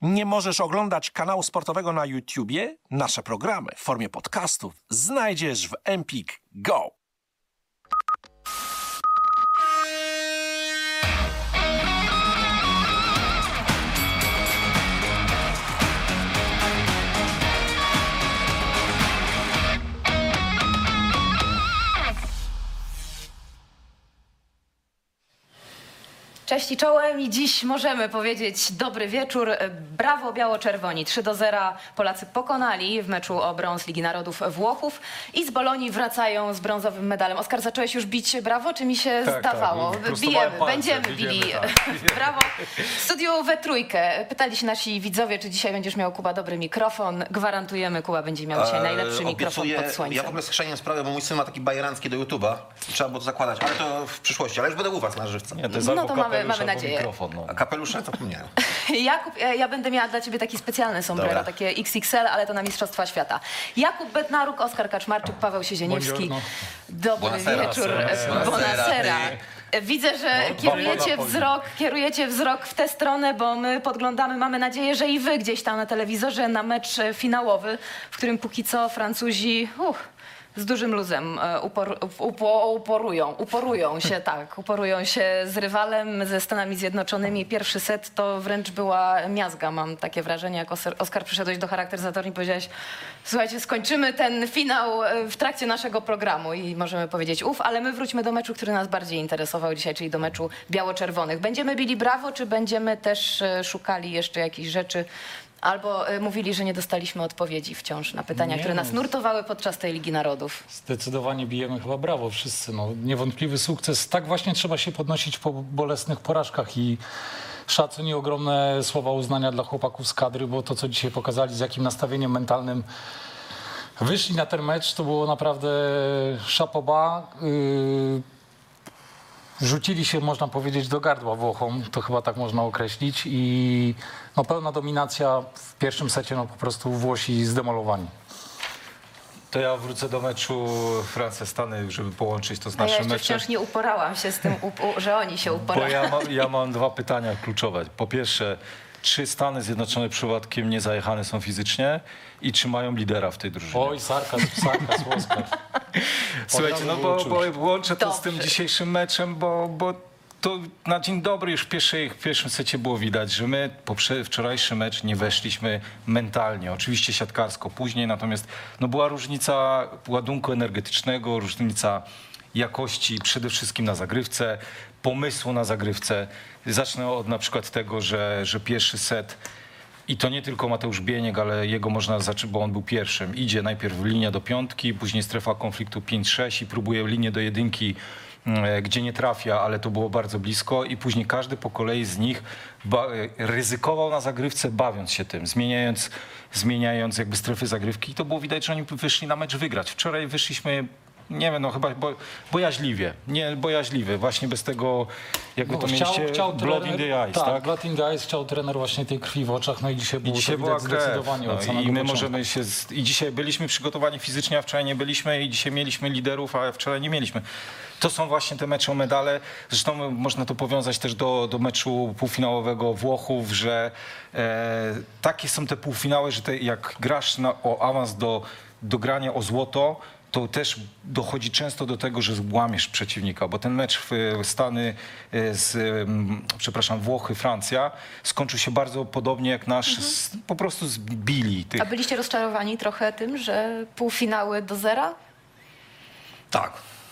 Nie możesz oglądać kanału sportowego na YouTubie? Nasze programy w formie podcastów znajdziesz w Empik Go. Cześć i czołem i dziś możemy powiedzieć dobry wieczór. Brawo biało-czerwoni. 3-0 Polacy pokonali w meczu o brąz Ligi Narodów Włochów i z Bolonii wracają z brązowym medalem. Oskar, zacząłeś już bić brawo, czy mi się zdawało? Bijemy, będziemy bili brawo. W studiu we trójkę pytali się nasi widzowie, czy dzisiaj będziesz miał, Kuba, dobry mikrofon. Gwarantujemy, Kuba będzie miał dzisiaj najlepszy mikrofon pod słońcem. Ja w ogóle schrzeniam sprawę, bo mój syn ma taki bajerancki do YouTube'a i trzeba było to zakładać, ale to w przyszłości. Ale już będę u was na żywca. Nie, to jest No albo to kapelusz, mamy albo nadzieję. mikrofon. No. A kapelusze zapomniałem. Jakub, ja będę miała dla ciebie taki specjalny sombrero, Dobra. takie XXL, ale to na Mistrzostwa Świata. Jakub Bednaruk, Oskar Kaczmarczyk, Paweł Siezieniewski. Buongiorno. Dobry Buonasera. wieczór. Buonasera. Buonasera. Widzę, że kierujecie Buonasera. wzrok w tę stronę, bo my podglądamy, mamy nadzieję, że i wy gdzieś tam na telewizorze na mecz finałowy, w którym póki co Francuzi z dużym luzem uporują się z rywalem, ze Stanami Zjednoczonymi. Pierwszy set to wręcz była miazga, mam takie wrażenie, jak Oskar przyszedłeś do charakteryzatorni i powiedziałeś: słuchajcie, skończymy ten finał w trakcie naszego programu i możemy powiedzieć ale my wróćmy do meczu, który nas bardziej interesował dzisiaj, czyli do meczu biało-czerwonych. Będziemy bili brawo, czy będziemy też szukali jeszcze jakichś rzeczy? Albo mówili, że nie dostaliśmy odpowiedzi wciąż na pytania, które nas nurtowały podczas tej Ligi Narodów. Zdecydowanie bijemy chyba brawo wszyscy. No, niewątpliwy sukces. Tak właśnie trzeba się podnosić po bolesnych porażkach i szacun i ogromne słowa uznania dla chłopaków z kadry, bo to, co dzisiaj pokazali, z jakim nastawieniem mentalnym wyszli na ten mecz, to było naprawdę chapeau bas. Rzucili się, można powiedzieć, do gardła Włochom, to chyba tak można określić, i no, pełna dominacja w pierwszym secie, no po prostu Włosi zdemolowani. To ja wrócę do meczu Francja-Stany, żeby połączyć to z A ja naszym jeszcze meczem. wciąż nie uporałam się z tym, że oni się Bo uporali. ja mam dwa pytania kluczowe. Po pierwsze, czy Stany Zjednoczone przypadkiem nie zajechane są fizycznie i czy mają lidera w tej drużynie? Oj, sarkazm, Oskar. Słuchajcie, no bo łączę to z tym Dobrze. dzisiejszym meczem, bo to na dzień dobry już w pierwszym secie było widać, że my wczorajszy mecz nie weszliśmy mentalnie, oczywiście siatkarsko później, natomiast no była różnica ładunku energetycznego, różnica jakości przede wszystkim na zagrywce, pomysłu na zagrywce. Zacznę od na przykład tego, że pierwszy set, i to nie tylko Mateusz Bieniek, ale jego można zacząć, bo on był pierwszym. Idzie najpierw linia do piątki, później strefa konfliktu 5-6 i próbuje linię do jedynki, gdzie nie trafia, ale to było bardzo blisko, i później każdy po kolei z nich ryzykował na zagrywce, bawiąc się tym, zmieniając jakby strefy zagrywki, i to było widać, że oni wyszli na mecz wygrać. Wczoraj wyszliśmy, nie wiem, no chyba bojaźliwie, właśnie bez tego, jakby to mieliście blood in the eyes, tak? Blood in the eyes, chciał trener właśnie tej krwi w oczach, no i dzisiaj było to widać zdecydowanie od samego I my początku. możemy się, i dzisiaj byliśmy przygotowani fizycznie, a wczoraj nie byliśmy, i dzisiaj mieliśmy liderów, a wczoraj nie mieliśmy. To są właśnie te mecze o medale. Zresztą można to powiązać też do meczu półfinałowego Włochów, że takie są te półfinały, że jak grasz o awans do grania o złoto, to też dochodzi często do tego, że łamiesz przeciwnika, bo ten mecz Włochy, Francja skończył się bardzo podobnie jak nasz, po prostu zbili tych. A byliście rozczarowani trochę tym, że półfinały do zera? Tak.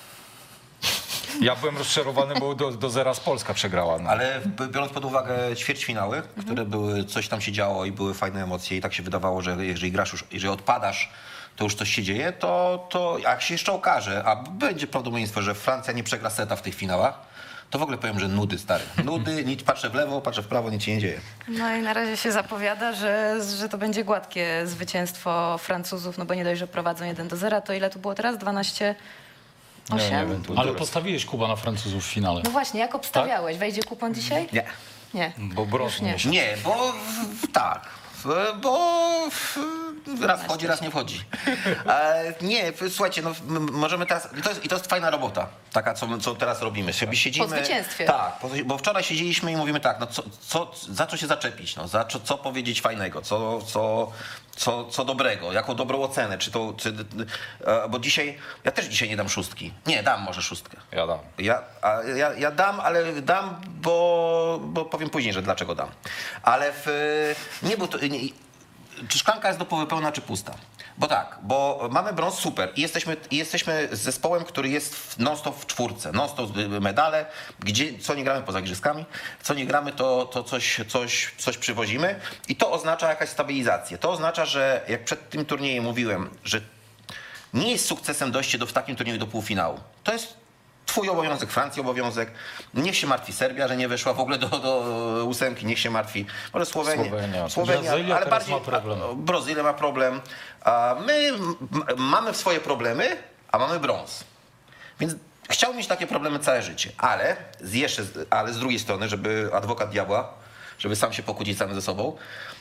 Ja byłem rozczarowany, bo do zera z Polska przegrała. No. Ale biorąc pod uwagę ćwierćfinały, które były, coś tam się działo i były fajne emocje i tak się wydawało, że jeżeli grasz już, jeżeli odpadasz, to już coś się dzieje, to jak się jeszcze okaże, a będzie prawdopodobieństwo, że Francja nie przegra seta w tych finałach, to w ogóle powiem, że nudy, stary. Nudy, patrzę w lewo, patrzę w prawo, nic się nie dzieje. No i na razie się zapowiada, że to będzie gładkie zwycięstwo Francuzów, no bo nie dość, że prowadzą 1-0, to ile tu było teraz? 12-8? Nie wiem, Ale postawiłeś, Kuba, na Francuzów w finale. No właśnie, jak obstawiałeś? Wejdzie kupon dzisiaj? Nie. Nie. Bo brąz Już nie. nie. Nie, bo tak. Bo raz wchodzi, raz nie wchodzi. Nie, słuchajcie, no, możemy teraz... I to jest fajna robota, taka, co teraz robimy. Sobie siedzimy, Po zwycięstwie. Tak, bo wczoraj siedzieliśmy i mówimy tak, no za co się zaczepić, no, co powiedzieć fajnego, co dobrego, jaką dobrą ocenę, bo ja też dzisiaj nie dam 6. Nie, dam może 6. Ja dam. Ja dam, ale dam, bo powiem później, że dlaczego dam. Ale czy szklanka jest do połowy pełna, czy pusta? Bo mamy brąz, super. I jesteśmy z zespołem, który jest non-stop w 4. Non-stop medale, co nie gramy poza igrzyskami, co nie gramy, to coś przywozimy. I to oznacza jakaś stabilizację. To oznacza, że jak przed tym turniejem mówiłem, że nie jest sukcesem dojście w takim turnieju do półfinału. To jest twój obowiązek, Francji obowiązek. Niech się martwi Serbia, że nie weszła w ogóle do 8. Niech się martwi może Słowenia, Brazylia ale teraz bardziej ma problem. Brazylia ma problem. A my mamy swoje problemy, a mamy brąz. Więc chciałbym mieć takie problemy całe życie. Ale z drugiej strony, żeby adwokat diabła, żeby sam się pokłócić sam ze sobą,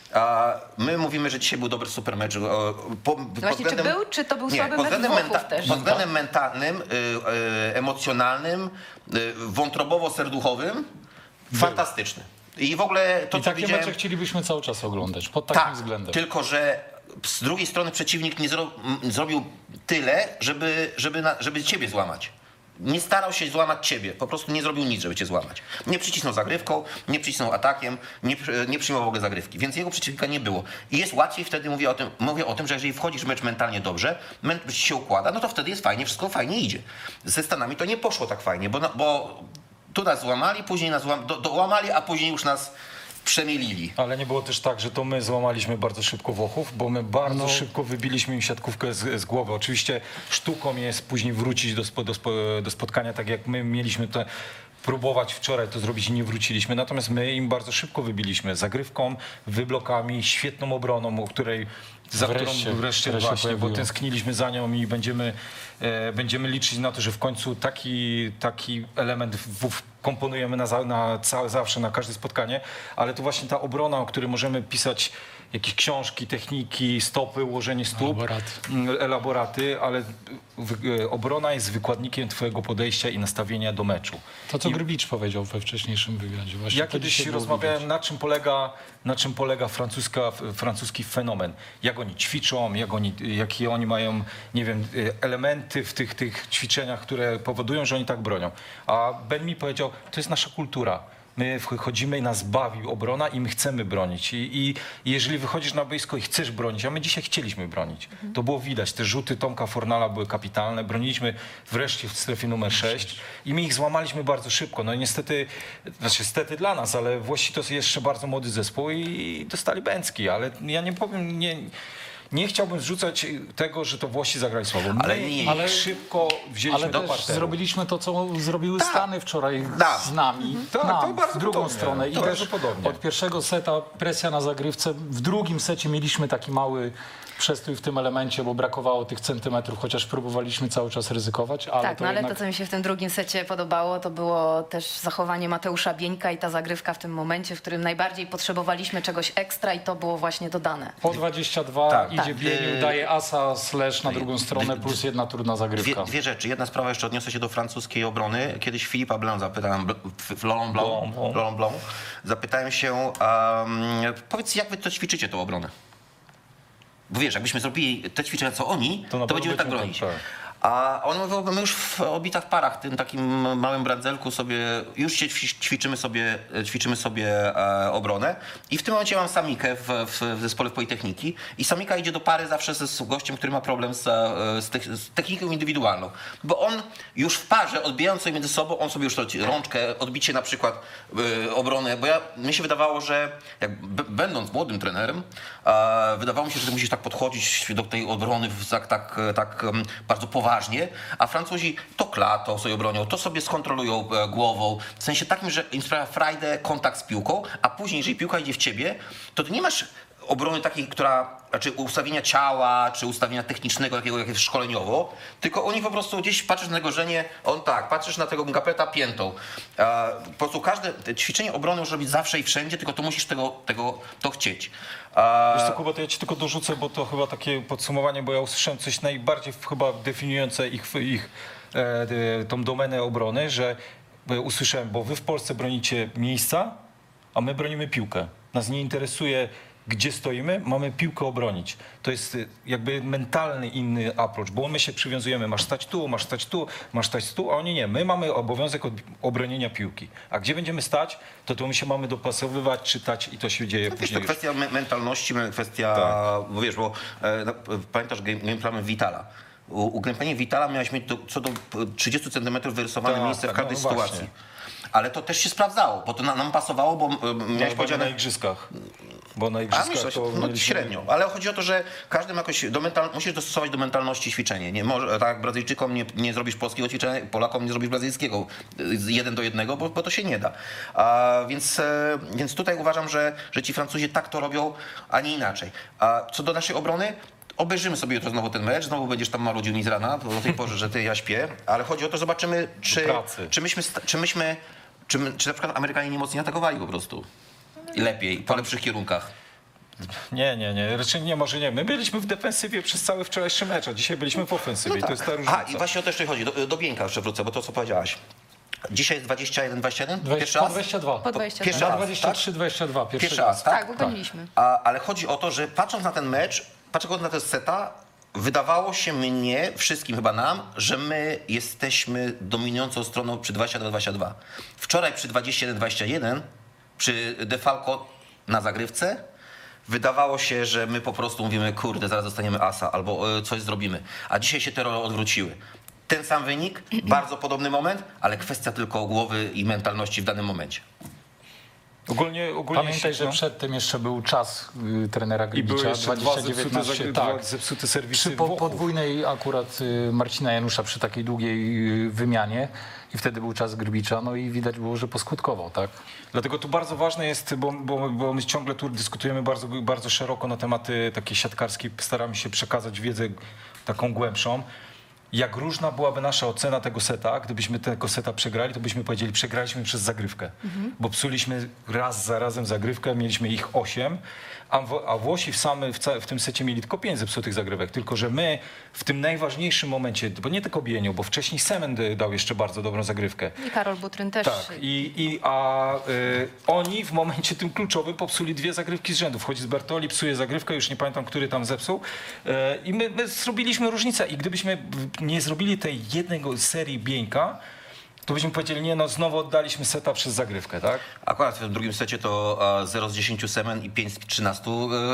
my mówimy, że dzisiaj był dobry super mecz. Właśnie, czy to był słaby mecz Włochów też? Pod względem mentalnym, emocjonalnym, wątrobowo-serduchowym fantastyczny. I w ogóle to, I co takie widziałem... mecze chcielibyśmy cały czas oglądać, pod takim względem. Tylko że z drugiej strony przeciwnik nie zrobił tyle, żeby ciebie złamać. Nie starał się złamać ciebie, po prostu nie zrobił nic, żeby cię złamać. Nie przycisnął zagrywką, nie przycisnął atakiem, nie przyjmował w ogóle zagrywki, więc jego przeciwnika nie było. I jest łatwiej wtedy, mówię o tym, że jeżeli wchodzisz w mecz mentalnie dobrze, mecz się układa, no to wtedy jest fajnie, wszystko fajnie idzie. Ze Stanami to nie poszło tak fajnie, bo tu nas złamali, później nas dołamali, a później już nas przemielili. Ale nie było też tak, że to my złamaliśmy bardzo szybko Włochów, bo my bardzo szybko wybiliśmy im siatkówkę z głowy. Oczywiście sztuką jest później wrócić do spotkania, tak jak my mieliśmy to próbować wczoraj to zrobić i nie wróciliśmy. Natomiast my im bardzo szybko wybiliśmy zagrywką, wyblokami, świetną obroną, o której wreszcie właśnie, bo tęskniliśmy za nią i będziemy liczyć na to, że w końcu taki element komponujemy zawsze na każde spotkanie, ale to właśnie ta obrona, o której możemy pisać jakieś książki, techniki, stopy, ułożenie stóp, elaboraty, ale obrona jest wykładnikiem twojego podejścia i nastawienia do meczu. To, co Grbicz powiedział we wcześniejszym wywiadzie. Właśnie ja kiedyś rozmawiałem, na czym polega francuski fenomen. Jak oni ćwiczą, jakie oni mają, nie wiem, elementy w tych ćwiczeniach, które powodują, że oni tak bronią. A Ben mi powiedział, to jest nasza kultura. My wchodzimy i nas bawi obrona i my chcemy bronić. I jeżeli wychodzisz na boisko i chcesz bronić, a my dzisiaj chcieliśmy bronić, to było widać. Te rzuty Tomka Fornala były kapitalne. Broniliśmy wreszcie w strefie numer 6 i my ich złamaliśmy bardzo szybko. No i niestety dla nas, ale Włosi to jest jeszcze bardzo młody zespół i dostali bęcki. Ale ja nie powiem... Nie chciałbym zrzucać tego, że to Włosi zagrali słabo. Ale szybko wzięliśmy do parteru. Zrobiliśmy to, co zrobiły Stany wczoraj z nami. W drugą stronę. I też od pierwszego seta presja na zagrywce. W drugim secie mieliśmy taki mały przestój w tym elemencie, bo brakowało tych centymetrów, chociaż próbowaliśmy cały czas ryzykować. Ale tak, ale to, co mi się w tym drugim secie podobało, to było też zachowanie Mateusza Bieńka i ta zagrywka w tym momencie, w którym najbardziej potrzebowaliśmy czegoś ekstra i to było właśnie dodane. Po 22 idzie Bienił, daje asa / na drugą stronę plus jedna trudna zagrywka. Dwie rzeczy. Jedna sprawa, jeszcze odniosę się do francuskiej obrony. Kiedyś Filipa Blanc zapytałem, Laurent Blanc, zapytałem się, powiedz, jak wy to ćwiczycie, tą obronę? Bo wiesz, jakbyśmy zrobili te ćwiczenia, co oni, to będziemy tak bronić. A on mówił, my już w odbitach parach, tym takim małym brandzelku sobie, już ćwiczymy sobie obronę. I w tym momencie mam Samikę w zespole Politechniki i Samika idzie do pary zawsze z gościem, który ma problem z techniką indywidualną. Bo on już w parze, odbijając sobie między sobą, on sobie już rączkę, odbicie na przykład obronę, bo mnie się wydawało, że będąc młodym trenerem, wydawało mi się, że ty musisz tak podchodzić do tej obrony tak bardzo poważnie, a Francuzi to klatą sobie obronią, to sobie skontrolują głową, w sensie takim, że im sprawia frajdę kontakt z piłką, a później, jeżeli piłka idzie w ciebie, to ty nie masz obrony takiej, znaczy ustawienia ciała, czy ustawienia technicznego, takiego jak jest szkoleniowo, tylko oni po prostu gdzieś patrzysz na zagrożenie, patrzysz na tego Ngapeta piętą. Po prostu każde ćwiczenie obrony możesz robić zawsze i wszędzie, tylko to musisz to chcieć. Wiesz co, Kuba, to ja ci tylko dorzucę, bo to chyba takie podsumowanie, bo ja usłyszałem coś najbardziej chyba definiujące ich tą domenę obrony, że usłyszałem, bo wy w Polsce bronicie miejsca, a my bronimy piłkę. Nas nie interesuje, gdzie stoimy, mamy piłkę obronić. To jest jakby mentalny inny approach, bo my się przywiązujemy, masz stać tu, masz stać tu, masz stać tu, a oni nie. My mamy obowiązek obronienia piłki. A gdzie będziemy stać, to my się mamy dopasowywać, czytać i to się dzieje To później. kwestia mentalności, kwestia, bo wiesz, pamiętasz gameplany Vitala. U gameplanie Vitala miałeś mieć co do 30 cm wyrysowane miejsce w każdej sytuacji. Właśnie. Ale to też się sprawdzało, bo to nam pasowało, bo miałeś Na powiedziane... igrzyskach. Bo na A igrzyskach myślę, to mieliśmy- średnio, ale chodzi o to, że każdy ma jakoś musisz dostosować do mentalności ćwiczenie. Nie może, tak jak Brazylijczykom nie zrobisz polskiego ćwiczenia, Polakom nie zrobisz brazylijskiego 1 do 1, bo to się nie da. Więc tutaj uważam, że ci Francuzi tak to robią, a nie inaczej. Co do naszej obrony, obejrzymy sobie jutro znowu ten mecz, znowu będziesz tam marudził mi z rana, do tej porze, że ja śpię, ale chodzi o to, zobaczymy, czy na przykład Amerykanie nie mocniej atakowali po prostu. I lepiej, po lepszych kierunkach. Nie, raczej nie, może nie. My byliśmy w defensywie przez cały wczorajszy mecz, a dzisiaj byliśmy w ofensywie i to jest ta różnica. I właśnie o to jeszcze chodzi. Do Bieńka jeszcze wrócę, bo to co powiedziałaś. Dzisiaj jest 21-21? Pierwszy raz? 22. Po 22. Pierwszy raz, 23-22. Pierwszy raz, tak? Tak, ugoniliśmy. Ale chodzi o to, że patrząc na ten mecz, patrząc na ten seta, wydawało się mnie, wszystkim chyba nam, że my jesteśmy dominującą stroną przy 22-22. Wczoraj przy 21-21, przy Defalco na zagrywce, wydawało się, że my po prostu mówimy, kurde, zaraz dostaniemy asa albo coś zrobimy. A dzisiaj się te role odwróciły. Ten sam wynik, bardzo podobny moment, ale kwestia tylko głowy i mentalności w danym momencie. Ogólnie Pamiętaj, że przed tym jeszcze był czas trenera i były Grybicza, jeszcze 2019. dwa zepsute serwisy Przy Włochów. podwójnej akurat Marcina Janusza przy takiej długiej wymianie i wtedy był czas Grybicza, no i widać było, że poskutkował, tak? Dlatego tu bardzo ważne jest, bo my ciągle tu dyskutujemy bardzo szeroko na tematy takie siatkarskie, staramy się przekazać wiedzę taką głębszą. Jak różna byłaby nasza ocena tego seta, gdybyśmy tego seta przegrali, to byśmy powiedzieli, przegraliśmy przez zagrywkę. Bo psuliśmy raz za razem zagrywkę, mieliśmy ich 8, a Włosi w tym secie mieli tylko 5 zepsutych zagrywek. Tylko że my w tym najważniejszym momencie, bo nie tylko Bieniu, bo wcześniej Semen dał jeszcze bardzo dobrą zagrywkę. I Karol Butryn też. Tak, oni w momencie tym kluczowym popsuli 2 zagrywki z rzędu. Wchodzi z Bertoli, psuje zagrywkę, już nie pamiętam, który tam zepsuł. I my zrobiliśmy różnicę. I gdybyśmy nie zrobili tej jednej serii Bieńka, to byśmy powiedzieli, nie no, znowu oddaliśmy seta przez zagrywkę, tak? Akurat w drugim secie to 0 z 10 Semen i 5 z 13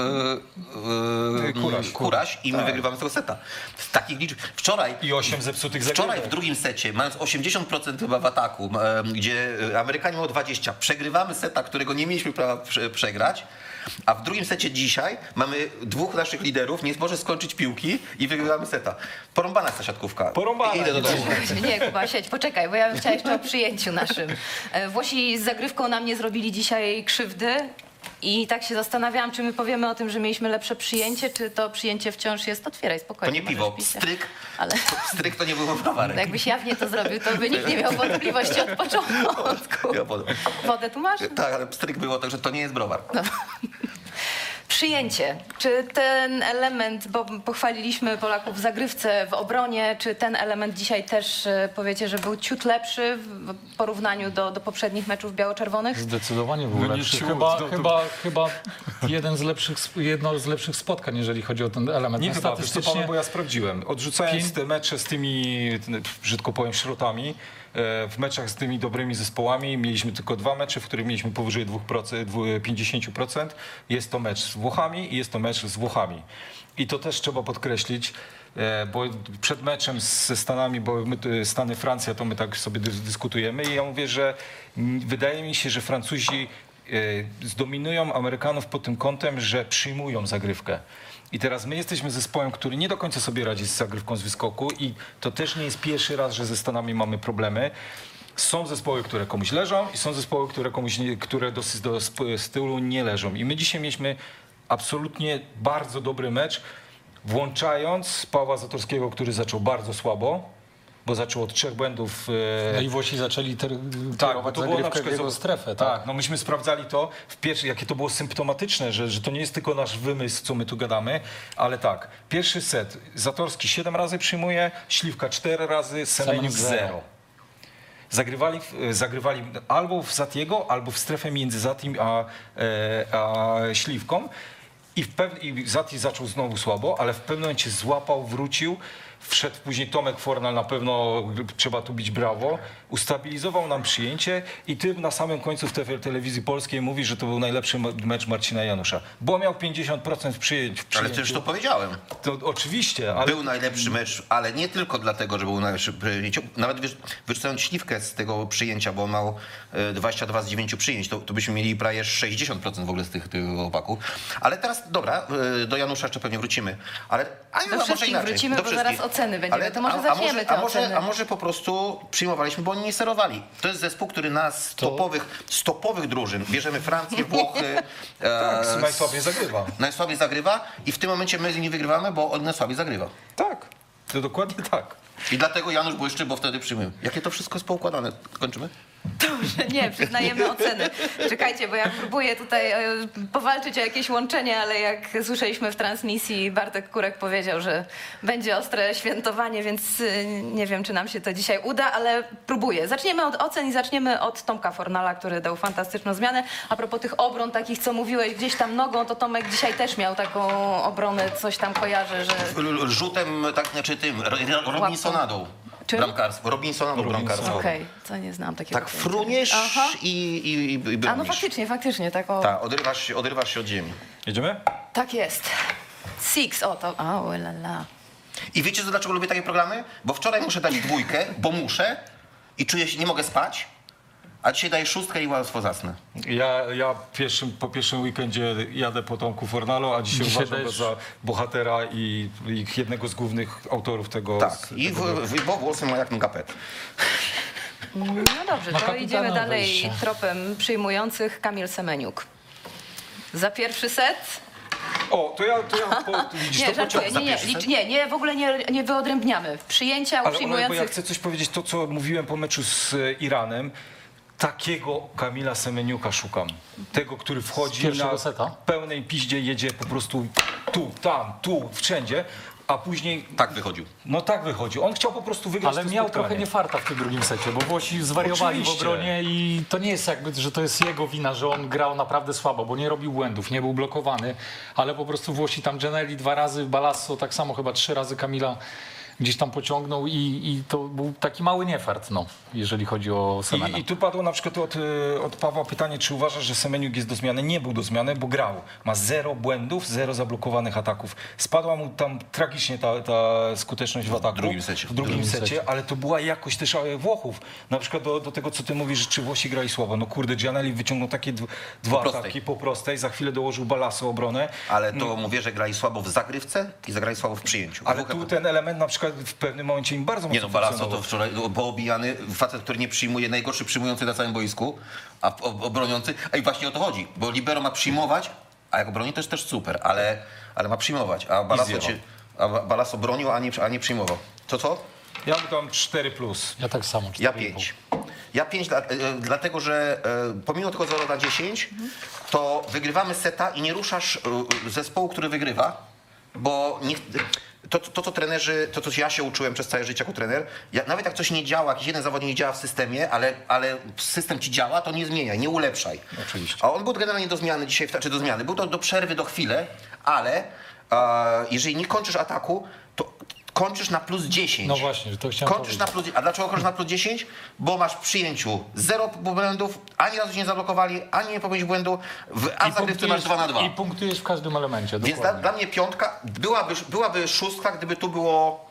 Kuraś i my wygrywamy z tego seta. Z takich liczb. Wczoraj I 8 zepsutych zagrywek. Wczoraj w drugim secie, mając 80% chyba w ataku, gdzie Amerykanie miał 20, przegrywamy seta, którego nie mieliśmy prawa przegrać, a w drugim secie dzisiaj mamy 2 naszych liderów, nie może skończyć piłki i wygrywamy seta. Porąbana jest ta siatkówka. Porąbana. Idę do domu. Nie, Kuba, siedź, poczekaj, bo ja bym chciała jeszcze o przyjęciu naszym. Włosi z zagrywką nam nie zrobili dzisiaj krzywdy i tak się zastanawiałam, czy my powiemy o tym, że mieliśmy lepsze przyjęcie, czy to przyjęcie wciąż jest, otwieraj To spokojnie. nie piwo, możesz pić. stryk. Ale Stryk to nie był browarek. jakbyś jawnie to zrobił, to by nikt nie miał wątpliwości od początku. Ja podam. Wodę tu masz? Tak, ale stryk było, także to nie jest browar. Przyjęcie. Czy ten element, bo pochwaliliśmy Polaków w zagrywce, w obronie, czy ten element dzisiaj też powiecie, że był ciut lepszy w porównaniu do poprzednich meczów biało-czerwonych? Zdecydowanie był No nie lepszy. ciut, Chyba jedno z lepszych spotkań, jeżeli chodzi o ten element. Nie No, chyba, wiesz co, Paweł, bo ja sprawdziłem. Odrzucając te mecze z tymi, brzydko powiem, szrotami, w meczach z tymi dobrymi zespołami mieliśmy tylko 2 mecze, w których mieliśmy powyżej 50%. Jest to mecz z Włochami i jest to mecz z Włochami. I to też trzeba podkreślić, bo przed meczem ze Stanami, bo my, Stany, Francja, to my tak sobie dyskutujemy i ja mówię, że wydaje mi się, że Francuzi zdominują Amerykanów pod tym kątem, że przyjmują zagrywkę. I teraz my jesteśmy zespołem, który nie do końca sobie radzi z zagrywką z wyskoku i to też nie jest pierwszy raz, że ze Stanami mamy problemy. Są zespoły, które komuś leżą i są zespoły, które do stylu nie leżą. I my dzisiaj mieliśmy absolutnie bardzo dobry mecz, włączając Pawła Zatorskiego, który zaczął bardzo słabo, bo zaczął od 3 błędów. No i Włosi zaczęli Tak, kierować to było na zagrywkę w przykład jego strefę. Tak? Tak, no myśmy sprawdzali to w pierwszej, jakie to było symptomatyczne, że to nie jest tylko nasz wymysł, co my tu gadamy, ale tak, pierwszy set, Zatorski 7 razy przyjmuje, Śliwka 4 razy, Semeniuk 0. Zagrywali albo w Zatiego, albo w strefę między Zatim a Śliwką. I Zati zaczął znowu słabo, ale w pewnym momencie złapał, wrócił. Wszedł później Tomek Fornal, na pewno trzeba tu bić brawo. Ustabilizował nam przyjęcie i ty na samym końcu w telewizji polskiej mówisz, że to był najlepszy mecz Marcina Janusza. Bo miał 50% przyjęć. Ale to już to powiedziałem. To oczywiście, ale... Był najlepszy mecz, ale nie tylko dlatego, że był najlepszy. Nawet wyrzucając Śliwkę z tego przyjęcia, bo miał 22 z 9 przyjęć, to byśmy mieli prawie 60% w ogóle z tych chłopaków. Ale teraz, dobra, do Janusza jeszcze pewnie wrócimy. Ale Do wszystkich wrócimy, bo zaraz oceny będziemy. To może zaczniemy te oceny. A może po prostu przyjmowaliśmy, bo oni nie sterowali. To jest zespół, który nas z topowych drużyn, bierzemy Francję, Włochy... Tak, najsłabiej zagrywa. Najsłabiej zagrywa i w tym momencie my z nimi wygrywamy, bo on najsłabiej zagrywa. Tak, to dokładnie tak. I dlatego Janusz błyszczy, bo wtedy przyjmujemy. Jakie to wszystko jest poukładane? Kończymy? Dobrze, nie, przyznajemy oceny. Czekajcie, bo ja próbuję tutaj powalczyć o jakieś łączenie, ale jak słyszeliśmy w transmisji, Bartek Kurek powiedział, że będzie ostre świętowanie, więc nie wiem, czy nam się to dzisiaj uda, ale próbuję. Zaczniemy od ocen i zaczniemy od Tomka Fornala, który dał fantastyczną zmianę. A propos tych obron takich, co mówiłeś, gdzieś tam nogą, to Tomek dzisiaj też miał taką obronę, coś tam kojarzę, że... Rzutem, tak, znaczy tym, Robinsonadą. Robinsonadą bramkarską. Okej, co nie znam takiego. Tak fruniesz i bronisz. A no faktycznie, tak o... Tak, odrywasz się od ziemi. Jedziemy? Tak jest. Six, o to, o la la. I wiecie, dlaczego lubię takie programy? Bo wczoraj muszę dać 2, bo muszę i czuję się, nie mogę spać, a dzisiaj daję 6 i łatwo zasnę. Ja po pierwszym weekendzie jadę po Tomku Fornalu, a dzisiaj uważam go za bohatera i jednego z głównych autorów tego. Tak, bo włosy ma jak ngapet. No dobrze, to idziemy dalej tropem przyjmujących. Kamil Semeniuk. Za pierwszy set. O, to ja widzisz, Nie, to żartuję, nie, w ogóle nie wyodrębniamy. Przyjęcia u przyjmujących... Bo ja chcę coś powiedzieć, to co mówiłem po meczu z Iranem. Takiego Kamila Semeniuka szukam. Tego, który wchodzi na pełnej piździe, jedzie po prostu tu, tam, tu, wszędzie, a później... Tak wychodził. No tak wychodził. On chciał po prostu wygrać Ale to miał spotkanie. trochę niefarta w tym drugim secie, bo Włosi zwariowali w obronie i to nie jest jakby, że to jest jego wina, że on grał naprawdę słabo, bo nie robił błędów, nie był blokowany, ale po prostu Włosi tam Gianelli 2 razy, Balasso tak samo chyba 3 razy Kamila gdzieś tam pociągnął i to był taki mały niefart, no, jeżeli chodzi o Semena. I tu padło na przykład od Pawła pytanie, czy uważasz, że Semeniuk jest do zmiany? Nie był do zmiany, bo grał. Ma 0 błędów, 0 zablokowanych ataków. Spadła mu tam tragicznie ta skuteczność w ataku. W drugim secie, ale to była jakość też Włochów. Na przykład do tego, co ty mówisz, czy Włosi grali słabo. No kurde, Gianelli wyciągnął takie 2 ataki po prostej, za chwilę dołożył Balasso obronę. Ale to mówię, że grali słabo w zagrywce i zagrali słabo w przyjęciu. Ale tu ten element na przykład w pewnym momencie im bardzo mocno Balasso to wczoraj poobijany facet, który nie przyjmuje, najgorszy przyjmujący na całym boisku, a obroniący. I właśnie o to chodzi, bo libero ma przyjmować, a jak obroni to jest też super, ale ma przyjmować, a Balasso bronił, a nie przyjmował. Co? Ja bym tam 4+. Ja tak samo. 4,5. Ja 5. Ja 5, dlatego że pomimo tego 0-10, to wygrywamy seta i nie ruszasz zespołu, który wygrywa, bo to co trenerzy, to co ja się uczyłem przez całe życie jako trener, nawet jak coś nie działa, jakiś jeden zawodnik nie działa w systemie, ale system ci działa, to nie zmieniaj, nie ulepszaj. Oczywiście. A on był generalnie do zmiany dzisiaj, czy do zmiany, był to do przerwy, do chwili, ale jeżeli nie kończysz ataku, to kończysz na +10. No właśnie, to chciałem kończysz na plus. A dlaczego kończysz na +10? Bo masz w przyjęciu 0 błędów, ani razu się nie zablokowali, ani nie popełnić błędu, a w zagrywce masz 2/2. I punktujesz w każdym elemencie. Więc dla mnie 5 byłaby 6, gdyby tu było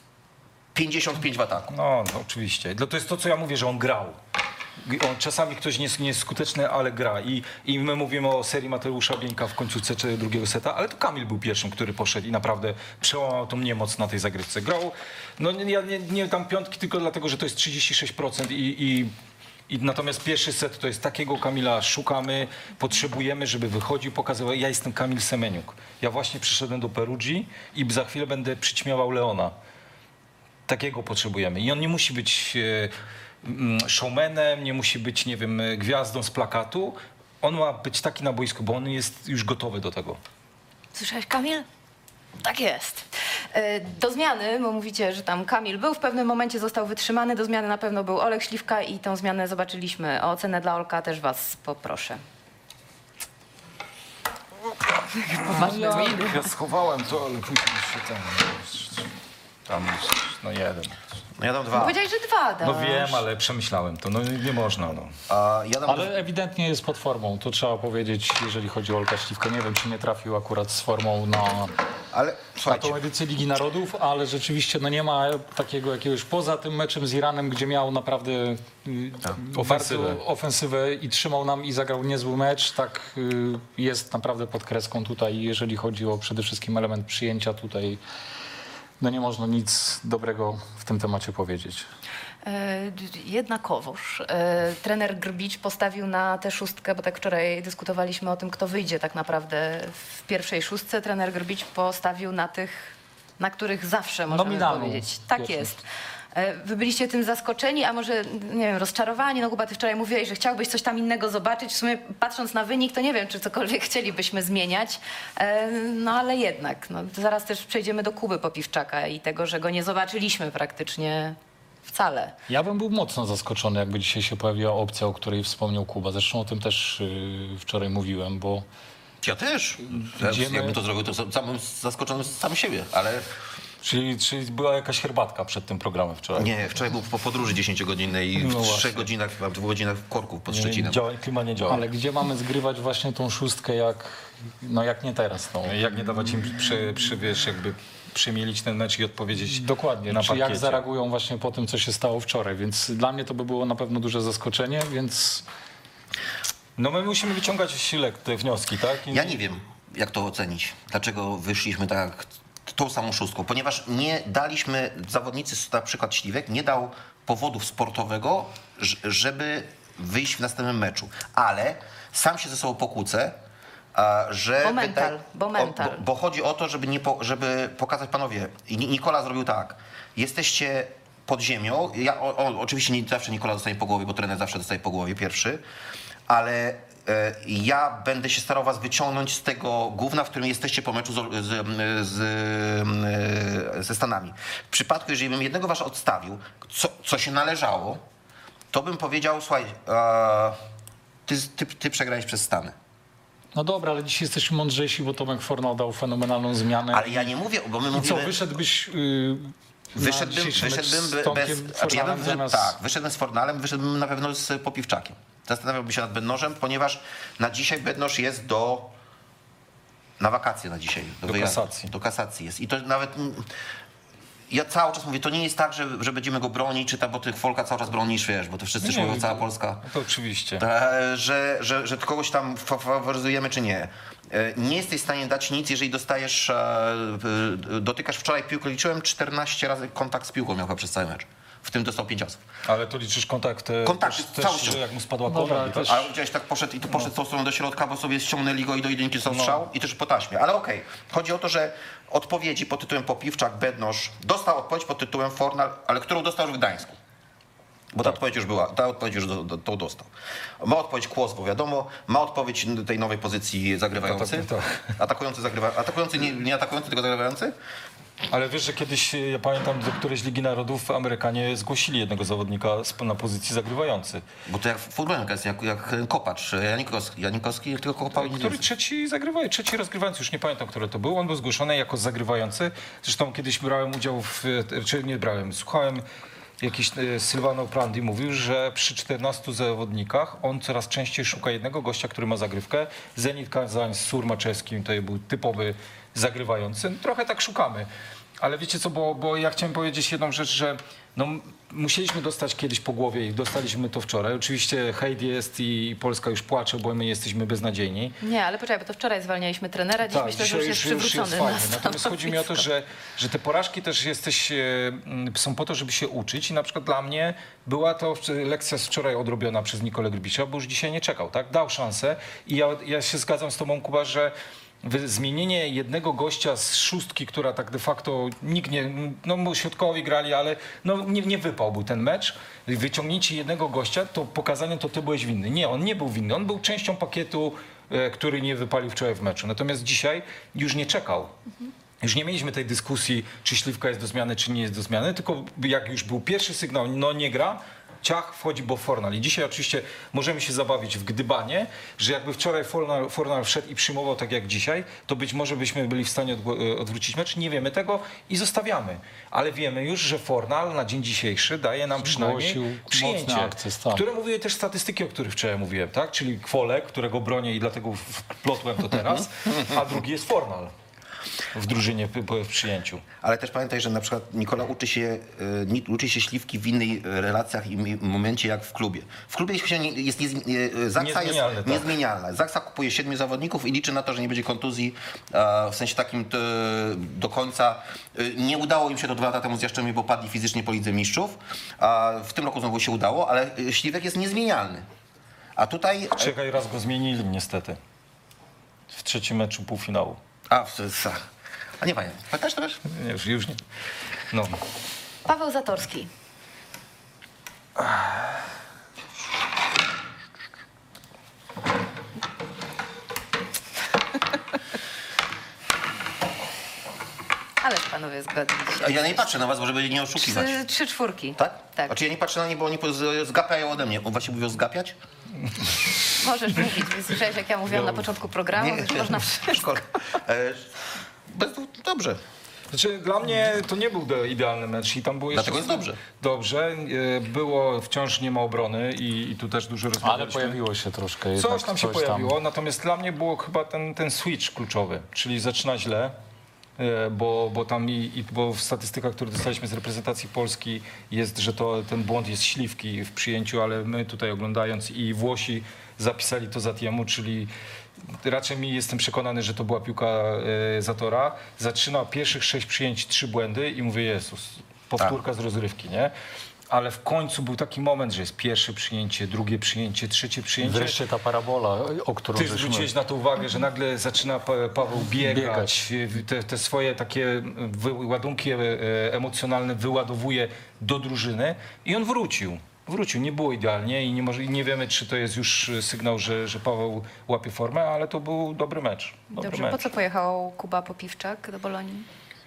55 w ataku. No, oczywiście. To jest to, co ja mówię, że on grał. Czasami ktoś nie jest skuteczny, ale gra. I my mówimy o serii Mateusza Bieńka w końcówce drugiego seta, ale to Kamil był pierwszym, który poszedł i naprawdę przełamał tą niemoc na tej zagrywce. Grał, no ja nie tam 5 tylko dlatego, że to jest 36% i I natomiast pierwszy set to jest takiego Kamila szukamy, potrzebujemy, żeby wychodził, pokazywał. Ja jestem Kamil Semeniuk. Ja właśnie przyszedłem do Perugii i za chwilę będę przyćmiewał Leona. Takiego potrzebujemy. I on nie musi być showmanem, nie musi być, nie wiem, gwiazdą z plakatu. On ma być taki na boisku, bo on jest już gotowy do tego. Słyszałeś, Kamil? Tak jest. Do zmiany, bo mówicie, że tam Kamil był, w pewnym momencie został wytrzymany. Do zmiany na pewno był Olek Śliwka i tą zmianę zobaczyliśmy. O ocenę dla Olka też was poproszę. Ja schowałem to, ale później jeszcze tam no jeden. No ja dam 2. Powiedziałeś, że 2 dasz. No wiem, ale przemyślałem to. No nie można, no. A ja dam Ale ewidentnie jest pod formą, to trzeba powiedzieć, jeżeli chodzi o Olka Śliwkę. Nie wiem, czy nie trafił akurat z formą Ale na słuchajcie, tą edycję Ligi Narodów, ale rzeczywiście no nie ma takiego jakiegoś, poza tym meczem z Iranem, gdzie miał naprawdę Ofensywę. bardzo ofensywę i trzymał nam i zagrał niezły mecz, tak jest naprawdę pod kreską tutaj, jeżeli chodzi o przede wszystkim element przyjęcia tutaj. No nie można nic dobrego w tym temacie powiedzieć. Jednakowoż trener Grbić postawił na tę szóstkę, bo tak wczoraj dyskutowaliśmy o tym, kto wyjdzie tak naprawdę w pierwszej szóstce. Trener Grbić postawił na tych, na których zawsze możemy Nominalną powiedzieć. Tak pierwszą. jest. Wy byliście tym zaskoczeni, a może, nie wiem, rozczarowani? No Kuba, ty wczoraj mówiłeś, że chciałbyś coś tam innego zobaczyć. W sumie patrząc na wynik, to nie wiem, czy cokolwiek chcielibyśmy zmieniać. No ale jednak, no, zaraz też przejdziemy do Kuby Popiwczaka i tego, że go nie zobaczyliśmy praktycznie wcale. Ja bym był mocno zaskoczony, jakby dzisiaj się pojawiła opcja, o której wspomniał Kuba. Zresztą o tym też wczoraj mówiłem, bo ja też. Idziemy- Jakbym to zrobił, to sam bym zaskoczony sam siebie, ale Czyli była jakaś herbatka przed tym programem wczoraj? nie, wczoraj był po podróży 10-godzinnej i No w 3 właśnie. godzinach, w 2 godzinach w korku pod Szczecinem. Klima nie działa. ale gdzie mamy zgrywać właśnie tą szóstkę, jak nie teraz? No. Jak nie dawać im wiesz, jakby przemielić ten mecz i odpowiedzieć Dokładnie, na czy parkiecie. jak zareagują właśnie po tym, co się stało wczoraj, więc dla mnie to by było na pewno duże zaskoczenie, więc No my musimy wyciągać te wnioski, tak? Ja nie wiem, jak to ocenić. Dlaczego wyszliśmy tak tą samą szóstką? Ponieważ nie daliśmy, zawodnicy, na przykład Śliwek, nie dał powodów sportowego, żeby wyjść w następnym meczu. Ale sam się ze sobą pokłócę, że... Bo mental, bo mental. Bo chodzi o to, żeby pokazać, panowie, i Nikola zrobił tak, jesteście pod ziemią, oczywiście nie zawsze Nikola dostaje po głowie, bo trener zawsze dostaje po głowie pierwszy, ale ja będę się starał was wyciągnąć z tego gówna, w którym jesteście po meczu ze Stanami. W przypadku, jeżeli bym jednego was odstawił, co się należało, to bym powiedział, słuchaj, ty przegrałeś przez Stany. no dobra, ale dzisiaj jesteśmy mądrzejsi, bo Tomek Fornal dał fenomenalną zmianę. Ale ja nie mówię, bo my I co, mówimy... wyszedłbyś Wyszedłbym wyszedłbym z Fornalem, wyszedłbym na pewno z Popiwczakiem. Zastanawiałbym się nad Bednożem, ponieważ na dzisiaj Bednoż jest na wakacje na dzisiaj. Do kasacji. Do kasacji jest. I to nawet... Ja cały czas mówię, to nie jest tak, że będziemy go bronić, bo tych Folka cały czas bronisz, wiesz, bo to wszyscy Nie, mówią, cała Polska, To oczywiście. że kogoś tam faworyzujemy, czy nie. Nie jesteś w stanie dać nic, jeżeli dostajesz, dotykasz wczoraj piłkę, liczyłem 14 razy kontakt z piłką miał chyba przez cały mecz. W tym dostał 5 asów. Ale to liczysz kontakt Cały czas. że jak mu spadła Dobra, kola. też- Ale widziałeś, tak poszedł z tą stroną do środka, bo sobie ściągnęli go i do jedynki został strzał i też po taśmie. Ale okej. Chodzi o to, że odpowiedzi pod tytułem Popiwczak, Bednoż dostał odpowiedź pod tytułem Fornal, ale którą dostał już w Gdańsku. Bo ta odpowiedź już była, to dostał. Ma odpowiedź Kłos, bo wiadomo, ma odpowiedź tej nowej pozycji zagrywający. Atakujący, nie atakujący, tylko zagrywający. Ale wiesz, że kiedyś, ja pamiętam, do którejś Ligi Narodów Amerykanie zgłosili jednego zawodnika na pozycji zagrywający. Bo to jak w futbolu jest, jak Kopacz, Janikowski, tylko Kopacz. Który trzeci rozgrywający, już nie pamiętam, który to był. On był zgłoszony jako zagrywający. Zresztą kiedyś brałem udział słuchałem jakiś Sylwano Prandi mówił, że przy 14 zawodnikach on coraz częściej szuka jednego gościa, który ma zagrywkę. Zenit Kazań z Surmaczewskim to był typowy zagrywający. Trochę tak szukamy. Ale wiecie co, bo ja chciałem powiedzieć jedną rzecz, że no, musieliśmy dostać kiedyś po głowie i dostaliśmy to wczoraj. Oczywiście hejt jest i Polska już płacze, bo my jesteśmy beznadziejni. Nie, ale poczekaj, bo to wczoraj zwalnialiśmy trenera, dziś myślę, że już jest przywrócony fajnie. na Natomiast chodzi mi o to, stanowisko. że te porażki też są po to, żeby się uczyć i na przykład dla mnie była to lekcja z wczoraj odrobiona przez Nikolę Grbicza, bo już dzisiaj nie czekał, tak? Dał szansę i ja się zgadzam z tobą, Kuba, że zmienienie jednego gościa z szóstki, która tak de facto nikt nie, no bo środkowi grali, ale no nie wypał był ten mecz. Wyciągnięcie jednego gościa, to pokazanie to ty byłeś winny. Nie, on nie był winny, on był częścią pakietu, który nie wypalił wczoraj w meczu. Natomiast dzisiaj już nie czekał. Już nie mieliśmy tej dyskusji, czy Śliwka jest do zmiany, czy nie jest do zmiany, tylko jak już był pierwszy sygnał, no nie gra, ciach, wchodzi Bo Fornal. I dzisiaj oczywiście możemy się zabawić w gdybanie, że jakby wczoraj Fornal wszedł i przyjmował tak jak dzisiaj, to być może byśmy byli w stanie odwrócić mecz. Nie wiemy tego i zostawiamy. Ale wiemy już, że Fornal na dzień dzisiejszy daje nam przynajmniej Zgłosił przyjęcie, mocny akces, tak. które mówiły też statystyki, o których wczoraj mówiłem, tak? Czyli Kwolek, którego bronię i dlatego wplotłem to teraz, a drugi jest Fornal w drużynie w przyjęciu. Ale też pamiętaj, że na przykład Nikola uczy się Śliwki w innych relacjach i momencie jak w klubie. W klubie jest Zaksa jest Niezmienialny, tak. niezmienialna. Zaksa kupuje 7 zawodników i liczy na to, że nie będzie kontuzji w sensie takim do końca. Nie udało im się to 2 lata temu z Jaszczemi, bo padli fizycznie po Lidze Mistrzów. W tym roku znowu się udało, ale Śliwek jest niezmienialny. A tutaj... Czekaj, raz go zmienili niestety. W trzecim meczu półfinału. A nie pamiętam. Pamiętasz to też? Nie, już nie. No. Paweł Zatorski. Ale panowie zgodni dzisiaj. Ja nie patrzę na was, bo żeby nie oszukiwać. 3 czwórki. Tak? Tak. Znaczy ja nie patrzę na nie, bo oni zgapiają ode mnie. On właśnie mówią zgapiać? Możesz mówić. Słyszałeś, jak ja mówiłam na początku programu? Już można w szkole. Dobrze. Znaczy, dla mnie to nie był idealny mecz i tam było jeszcze... Dlatego jest dobrze. Dobrze. Było, wciąż nie ma obrony i tu też dużo Ale rozmawialiśmy. pojawiło się troszkę. Coś jednak, tam się pojawiło, natomiast dla mnie było chyba ten switch kluczowy, czyli zaczyna źle, bo tam bo w statystykach, które dostaliśmy z reprezentacji Polski jest, że ten błąd jest Śliwki w przyjęciu, ale my tutaj oglądając i Włosi zapisali to Zatiemu, czyli raczej jestem przekonany, że to była piłka Zatora. Zaczyna pierwszych 6 przyjęć 3 błędy i mówię, Jezus, powtórka z rozrywki, nie? Ale w końcu był taki moment, że jest pierwsze przyjęcie, drugie przyjęcie, trzecie przyjęcie. Wreszcie ta parabola, o którą Ty żeśmy... zwróciłeś na to uwagę, że nagle zaczyna Paweł biegać. Te swoje takie ładunki emocjonalne wyładowuje do drużyny i on wrócił. Nie było idealnie i nie wiemy, czy to jest już sygnał, że Paweł łapie formę, ale to był dobry mecz. Dobrze, po co pojechał Kuba Popiwczak do Bolonii?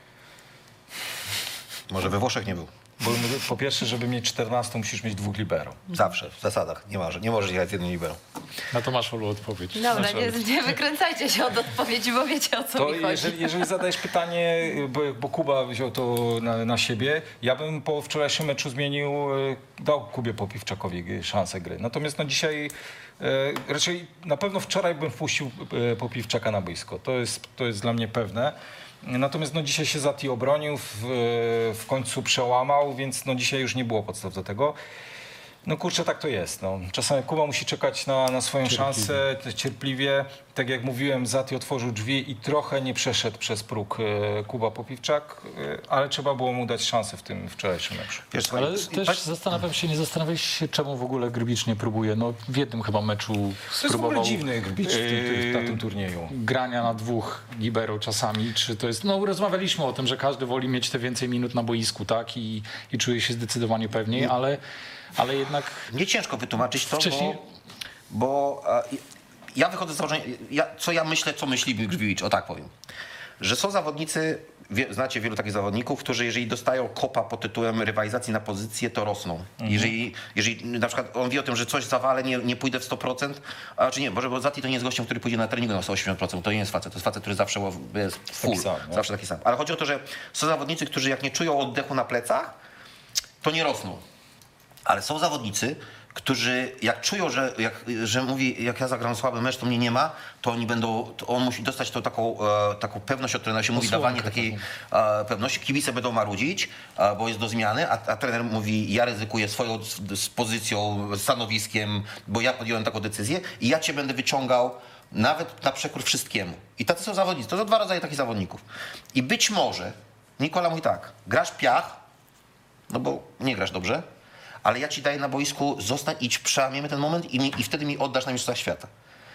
Może we Włoszech nie był. Bo po pierwsze, żeby mieć 14, musisz mieć 2 libero. Zawsze, w zasadach. Nie możesz jechać z jednym libero. Na to masz, Olu, odpowiedź. Dobra, nie wykręcajcie się od odpowiedzi, bo wiecie, o co To mi chodzi. jeżeli zadajesz pytanie, bo Kuba wziął to na siebie, ja bym po wczorajszym meczu dał Kubie Popiwczakowi szansę gry. Natomiast dzisiaj raczej na pewno wczoraj bym wpuścił Popiwczaka na boisko. To jest dla mnie pewne. Natomiast dzisiaj się Zati obronił, w końcu przełamał, więc dzisiaj już nie było podstaw do tego. No kurczę, tak to jest. Czasami Kuba musi czekać na swoją szansę cierpliwie. Tak jak mówiłem, Zati otworzył drzwi i trochę nie przeszedł przez próg Kuba Popiwczak, ale trzeba było mu dać szansę w tym wczorajszym meczu. Wiesz, Ale też nie zastanawiałeś się, czemu w ogóle Grbicz nie próbuje. No w jednym chyba meczu To jest w spróbował ogóle dziwny Grbicz na tym turnieju. grania na 2 libero czasami. Czy to jest... No rozmawialiśmy o tym, że każdy woli mieć te więcej minut na boisku, tak? I czuje się zdecydowanie pewniej, ale jednak... Mnie ciężko wytłumaczyć to, Wcześniej- bo ja wychodzę z założenia, co ja myślę, co myśli Grbicz, o tak powiem. Że są zawodnicy, znacie wielu takich zawodników, którzy jeżeli dostają kopa pod tytułem rywalizacji na pozycję, to rosną. Jeżeli na przykład on wie o tym, że coś zawalę, nie pójdę w 100%, czy nie, bo Zati to nie jest gościem, który pójdzie na treningu na 180%, to nie jest facet, to jest facet, który zawsze jest full, Taki sam, zawsze taki sam. Ale chodzi o to, że są zawodnicy, którzy jak nie czują oddechu na plecach, to nie rosną. Ale są zawodnicy, którzy jak czują, że mówi, jak ja zagram słaby mecz, to mnie nie ma, to oni będą, to on musi dostać tą taką pewność od trenera, się mówi dawanie takiej pewności. Kibice będą marudzić, bo jest do zmiany, a trener mówi, ja ryzykuję swoją z pozycją, stanowiskiem, bo ja podjąłem taką decyzję i ja cię będę wyciągał nawet na przekór wszystkiemu. I tacy są zawodnicy. To są dwa rodzaje takich zawodników. I być może Nikola mówi tak, grasz piach, no bo nie grasz dobrze, ale ja ci daję na boisku, zostań, idź, przełamiemy ten moment i wtedy mi oddasz na mistrzostwach świata.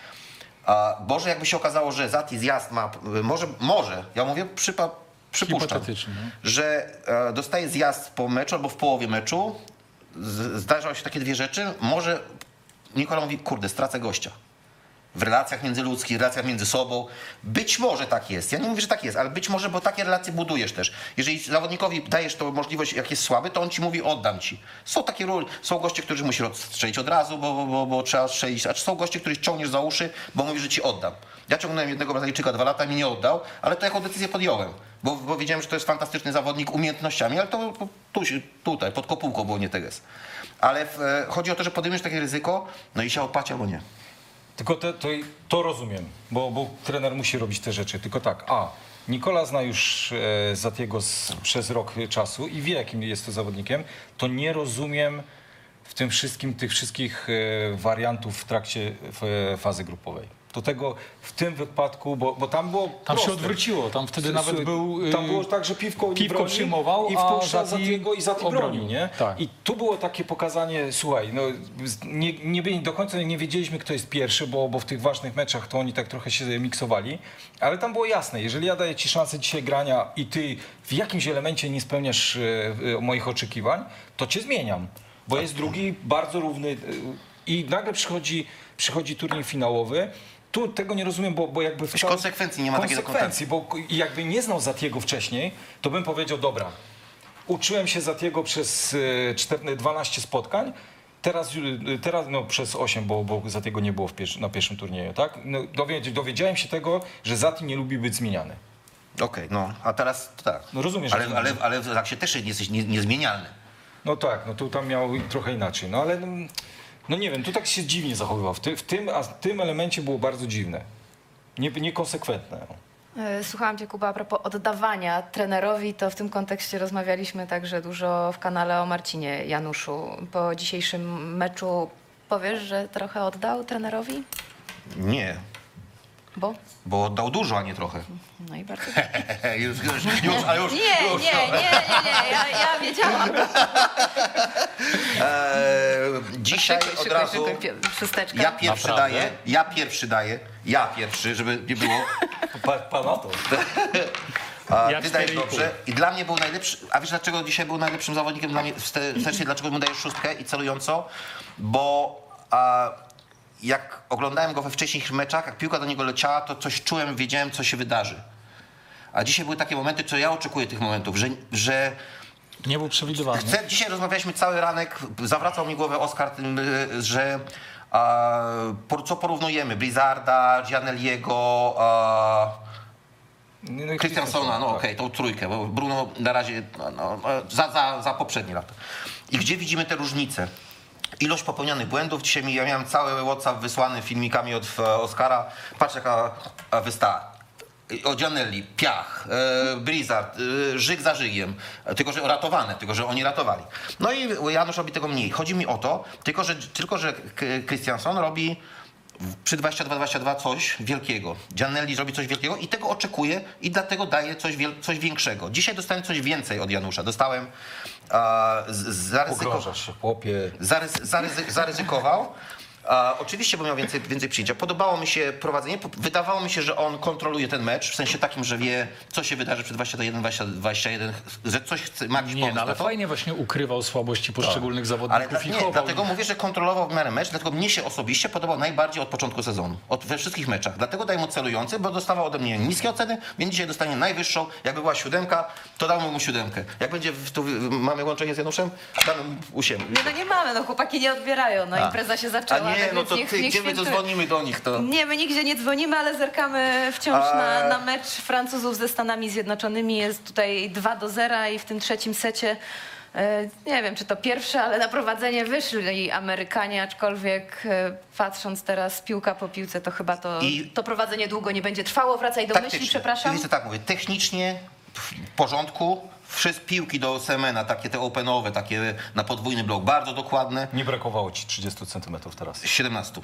Boże, jakby się okazało, że Zati zjazd ma, może, ja mówię, przypuszczam, Hipotetycznie, no. że dostaje zjazd po meczu albo w połowie meczu, zdarzają się takie dwie rzeczy, może Nikola mówi, kurde, stracę gościa. W relacjach międzyludzkich, w relacjach między sobą. Być może tak jest. Ja nie mówię, że tak jest, ale być może, bo takie relacje budujesz też. Jeżeli zawodnikowi dajesz tą możliwość, jak jest słaby, to on ci mówi, oddam ci. Są takie są goście, którzy musi odstrzelić od razu, bo trzeba strzelić. A są goście, których ciągniesz za uszy, bo mówisz, że ci oddam. Ja ciągnąłem jednego Brazylijczyka 2 lata, mi nie oddał, ale to jaką decyzję podjąłem. Bo wiedziałem, że to jest fantastyczny zawodnik umiejętnościami, ale to tutaj, pod kopułką było nie teges. Ale chodzi o to, że podejmiesz takie ryzyko, no i się odpacie albo nie. Tylko to rozumiem, bo trener musi robić te rzeczy. Tylko tak, Nikola zna już Zatiego przez rok czasu i wie, jakim jest to zawodnikiem, to nie rozumiem w tym wszystkim, tych wszystkich wariantów w trakcie fazy grupowej. Do tego w tym wypadku, bo tam było Tam proste. się odwróciło, tam wtedy nawet był... Tam było tak, że piwko przyjmował, i a wpuszcza Zati Zatiego i Zati obronił. bronił, nie? Tak. I tu było takie pokazanie, słuchaj, no do końca nie wiedzieliśmy, kto jest pierwszy, bo w tych ważnych meczach to oni tak trochę się miksowali, ale tam było jasne, jeżeli ja daję ci szansę dzisiaj grania i ty w jakimś elemencie nie spełniasz moich oczekiwań, to cię zmieniam, bo jest drugi, bardzo równy i nagle przychodzi turniej finałowy. Tu tego nie rozumiem, bo jakby... Konsekwencji nie ma takiego konsekwencji, bo jakby nie znał Zatiego wcześniej, to bym powiedział, dobra, uczyłem się Zatiego przez 12 spotkań, teraz no przez 8, bo Zatiego nie było na pierwszym turnieju, tak? No, dowiedziałem się tego, że Zati nie lubi być zmieniany. Okej, no, a teraz to tak. No rozumiesz. Ale w Zaksie też jesteś niezmienialny. No tak, no tu tam miał trochę inaczej, no ale... No nie wiem, tu tak się dziwnie zachowywał. W tym elemencie było bardzo dziwne. Niekonsekwentne. Słuchałam cię, Kuba, a propos oddawania trenerowi, to w tym kontekście rozmawialiśmy także dużo w kanale o Marcinie Januszu. Po dzisiejszym meczu powiesz, że trochę oddał trenerowi? Nie, Bo? bo oddał dużo, a nie trochę. No i bardzo już. Nie, ja wiedziałam. Dzisiaj od razu szósteczka. ja pierwszy, żeby nie było. Pana to. Ja Ty dajesz 4,5. dobrze. I dla mnie był najlepszy. A wiesz, dlaczego dzisiaj był najlepszym zawodnikiem dla mnie? Wstecznie, dlaczego mu dajesz 6 i celująco? Bo jak oglądałem go we wcześniejszych meczach, jak piłka do niego leciała, to coś czułem, wiedziałem, co się wydarzy. A dzisiaj były takie momenty, co ja oczekuję tych momentów, że Nie był przewidywalny. dzisiaj rozmawialiśmy cały ranek, zawracał mi głowę Oskar tym, że co porównujemy? Blizzarda, Gianelliego, Christiansona, no okej, tą trójkę, bo Bruno na razie za poprzednie lata. I gdzie widzimy te różnice? Ilość popełnionych błędów. Dzisiaj ja miałem cały WhatsApp wysłany filmikami od Oskara. Patrz jaka wystawa. O Gianelli, piach, Blizzard, żyg za żygiem, tylko że ratowane, tylko że oni ratowali. No i Janusz robi tego mniej. Chodzi mi o to, tylko że Christiansen robi przy 22-22 coś wielkiego. Gianelli robi coś wielkiego i tego oczekuję i dlatego daję coś większego. Dzisiaj dostałem coś więcej od Janusza. Dostałem Pogrożasz się, chłopie. zaryzykował. Oczywiście, bo miał więcej przyjęcia. Podobało mi się prowadzenie. Wydawało mi się, że on kontroluje ten mecz, w sensie takim, że wie, co się wydarzy przy 21, że coś chce, ma jakiś Nie, pomysł no, ale na to. fajnie właśnie ukrywał słabości poszczególnych zawodników Ale i nie, chował dlatego ich. mówię, że kontrolował w miarę mecz, dlatego mnie się osobiście podobał najbardziej od początku sezonu. We wszystkich meczach. Dlatego daję mu celujący, bo dostawał ode mnie niskie oceny, więc dzisiaj dostanie najwyższą. Jakby była 7, to damy mu 7. Jak będzie, tu mamy łączenie z Januszem, damy mu 8. Nie mamy, no chłopaki nie odbierają, no impreza się A zaczęła. nie, tak no więc to niech gdzie my to świętują. dzwonimy do nich, to... Nie, my nigdzie nie dzwonimy, ale zerkamy wciąż na mecz Francuzów ze Stanami Zjednoczonymi. Jest tutaj 2-0 i w tym trzecim secie Nie wiem, czy to pierwsze, ale na prowadzenie wyszli Amerykanie, aczkolwiek patrząc teraz piłka po piłce, to chyba to prowadzenie długo nie będzie trwało. Wracaj do myśli, przepraszam. Więc tak mówię, technicznie w porządku, wszystkie piłki do Semena, takie te openowe, takie na podwójny blok, bardzo dokładne. Nie brakowało ci 30 centymetrów teraz. 17.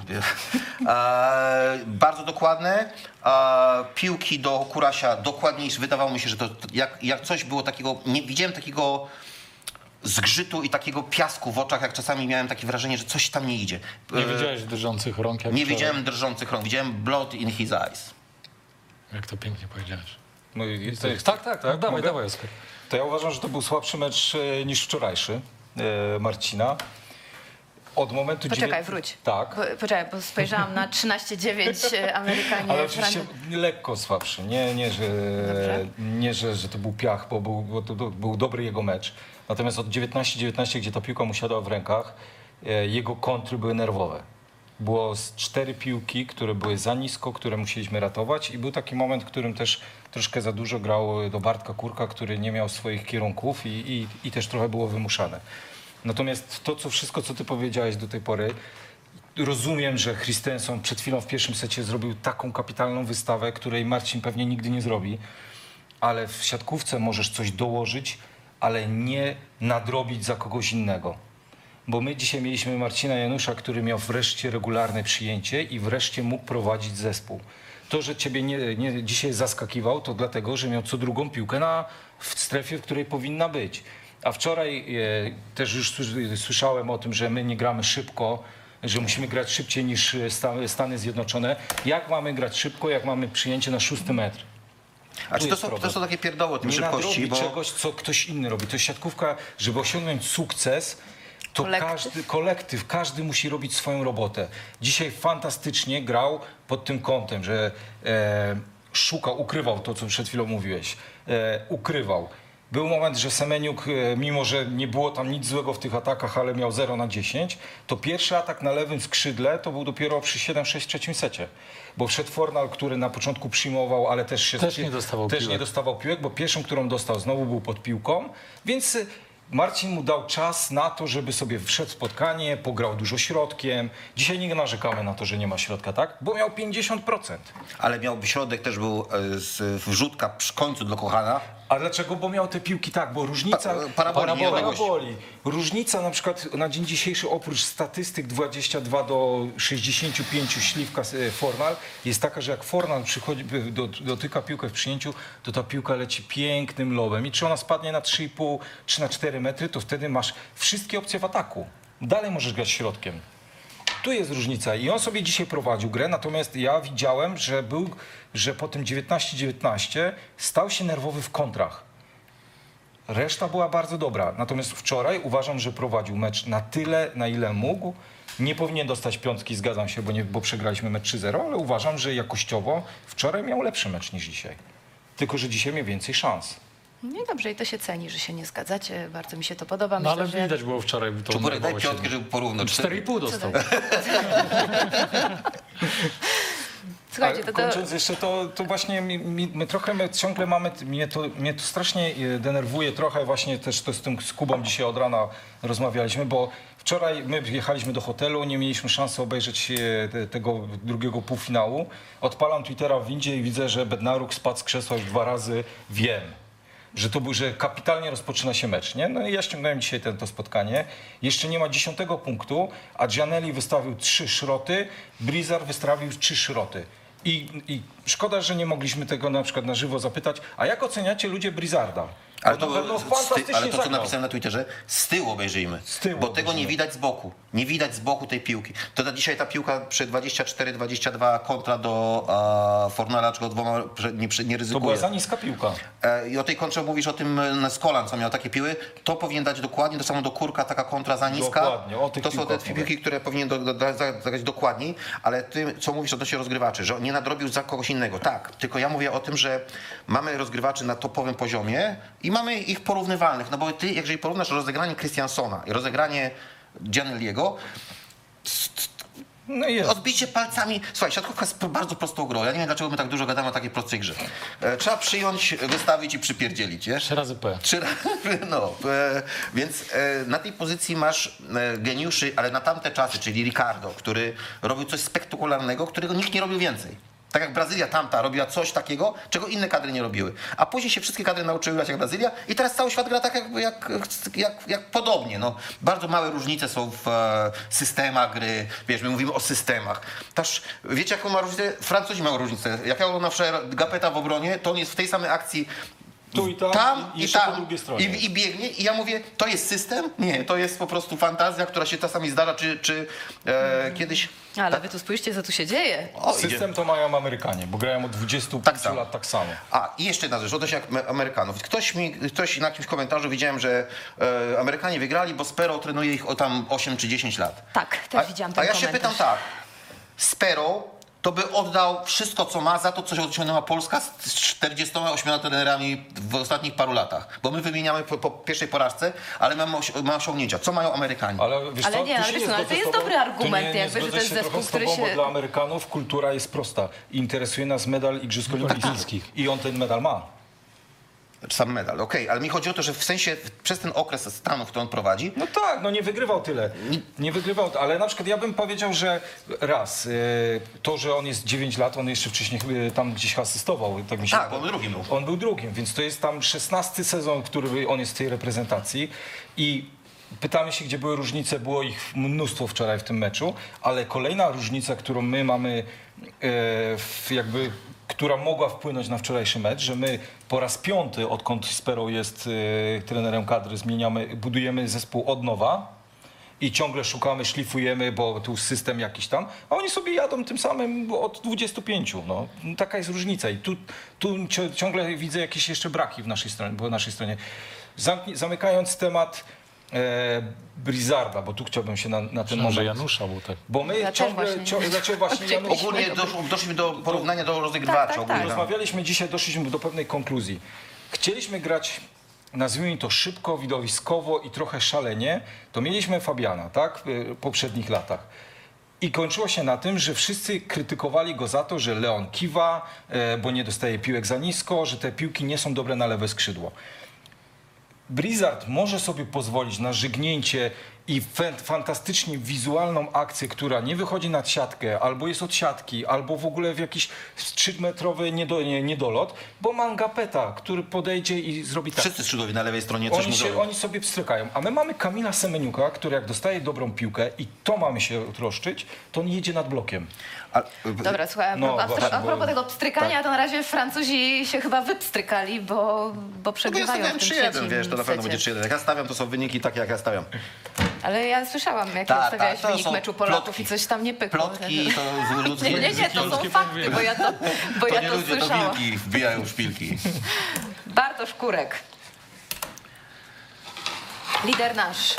Bardzo dokładne. Piłki do Kurasia dokładniejsze. Wydawało mi się, że to jak coś było takiego, nie widziałem takiego zgrzytu i takiego piasku w oczach, jak czasami miałem takie wrażenie, że coś tam nie idzie. Nie widziałeś drżących rąk? Jak Nie wczoraj? widziałem drżących rąk, widziałem blood in his eyes. Jak to pięknie powiedziałeś. No i to jest, Tak, dawaj, mogę? dawaj, Oskar. To ja uważam, że to był słabszy mecz niż wczorajszy Marcina. Od momentu... Poczekaj, wróć. Tak. Poczekaj, bo spojrzałam na 13-9 Amerykanie. Ale oczywiście lekko słabszy. Nie, że to był piach, bo to był dobry jego mecz. Natomiast od 19-19, gdzie ta piłka mu siadała w rękach, jego kontry były nerwowe. Było 4 piłki, które były za nisko, które musieliśmy ratować i był taki moment, w którym też troszkę za dużo grał do Bartka Kurka, który nie miał swoich kierunków i też trochę było wymuszane. Natomiast to wszystko, co ty powiedziałeś do tej pory, rozumiem, że Christensen przed chwilą w pierwszym secie zrobił taką kapitalną wystawę, której Marcin pewnie nigdy nie zrobi, ale w siatkówce możesz coś dołożyć, ale nie nadrobić za kogoś innego. Bo my dzisiaj mieliśmy Marcina Janusza, który miał wreszcie regularne przyjęcie i wreszcie mógł prowadzić zespół. To, że ciebie nie dzisiaj zaskakiwał, to dlatego, że miał co drugą piłkę w strefie, w której powinna być. A wczoraj też już słyszałem o tym, że my nie gramy szybko, że musimy grać szybciej niż Stany Zjednoczone. Jak mamy grać szybko, jak mamy przyjęcie na 6 metr? A czy to są takie pierdoły o tym Nie szybkości? nadrobi czegoś, co ktoś inny robi. To jest siatkówka, żeby osiągnąć sukces, to każdy musi robić swoją robotę. Dzisiaj fantastycznie grał pod tym kątem, że szukał, ukrywał to, co przed chwilą mówiłeś. Ukrywał. Był moment, że Semeniuk, mimo że nie było tam nic złego w tych atakach, ale miał 0/10, to pierwszy atak na lewym skrzydle to był dopiero przy 7-6 w trzecim secie. Bo wszedł Fornal, który na początku przyjmował, ale też nie dostawał piłek, bo pierwszą, którą dostał, znowu był pod piłką, więc Marcin mu dał czas na to, żeby sobie wszedł w spotkanie, pograł dużo środkiem. Dzisiaj nie narzekamy na to, że nie ma środka, tak? Bo miał 50%. Ale środek też był wrzutka przy końcu dla Kochana. A dlaczego? Bo miał te piłki tak, bo różnica... Paraboli. Różnica na przykład na dzień dzisiejszy oprócz statystyk 22-65 śliwka Fornal jest taka, że jak Fornal przychodzi, dotyka piłkę w przyjęciu, to ta piłka leci pięknym lobem i czy ona spadnie na 3,5 czy na 4 metry, to wtedy masz wszystkie opcje w ataku. Dalej możesz grać środkiem. Tu jest różnica i on sobie dzisiaj prowadził grę, natomiast ja widziałem, że po tym 19-19 stał się nerwowy w kontrach. Reszta była bardzo dobra, natomiast wczoraj uważam, że prowadził mecz na tyle, na ile mógł. Nie powinien dostać piątki, zgadzam się, bo przegraliśmy mecz 3-0, ale uważam, że jakościowo wczoraj miał lepszy mecz niż dzisiaj. Tylko że dzisiaj miał więcej szans. No i dobrze, i to się ceni, że się nie zgadzacie. Bardzo mi się to podoba. No Myślę, ale że... widać było wczoraj. Czuburek, daj piątkę, żeby porównać. 4,5 dostał. Słuchajcie, kończąc jeszcze, to właśnie ciągle mamy, mnie to strasznie denerwuje trochę, właśnie też to z Kubą dzisiaj od rana rozmawialiśmy, bo wczoraj my jechaliśmy do hotelu, nie mieliśmy szansy obejrzeć tego drugiego półfinału. Odpalam Twittera w windzie i widzę, że Bednaruk spadł z krzesła już 2 razy. Wiem, że kapitalnie rozpoczyna się mecz, nie? No i ja ściągnąłem dzisiaj to spotkanie. Jeszcze nie ma 10 punktu, a Gianelli wystawił 3 szroty, Brizar wystawił 3 szroty. I szkoda, że nie mogliśmy tego na przykład na żywo zapytać, a jak oceniacie ludzie Brizarda? Ale to, co napisałem na Twitterze, z tyłu obejrzyjmy, bo tego nie widać z boku. Nie widać z boku tej piłki. Dzisiaj ta piłka przy 24-22 kontra do Fornala, czego dwoma nie ryzykuje. To była za niska piłka. I o tej kontrze mówisz o tym z kolan, co miał takie piły. To powinien dać dokładnie, to samo do Kurka, taka kontra za niska. Dokładnie, to są te piłki, które powinien zagrać dokładniej, ale ty, co mówisz odnośnie rozgrywaczy, że on nie nadrobił za kogoś innego. Tak, tylko ja mówię o tym, że mamy rozgrywaczy na topowym poziomie i mamy ich porównywalnych, no bo ty, jeżeli porównasz rozegranie Christiansona i rozegranie Gianelliego, No jest. Odbicie palcami. Słuchaj, siatkówka jest bardzo prostą grą. Ja nie wiem, dlaczego my tak dużo gadamy o takiej prostej grze. Trzeba przyjąć, wystawić i przypierdzielić, wiesz? 3 razy P. No, więc na tej pozycji masz geniuszy, ale na tamte czasy, czyli Ricardo, który robił coś spektakularnego, którego nikt nie robił więcej. Tak jak Brazylia tamta robiła coś takiego, czego inne kadry nie robiły. A później się wszystkie kadry nauczyły grać jak Brazylia i teraz cały świat gra tak jak podobnie. No, bardzo małe różnice są w systemach gry. Wiesz, my mówimy o systemach. Też, wiecie jaką ma różnicę? Francuzi mają różnicę. Jak ja oglądam Gapeta w obronie, to on jest w tej samej akcji Tu i tam, tam i i jeszcze tam po drugiej stronie. i biegnie i ja mówię, to jest system? Nie, to jest po prostu fantazja, która się czasami zdarza, czy kiedyś... Ale wy tu spójrzcie, co tu się dzieje. O, idzie. System to mają Amerykanie, bo grają od 25 Tak samo. lat tak samo. A, i jeszcze jedna rzecz, odnośnie Amerykanów. Ktoś na jakimś komentarzu widziałem, że Amerykanie wygrali, bo Sparrow trenuje ich o tam 8 czy 10 lat. Tak, też widziałam ten A ja się komentarz. pytam tak, Sparrow to by oddał wszystko, co ma za to, co się osiągnęła Polska z 48 trenerami w ostatnich paru latach. Bo my wymieniamy po pierwszej porażce, ale mamy osiągnięcia. Co mają Amerykanie? Ale wiesz Ale co, nie, tu ale się wiesz co, ale to zgodzę z jest tobą. dobry argument, Tu nie jakby, że to zgodzę jest się zespół, trochę z który tobą, się... bo dla Amerykanów kultura jest prosta. Interesuje nas medal Igrzysk Olimpijskich. I on ten medal ma. Sam medal, okej, ale mi chodzi o to, że w sensie przez ten okres Stanów, który on prowadzi, No tak, no nie wygrywał tyle. Nie wygrywał, ale na przykład ja bym powiedział, że raz, to, że on jest 9 lat, on jeszcze wcześniej tam gdzieś asystował. Tak mi się Tak, bo on był drugim. On był drugim, więc to jest tam 16 sezon, który on jest w tej reprezentacji i pytamy się, gdzie były różnice, było ich mnóstwo wczoraj w tym meczu, ale kolejna różnica, którą my mamy która mogła wpłynąć na wczorajszy mecz, że my po raz 5, odkąd Sparrow jest trenerem kadry, budujemy zespół od nowa i ciągle szukamy, szlifujemy, bo tu system jakiś tam, a oni sobie jadą tym samym od 25. No. Taka jest różnica i tu ciągle widzę jakieś jeszcze braki po naszej stronie. Zamykając temat Blizzarda, bo tu chciałbym się na ten Może moment... Janusza był tak. Bo my Ja też ciągle... właśnie. Znaczy właśnie Janusz, ogólnie doszliśmy do porównania do rozgrywacza. Tak. ogólnie. rozmawialiśmy dzisiaj, doszliśmy do pewnej konkluzji. Chcieliśmy grać, nazwijmy to szybko, widowiskowo i trochę szalenie, to mieliśmy Fabiana, tak, w poprzednich latach. I kończyło się na tym, że wszyscy krytykowali go za to, że Leon kiwa, bo nie dostaje piłek za nisko, że te piłki nie są dobre na lewe skrzydło. Blizzard może sobie pozwolić na żygnięcie i fantastycznie wizualną akcję, która nie wychodzi nad siatkę, albo jest od siatki, albo w ogóle w jakiś 3-metrowy niedolot, bo ma Gapeta, który podejdzie i zrobi tak. Wszyscy skrzydłowi na lewej stronie coś mówią. Oni sobie pstrykają, a my mamy Kamila Semeniuka, który jak dostaje dobrą piłkę i to mamy się troszczyć, to on jedzie nad blokiem. Dobra, słuchaj, No, a właśnie, propos bo- tego pstrykania, to na razie Francuzi się chyba wypstrykali, bo Ja przegrywają stawiam w tym 3-1, trzecim wiesz, to na pewno secie. będzie 3-1. Jak ja stawiam, to są wyniki takie, jak ja stawiam. Ale ja słyszałam, jak Tak, stawiałeś tak, to wynik są meczu Polaków plotki. i coś tam nie pykło. Plotki to ludzkie... Nie, to są ludzkie fakty, pomówienia. bo To ja nie to ludzie, to słyszałam. wilki wbijają w szpilki. Bartosz Kurek. Lider nasz.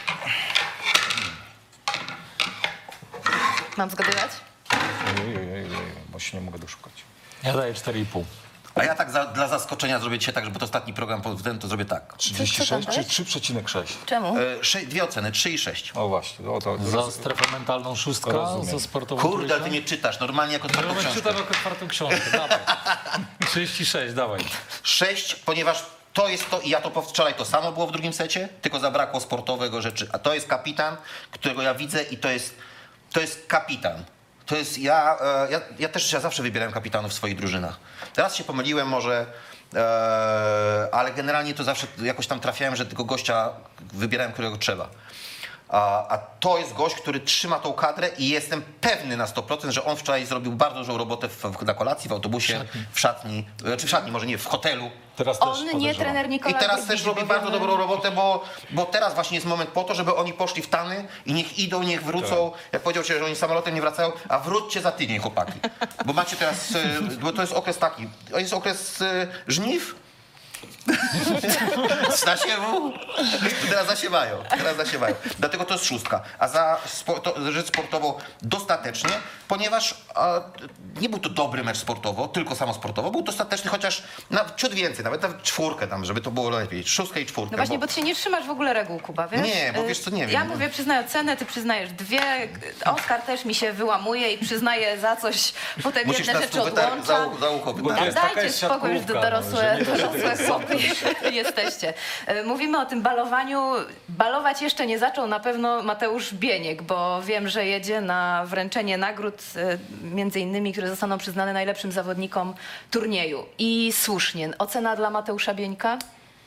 Mam zgadywać? Ojej, bo się nie mogę doszukać. Ja daję 4,5. A ja tak dla zaskoczenia zrobię dzisiaj tak, żeby to ostatni program to zrobię tak. 36 tam czy dałeś? 3,6? Czemu? Dwie oceny, 3 i 6. O właśnie, o to... Za strefę mentalną 6, Rozumiem. za sportową Kurde, ale ty trójkę. nie czytasz, normalnie jako No, taką ja książkę. czytam jako czwartą książkę, dawaj. 36, dawaj. 6, ponieważ to jest to, i ja to wczoraj to samo było w drugim secie, tylko zabrakło sportowego rzeczy. A to jest kapitan, którego ja widzę i to jest kapitan. To jest, ja też zawsze wybierałem kapitanów w swoich drużynach. Teraz się pomyliłem może, ale generalnie to zawsze jakoś tam trafiałem, że tego gościa wybierałem, którego trzeba. A to jest gość, który trzyma tą kadrę i jestem pewny na 100%, że on wczoraj zrobił bardzo dużą robotę na kolacji, w autobusie, w szatni, czy w szatni, może nie, w hotelu. Teraz też On nie podejrzewam. trener I Nikola teraz Grbić, też robi bo bardzo wiemy- dobrą robotę, bo teraz właśnie jest moment po to, żeby oni poszli w Tany i niech idą, niech wrócą. Jak powiedział się, że oni samolotem nie wracają, a wróćcie za tydzień, chłopaki. Bo macie teraz, bo to jest okres taki, to jest okres żniw Zasiewu? Teraz zasiewają. Dlatego to jest 6. A za rzecz sportową dostatecznie, ponieważ nie był to dobry mecz sportowo, tylko samo sportowo. Był dostateczny, chociaż ciut więcej, nawet 4 tam, żeby to było lepiej. 6 i 4. No właśnie, bo ty się nie trzymasz w ogóle reguł, Kuba, wiesz? Nie, bo wiesz co, nie wiem. Ja mówię, przyznaję ocenę, ty przyznajesz 2. Oskar też mi się wyłamuje i przyznaje za coś, potem Musisz jedne nas rzeczy odłącza. za ucho Bo to wytarć. jest taka Dajcie jest spokój, już siatkówka, dorosłe że nie chłopy jesteście. Mówimy o tym balowaniu. Balować jeszcze nie zaczął na pewno Mateusz Bieniek, bo wiem, że jedzie na wręczenie nagród, między innymi, które zostaną przyznane najlepszym zawodnikom turnieju. I słusznie. Ocena dla Mateusza Bieńka?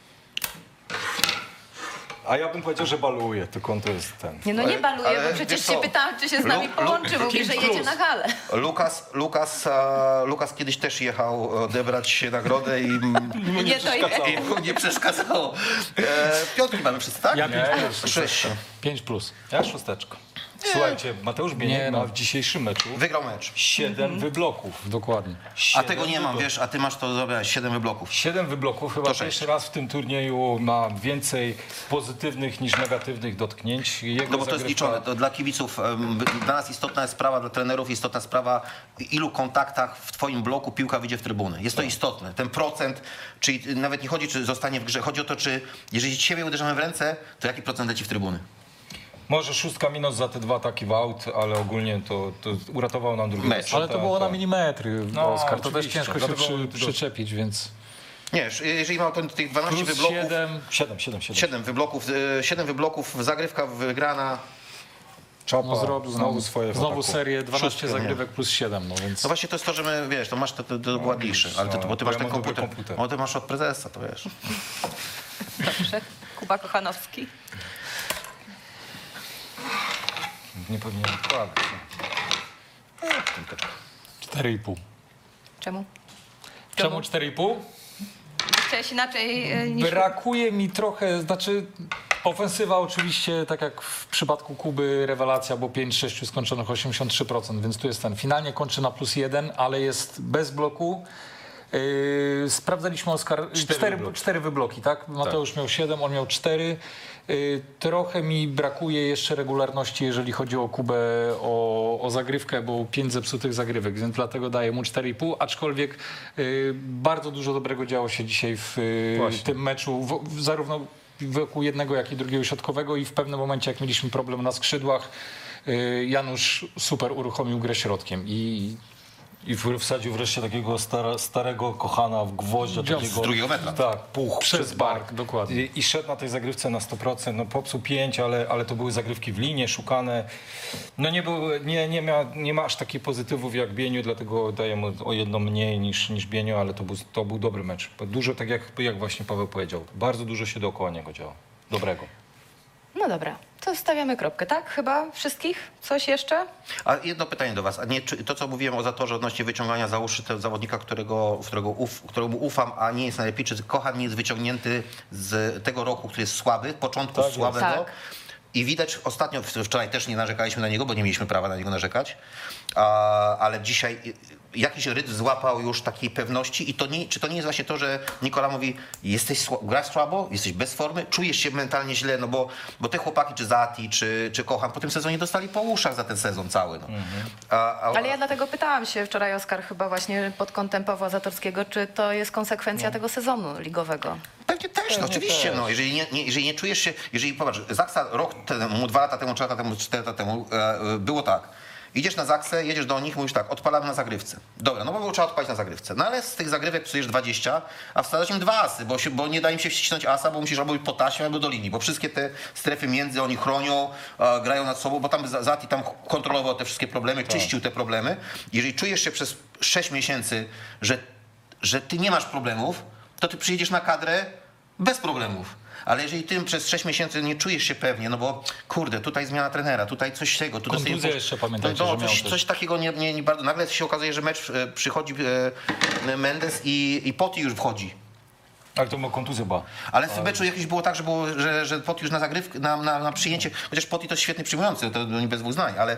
A ja bym powiedział, że baluje, tylko on to jest ten. Nie, no nie baluje, Ale bo przecież wiesz się co? pytałam, czy się z nami połączy. Mówi, że jedzie na galę. Lukas kiedyś też jechał odebrać nagrodę i Nie, to i mu nie przeszkadzało. 5 mamy wszyscy, tak? Ja Nie, 6. 5+. Ja 6. Słuchajcie, Mateusz Bieniek Nie, no. ma w dzisiejszym meczu Wygrał mecz. 7 wybloków. Dokładnie. A tego nie mam, wiesz, a ty masz to zrobione 7 wybloków. 7 wybloków, chyba To 6. pierwszy raz w tym turnieju ma więcej pozytywnych niż negatywnych dotknięć. Jego No bo to jest zagrywka- liczone, to dla kibiców, dla nas istotna jest sprawa, dla trenerów istotna sprawa, ilu kontaktach w twoim bloku piłka wyjdzie w trybuny. Jest to istotne. Ten procent, czyli nawet nie chodzi, czy zostanie w grze, chodzi o to, czy jeżeli ciebie uderzamy w ręce, to jaki procent leci w trybuny. Może 6 minus za te 2 ataki w aut, ale ogólnie to uratował nam drugi Mecz. Ale to było na milimetry, No, Oskar. To też oczywiście. ciężko się Dlatego- przyczepić, więc... Nie, jeżeli ma tych 12 Plus wybloków, 7. 7 wybloków, zagrywka wygrana. Czapa No zrobił znowu swoje w znowu ataku. serię 12 Szóstkę, nie. zagrywek plus 7, no więc... No właśnie to jest to, że my, wiesz, to masz to ładniejsze, ale bo ty to masz ja ten mam dobry komputer. komputer. Bo ty masz od prezesa, to wiesz. Dobrze. Kuba Kochanowski. Nie powinienem wkładać. 4,5. Czemu? Czemu 4,5? Chciałeś inaczej niż... Brakuje mi trochę, znaczy ofensywa oczywiście, tak jak w przypadku Kuby, rewelacja, bo 5-6 skończonych 83%, więc tu jest ten. Finalnie kończy na +1, ale jest bez bloku. Sprawdzaliśmy, Oskar, 4 wybloki, tak? Mateusz miał 7, on miał 4. Trochę mi brakuje jeszcze regularności, jeżeli chodzi o Kubę, o zagrywkę, bo 5 zepsutych zagrywek, więc dlatego daję mu 4,5, aczkolwiek bardzo dużo dobrego działo się dzisiaj w tym meczu, zarówno wokół jednego, jak i drugiego środkowego i w pewnym momencie, jak mieliśmy problem na skrzydłach, Janusz super uruchomił grę środkiem i wsadził wreszcie takiego starego kochana w gwoździa. Dział Takiego, z drugiego metra. Tak, puch przez bark. dokładnie. I szedł na tej zagrywce na 100%. No popsuł 5, ale to były zagrywki w linie, szukane. No nie ma aż takich pozytywów jak Bieniu, dlatego daję mu o jedno mniej niż Bieniu, ale to był dobry mecz. Dużo, tak jak właśnie Paweł powiedział, bardzo dużo się dookoła niego działo. Dobrego. No dobra, to stawiamy kropkę, tak? Chyba wszystkich? Coś jeszcze? A jedno pytanie do was. A nie, czy to, co mówiłem o Zatorze odnośnie wyciągania za uszy tego zawodnika, któremu ufam, a nie jest najlepiej, czy Kochan nie jest wyciągnięty z tego roku, który jest słaby, początku Tak, słabego. tak. I widać ostatnio, wczoraj też nie narzekaliśmy na niego, bo nie mieliśmy prawa na niego narzekać, ale dzisiaj jakiś rytm złapał już takiej pewności i czy to nie jest właśnie to, że Nikola mówi, grasz słabo, jesteś bez formy, czujesz się mentalnie źle, no bo te chłopaki, czy Zati, czy Kochan po tym sezonie dostali po uszach za ten sezon cały. No. Ale ja dlatego pytałam się wczoraj, Oskar, chyba właśnie pod kątem Pawła Zatorskiego, czy to jest konsekwencja tego sezonu ligowego? Pewnie też, no oczywiście, no, jeżeli nie czujesz się, jeżeli popatrz, Zaksa rok temu, 2 lata temu, 3 lata temu, 4 lata temu było tak. Idziesz na Zaksę, jedziesz do nich, mówisz tak, odpalamy na zagrywce. Dobra, no bo trzeba odpalić na zagrywce. No ale z tych zagrywek psujesz 20, a wsadzasz im 2 asy, bo nie da im się wcisnąć asa, bo musisz albo po taśmie, albo do linii, bo wszystkie te strefy między oni chronią, grają nad sobą, bo tam Zati tam kontrolował te wszystkie problemy, czyścił te problemy. Jeżeli czujesz się przez 6 miesięcy, że ty nie masz problemów, to ty przyjedziesz na kadrę bez problemów. Ale jeżeli ty przez 6 miesięcy nie czujesz się pewnie, no bo kurde, tutaj zmiana trenera, tutaj coś tego. Tu Kontuzja jeszcze pamiętajcie, że miał coś takiego nie bardzo. Nagle się okazuje, że mecz przychodzi Mendes i Poti już wchodzi. Ale to ma kontuzję była. Ale w meczu jakieś było tak, że Poti już na zagrywkę, na przyjęcie, chociaż Poti to świetny przyjmujący, to nie bez dwóch zdań, ale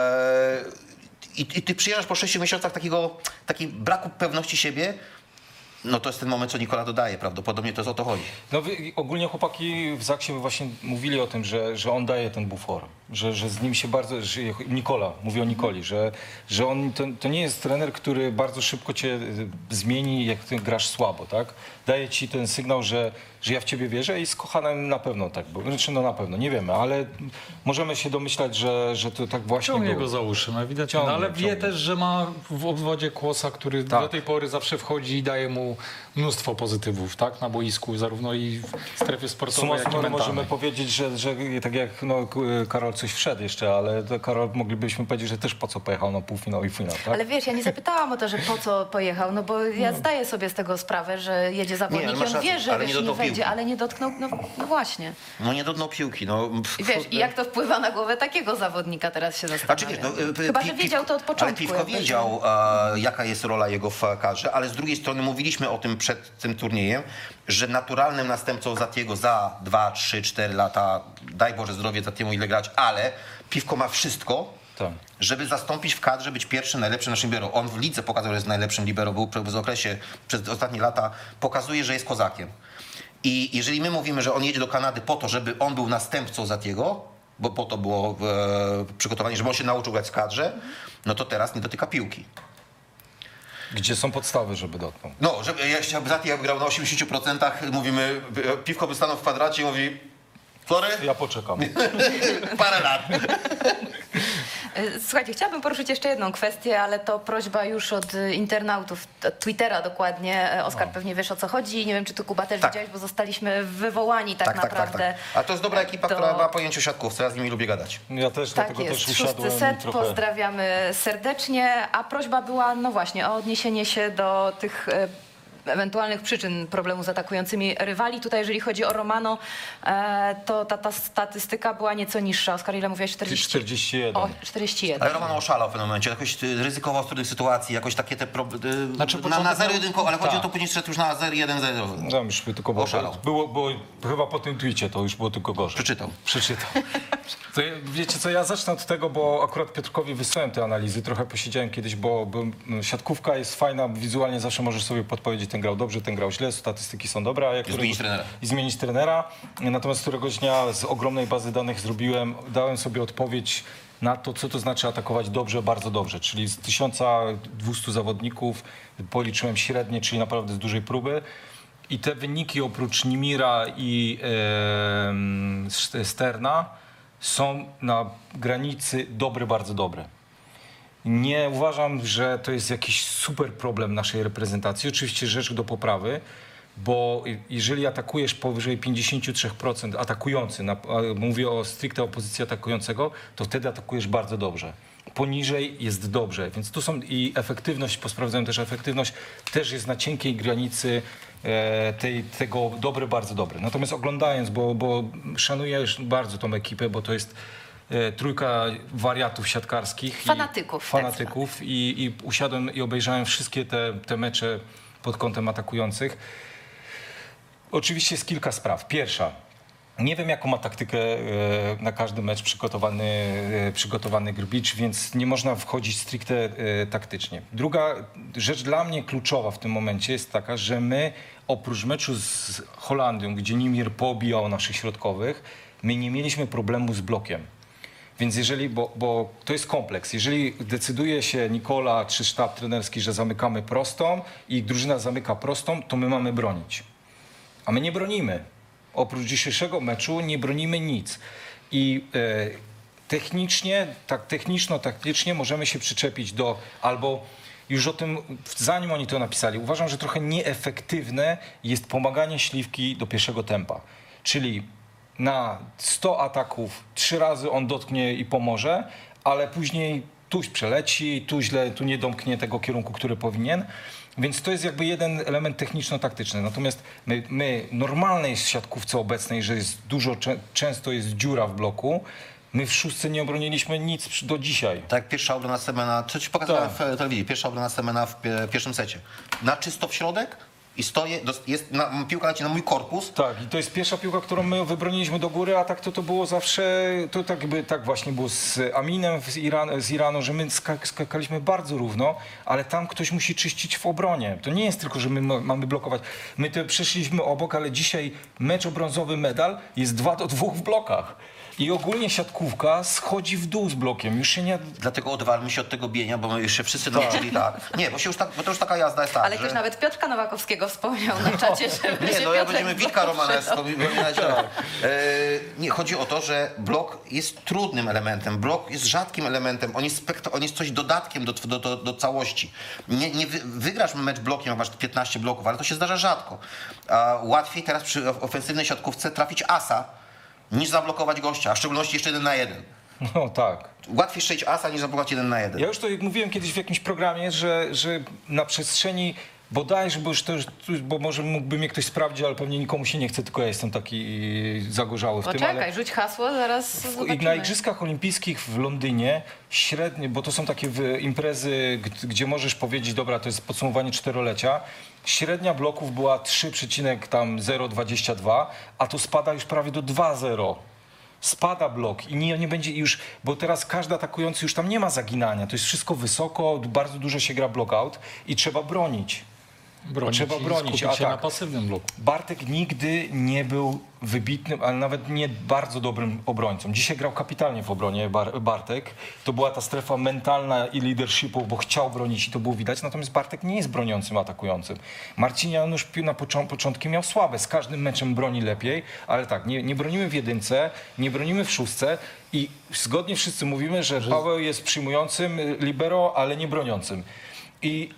i ty przyjeżdżasz po 6 miesiącach takiej braku pewności siebie. no to jest ten moment, co Nikola dodaje, prawdopodobnie to jest o to chodzi. No ogólnie chłopaki w Zaksie właśnie mówili o tym, że on daje ten bufor, że z nim się bardzo, że Nikola, mówię o Nikoli, że on to nie jest trener, który bardzo szybko cię zmieni, jak ty grasz słabo, tak? Daje ci ten sygnał, że ja w ciebie wierzę i z Kochanem na pewno tak było. Znaczy no na pewno, nie wiemy, ale możemy się domyślać, że to tak właśnie Ciągnie było. go za uszy, no ewidentnie. Ciągnie, No, ale wie ciągnie. też, że ma w obwodzie Kłosa, który Tak. do tej pory zawsze wchodzi i daje mu mnóstwo pozytywów, tak? Na boisku, zarówno i w strefie sportowej, Summa jak i summarum mentalnej. możemy powiedzieć, że tak jak no, Karol coś wszedł jeszcze, ale to Karol moglibyśmy powiedzieć, że też po co pojechał na półfinał i finał, tak? Ale wiesz, ja nie zapytałam o to, że po co pojechał, no bo ja zdaję sobie z tego sprawę, że jedzie zawodnik ale i masz on rację, wie, że ale wiesz, nie nie dotknął wejdzie, piłki. ale nie dotknął, no właśnie. No nie dotknął piłki, no. I wiesz, i jak to wpływa na głowę takiego zawodnika, teraz się zastanawiam. Znaczy, wiesz, no, Chyba, że wiedział to od początku. Ale Piwko jakby, że- wiedział, jaka jest rola jego w kadrze, ale z drugiej strony mówiliśmy o tym przed tym turniejem, że naturalnym następcą Zatiego za 2, 3, 4 lata, daj Boże zdrowie Zatiemu ile grać, ale Piwko ma wszystko, Tak. żeby zastąpić w kadrze, być pierwszym, najlepszym naszym libero. On w lidze pokazał, że jest najlepszym libero, był w okresie, przez ostatnie lata, pokazuje, że jest kozakiem. I jeżeli my mówimy, że on jedzie do Kanady po to, żeby on był następcą Zatiego, bo po to było przygotowanie, żeby on się nauczył grać w kadrze, no to teraz nie dotyka piłki. Gdzie są podstawy, żeby dotknął? No, żeby ja chciałbym Zati, jakby grał na 80%, mówimy, Piwko by stanął w kwadracie i mówi, sorry, Ja poczekam. parę lat. Słuchajcie, chciałabym poruszyć jeszcze jedną kwestię, ale to prośba już od internautów, od Twittera dokładnie. Oskar, pewnie wiesz, o co chodzi. Nie wiem, czy ty, Kuba, też Tak. widziałeś, bo zostaliśmy wywołani tak naprawdę. A to jest dobra ekipa, do- która ma pojęcie o siatkówce, ja z nimi lubię gadać. Ja też, Tak dlatego jest, też 6. usiadłem set, i trochę... pozdrawiamy serdecznie, a prośba była, no właśnie, o odniesienie się do tych ewentualnych przyczyn problemu z atakującymi rywali. Tutaj, jeżeli chodzi o Romano, to ta statystyka była nieco niższa. Oskar, ile mówiłeś? 41. O, 41. Ale Roman oszalał w pewnym momencie, jakoś ryzykował w trudnych sytuacji, jakoś takie te Znaczy, na początek 0-1, ale chodzi o tak. to, później szedł już na 0-1-0. Tam już tylko Oszalał. było chyba po tym tweetie to już było tylko gorzej. Przeczytał. To wiecie co, ja zacznę od tego, bo akurat Piotrkowi wysłałem te analizy, trochę posiedziałem kiedyś, bo siatkówka jest fajna, wizualnie zawsze możesz sobie podpowiedzieć, ten grał dobrze, ten grał źle, statystyki są dobre. A jak zmienić trenera. I zmienić trenera. Natomiast któregoś dnia z ogromnej bazy danych dałem sobie odpowiedź na to, co to znaczy atakować dobrze, bardzo dobrze. Czyli z 1200 zawodników policzyłem średnie, czyli naprawdę z dużej próby. I te wyniki oprócz Nimira i Sterna są na granicy dobre, bardzo dobre. Nie uważam, że to jest jakiś super problem naszej reprezentacji. Oczywiście rzecz do poprawy, bo jeżeli atakujesz powyżej 53% atakujący, mówię o stricte o pozycji atakującego, to wtedy atakujesz bardzo dobrze. Poniżej jest dobrze, więc tu są i efektywność, posprawdzałem też efektywność, też jest na cienkiej granicy tego dobre, bardzo dobre. Natomiast oglądając, bo szanuję bardzo tą ekipę, bo to jest trójka wariatów siatkarskich. Fanatyków. I usiadłem i obejrzałem wszystkie te mecze pod kątem atakujących. Oczywiście jest kilka spraw. Pierwsza. Nie wiem, jaką ma taktykę na każdy mecz przygotowany Grbić, więc nie można wchodzić stricte taktycznie. Druga rzecz dla mnie kluczowa w tym momencie jest taka, że my oprócz meczu z Holandią, gdzie Nimir pobijał naszych środkowych, my nie mieliśmy problemu z blokiem. Więc jeżeli, bo to jest kompleks, jeżeli decyduje się Nikola czy sztab trenerski, że zamykamy prostą i drużyna zamyka prostą, to my mamy bronić. A my nie bronimy. Oprócz dzisiejszego meczu nie bronimy nic. I techniczno-taktycznie możemy się przyczepić do albo już o tym, zanim oni to napisali, uważam, że trochę nieefektywne jest pomaganie Śliwki do pierwszego tempa. Czyli na 100 ataków 3 razy on dotknie i pomoże, ale później tuś przeleci, tu nie domknie tego kierunku, który powinien. Więc to jest jakby jeden element techniczno-taktyczny. Natomiast my normalnej siatkówce obecnej, że jest dużo, często jest dziura w bloku, my w szóstce nie obroniliśmy nic do dzisiaj. Tak, pierwsza obrona Semena, co ci pokazałem w telewizji, pierwsza obrona Semena w pierwszym secie. Na czysto w środek, i stoję, piłka leci na mój korpus. Tak, i to jest pierwsza piłka, którą my wybroniliśmy do góry, a tak to było zawsze, to tak właśnie było z Aminem z Iranu, że my skakaliśmy bardzo równo, ale tam ktoś musi czyścić w obronie. To nie jest tylko, że my mamy blokować. My to przeszliśmy obok, ale dzisiaj mecz o brązowy medal jest 2-2 w blokach. I ogólnie siatkówka schodzi w dół z blokiem. Już się nie... Dlatego odwalmy się od tego bienia, bo my już się wszyscy nauczyli tak. Nie, bo to już taka jazda jest tak, Ale że... też nawet Piotrka Nowakowskiego wspomniał na czacie, żeby Nie, się no ja Piotrek będziemy Witka Romanesco. Tak. Nie, chodzi o to, że blok jest trudnym elementem, blok jest rzadkim elementem, on jest coś dodatkiem do całości. Nie wygrasz mecz blokiem, jak masz 15 bloków, ale to się zdarza rzadko. A łatwiej teraz przy ofensywnej siatkówce trafić asa, niż zablokować gościa, a w szczególności jeszcze 1 na 1. No tak. Łatwiej strzelić asa, niż zablokować 1 na 1. Ja już to mówiłem kiedyś w jakimś programie, że na przestrzeni bodajże, bo może mógłby mnie ktoś sprawdzić, ale pewnie nikomu się nie chce, tylko ja jestem taki zagorzały w tym. Poczekaj, rzuć hasło, zaraz I zobaczymy. na Igrzyskach Olimpijskich w Londynie średnio, bo to są takie imprezy, gdzie możesz powiedzieć, dobra, to jest podsumowanie 4-lecia, średnia bloków była 3,022, a to spada już prawie do 2,0. Spada blok i nie będzie już, bo teraz każdy atakujący już tam nie ma zaginania, to jest wszystko wysoko, bardzo dużo się gra blockout i trzeba bronić. Trzeba bronić, skupić się a na tak. pasywnym bloku. Bartek nigdy nie był wybitnym, ale nawet nie bardzo dobrym obrońcą. Dzisiaj grał kapitalnie w obronie Bartek. To była ta strefa mentalna i leadershipu, bo chciał bronić i to było widać. Natomiast Bartek nie jest broniącym, atakującym. Marcin Janusz na początku miał słabe. Z każdym meczem broni lepiej, ale tak, nie bronimy w jedynce, nie bronimy w szóstce i zgodnie wszyscy mówimy, że Paweł jest przyjmującym libero, ale nie broniącym. I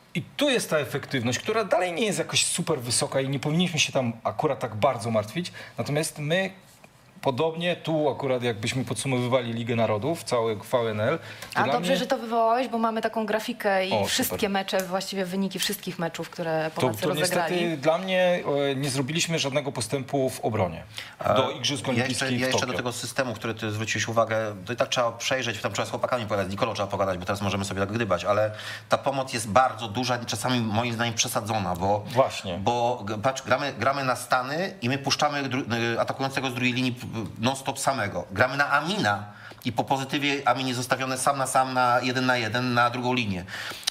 tu jest ta efektywność, która dalej nie jest jakoś super wysoka i nie powinniśmy się tam akurat tak bardzo martwić. Natomiast my podobnie tu akurat jakbyśmy podsumowywali Ligę Narodów, cały VNL. A dobrze, że to wywołałeś, bo mamy taką grafikę i O, wszystkie super. mecze, właściwie wyniki wszystkich meczów, które To Polacy rozegrali. niestety dla mnie nie zrobiliśmy żadnego postępu w obronie do Igrzysk Olimpijskich Ja w jeszcze Tokio. do tego systemu, który ty zwróciłeś uwagę, to i tak trzeba przejrzeć, tam trzeba z chłopakami pogadać, z Nikolą trzeba pogadać, bo teraz możemy sobie tak gdybać, ale ta pomoc jest bardzo duża, czasami moim zdaniem przesadzona, bo Właśnie. Bo patrz, gramy na Stany i my puszczamy atakującego z drugiej linii non-stop samego. Gramy na Amina i po pozytywie Amin jest zostawiony sam na 1 na 1 na drugą linię.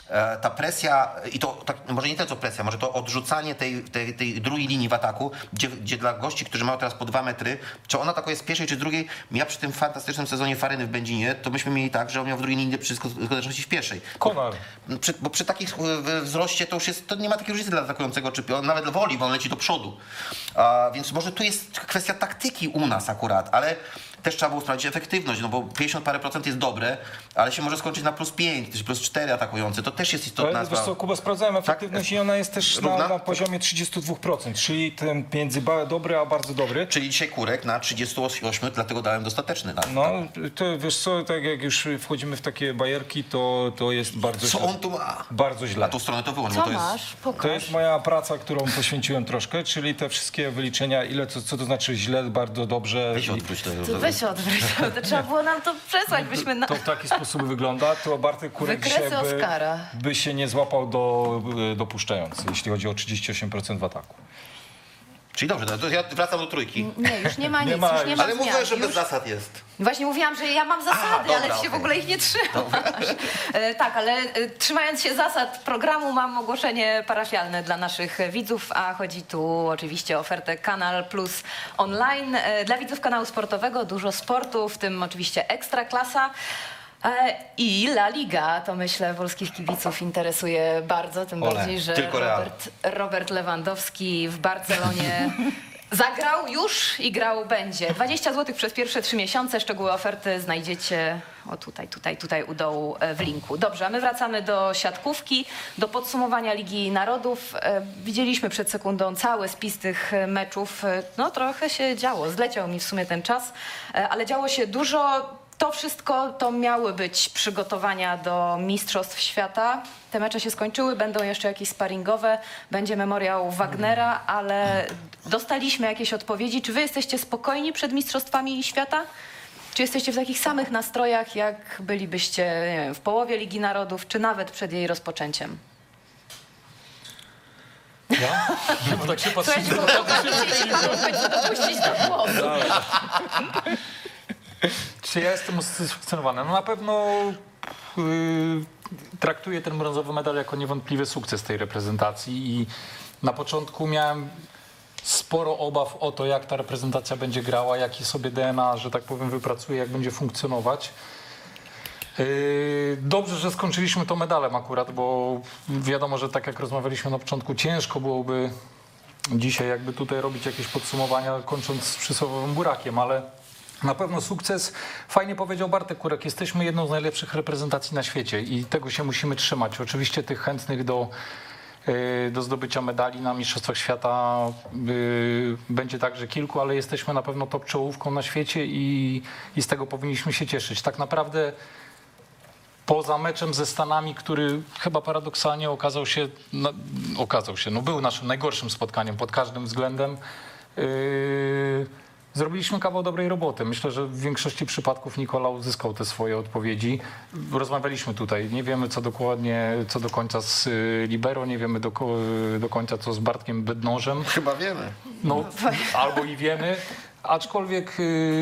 Ta presja, i to tak, może nie tyle co presja, może to odrzucanie tej drugiej linii w ataku, gdzie dla gości, którzy mają teraz po 2 metry, czy on atakuje z pierwszej czy z drugiej, ja przy tym fantastycznym sezonie Faryny w Będzinie, to myśmy mieli tak, że on miał w drugiej linii przy skuteczności w pierwszej. Konar. Bo przy takich wzroście to już jest, to nie ma takiej różnicy dla atakującego, czy on nawet woli, bo on leci do przodu. Więc może tu jest kwestia taktyki u nas akurat, ale też trzeba było sprawdzić efektywność, no bo 50 parę procent jest dobre, ale się może skończyć na +5, czy +4 atakujący, to też jest istotna Ale wiesz co, sprawa. Kuba, sprawdzałem efektywność i ona jest też Równa? na poziomie 32%, czyli ten między dobry a bardzo dobry. Czyli dzisiaj Kurek na 38, dlatego dałem dostateczny. No, to wiesz co, tak jak już wchodzimy w takie bajerki, to jest bardzo Co źle. on tu ma? Bardzo źle. Na tą stronę to wyłącz, bo Co to jest... masz? Pokaż. To jest moja praca, którą poświęciłem troszkę, czyli te wszystkie wyliczenia, co to znaczy źle, bardzo dobrze. Weź odwróć to. To weź odwróć, to trzeba było nam to przesłać, byśmy na... To w taki sposób wygląda, to Bartek Kurek Wykresy dzisiaj Oscara. by się nie złapał dopuszczający, jeśli chodzi o 38% w ataku. Czyli dobrze, to ja wracam do trójki. Nie, już nie ma nic, ma już nie już. ma Ale zmian. mówiłeś, że Już- bez zasad jest. Właśnie mówiłam, że ja mam zasady, dobra, ale ty się w okej. ogóle ich nie trzymasz. Tak, ale trzymając się zasad programu, mam ogłoszenie parafialne dla naszych widzów, a chodzi tu oczywiście o ofertę Kanal Plus Online. Dla widzów kanału sportowego dużo sportu, w tym oczywiście Ekstraklasa. I La Liga, to myślę polskich kibiców interesuje bardzo, tym Ole, bardziej, że tylko Real. Robert Lewandowski w Barcelonie zagrał już i grał będzie. 20 zł przez pierwsze 3 miesiące. Szczegóły oferty znajdziecie tutaj u dołu w linku. Dobrze, a my wracamy do siatkówki, do podsumowania Ligi Narodów. Widzieliśmy przed sekundą cały spis tych meczów. No trochę się działo, zleciał mi w sumie ten czas, ale działo się dużo. To wszystko to miały być przygotowania do Mistrzostw Świata. Te mecze się skończyły, będą jeszcze jakieś sparingowe, będzie memoriał Wagnera, ale dostaliśmy jakieś odpowiedzi. Czy wy jesteście spokojni przed Mistrzostwami Świata? Czy jesteście w takich samych nastrojach, jak bylibyście, nie wiem, w połowie Ligi Narodów, czy nawet przed jej rozpoczęciem? Ja? Bo tak się Słuchajcie, patrzycie. dopuścić do głosu. Czy ja jestem usatysfakcjonowany? No na pewno traktuję ten brązowy medal jako niewątpliwy sukces tej reprezentacji i na początku miałem sporo obaw o to, jak ta reprezentacja będzie grała, jaki sobie DNA, że tak powiem, wypracuje, jak będzie funkcjonować. Dobrze, że skończyliśmy to medalem akurat, bo wiadomo, że tak jak rozmawialiśmy na początku, ciężko byłoby dzisiaj jakby tutaj robić jakieś podsumowania, kończąc z przysłowiowym burakiem, ale na pewno sukces. Fajnie powiedział Bartek Kurek, jesteśmy jedną z najlepszych reprezentacji na świecie i tego się musimy trzymać. Oczywiście tych chętnych do zdobycia medali na Mistrzostwach Świata będzie także kilku, ale jesteśmy na pewno top czołówką na świecie i z tego powinniśmy się cieszyć. Tak naprawdę poza meczem ze Stanami, który chyba paradoksalnie był naszym najgorszym spotkaniem pod każdym względem, zrobiliśmy kawał dobrej roboty. Myślę, że w większości przypadków Nikola uzyskał te swoje odpowiedzi. Rozmawialiśmy tutaj. Nie wiemy co do końca z libero, nie wiemy do końca co z Bartkiem Bednożem. Chyba wiemy. No, albo i wiemy. Aczkolwiek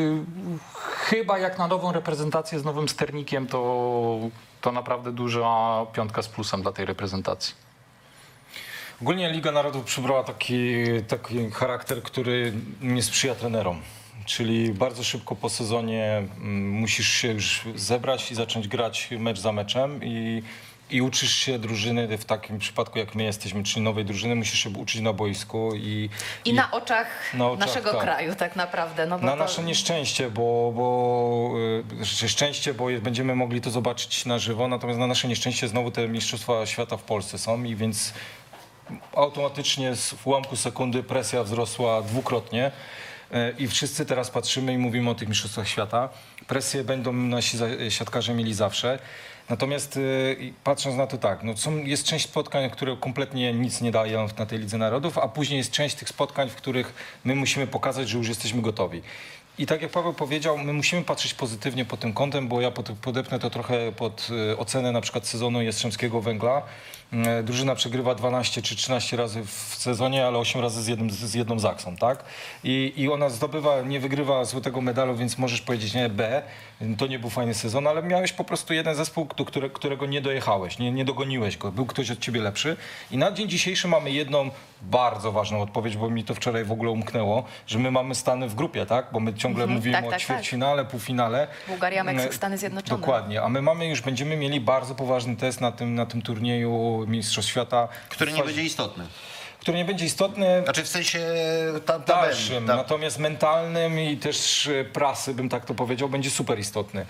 chyba jak na nową reprezentację z nowym sternikiem, to naprawdę duża piątka z plusem dla tej reprezentacji. Ogólnie Liga Narodów przybrała taki charakter, który nie sprzyja trenerom. Czyli bardzo szybko po sezonie musisz się już zebrać i zacząć grać mecz za meczem i uczysz się drużyny w takim przypadku, jak my jesteśmy, czyli nowej drużyny, musisz się uczyć na boisku. I na oczach naszego tak. kraju tak naprawdę. No bo na nasze nieszczęście, bo szczęście, bo będziemy mogli to zobaczyć na żywo, natomiast na nasze nieszczęście znowu te Mistrzostwa Świata w Polsce są i więc automatycznie w ułamku sekundy presja wzrosła dwukrotnie i wszyscy teraz patrzymy i mówimy o tych Mistrzostwach Świata. Presję będą nasi siatkarze mieli zawsze. Natomiast patrząc na to tak, jest część spotkań, które kompletnie nic nie dają na tej Lidze Narodów, a później jest część tych spotkań, w których my musimy pokazać, że już jesteśmy gotowi. I tak jak Paweł powiedział, my musimy patrzeć pozytywnie pod tym kątem, bo ja podepnę to trochę pod ocenę na przykład sezonu Jastrzębskiego Węgla. Drużyna przegrywa 12 czy 13 razy w sezonie, ale 8 razy z jedną Zaksą, tak? I ona nie wygrywa złotego medalu, więc możesz powiedzieć, nie, to nie był fajny sezon, ale miałeś po prostu jeden zespół, do którego nie dojechałeś, nie dogoniłeś go, był ktoś od ciebie lepszy. I na dzień dzisiejszy mamy jedną bardzo ważną odpowiedź, bo mi to wczoraj w ogóle umknęło, że my mamy Stany w grupie, tak? Bo my ciągle mówimy o ćwierćfinale, półfinale. Bułgaria, Meksyk, Stany Zjednoczone. Dokładnie, a my będziemy mieli bardzo poważny test na tym turnieju Mistrzostw Świata. Który nie będzie istotny. Który nie będzie istotny. Znaczy w sensie dalszym, natomiast mentalnym i też prasy, bym tak to powiedział, będzie super istotny.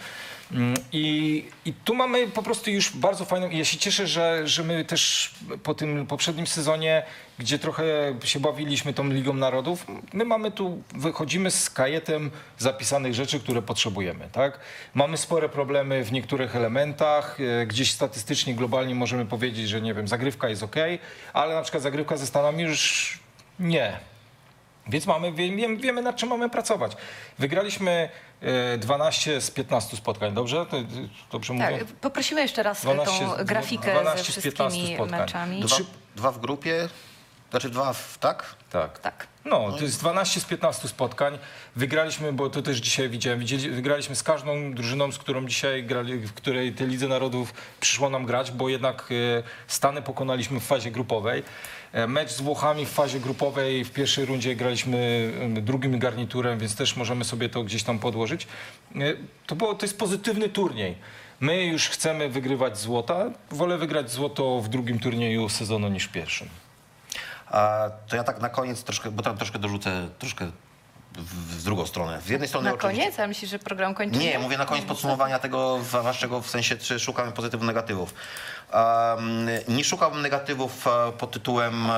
I tu mamy po prostu już bardzo fajną. I ja się cieszę, że my też po tym poprzednim sezonie, gdzie trochę się bawiliśmy tą Ligą Narodów, my wychodzimy z kajetem zapisanych rzeczy, które potrzebujemy. Tak? Mamy spore problemy w niektórych elementach. Gdzieś statystycznie, globalnie możemy powiedzieć, że nie wiem, zagrywka jest okej, ale na przykład zagrywka ze Stanami już nie. Więc wiemy, nad czym mamy pracować. Wygraliśmy 12 z 15 spotkań, dobrze? Dobrze mówię? Tak, poprosimy jeszcze raz tą grafikę 12 ze z 15 wszystkimi spotkań. meczami. Dwa w grupie, znaczy tak? Tak. No, to jest 12 z 15 spotkań. Wygraliśmy, bo to też dzisiaj wygraliśmy z każdą drużyną, z którą dzisiaj grali, w której tej Lidze Narodów przyszło nam grać, bo jednak Stany pokonaliśmy w fazie grupowej. Mecz z Włochami w fazie grupowej w pierwszej rundzie graliśmy drugim garniturem, więc też możemy sobie to gdzieś tam podłożyć. To jest pozytywny turniej. My już chcemy wygrywać złota. Wolę wygrać złoto w drugim turnieju sezonu niż w pierwszym. To ja tak na koniec troszkę, bo tam troszkę dorzucę w drugą stronę. Z jednej strony Na koniec? A myślisz, że program kończymy? Nie, mówię na koniec podsumowania tego waszego, w sensie, czy szukamy pozytywów, negatywów. Nie szukałbym negatywów pod tytułem,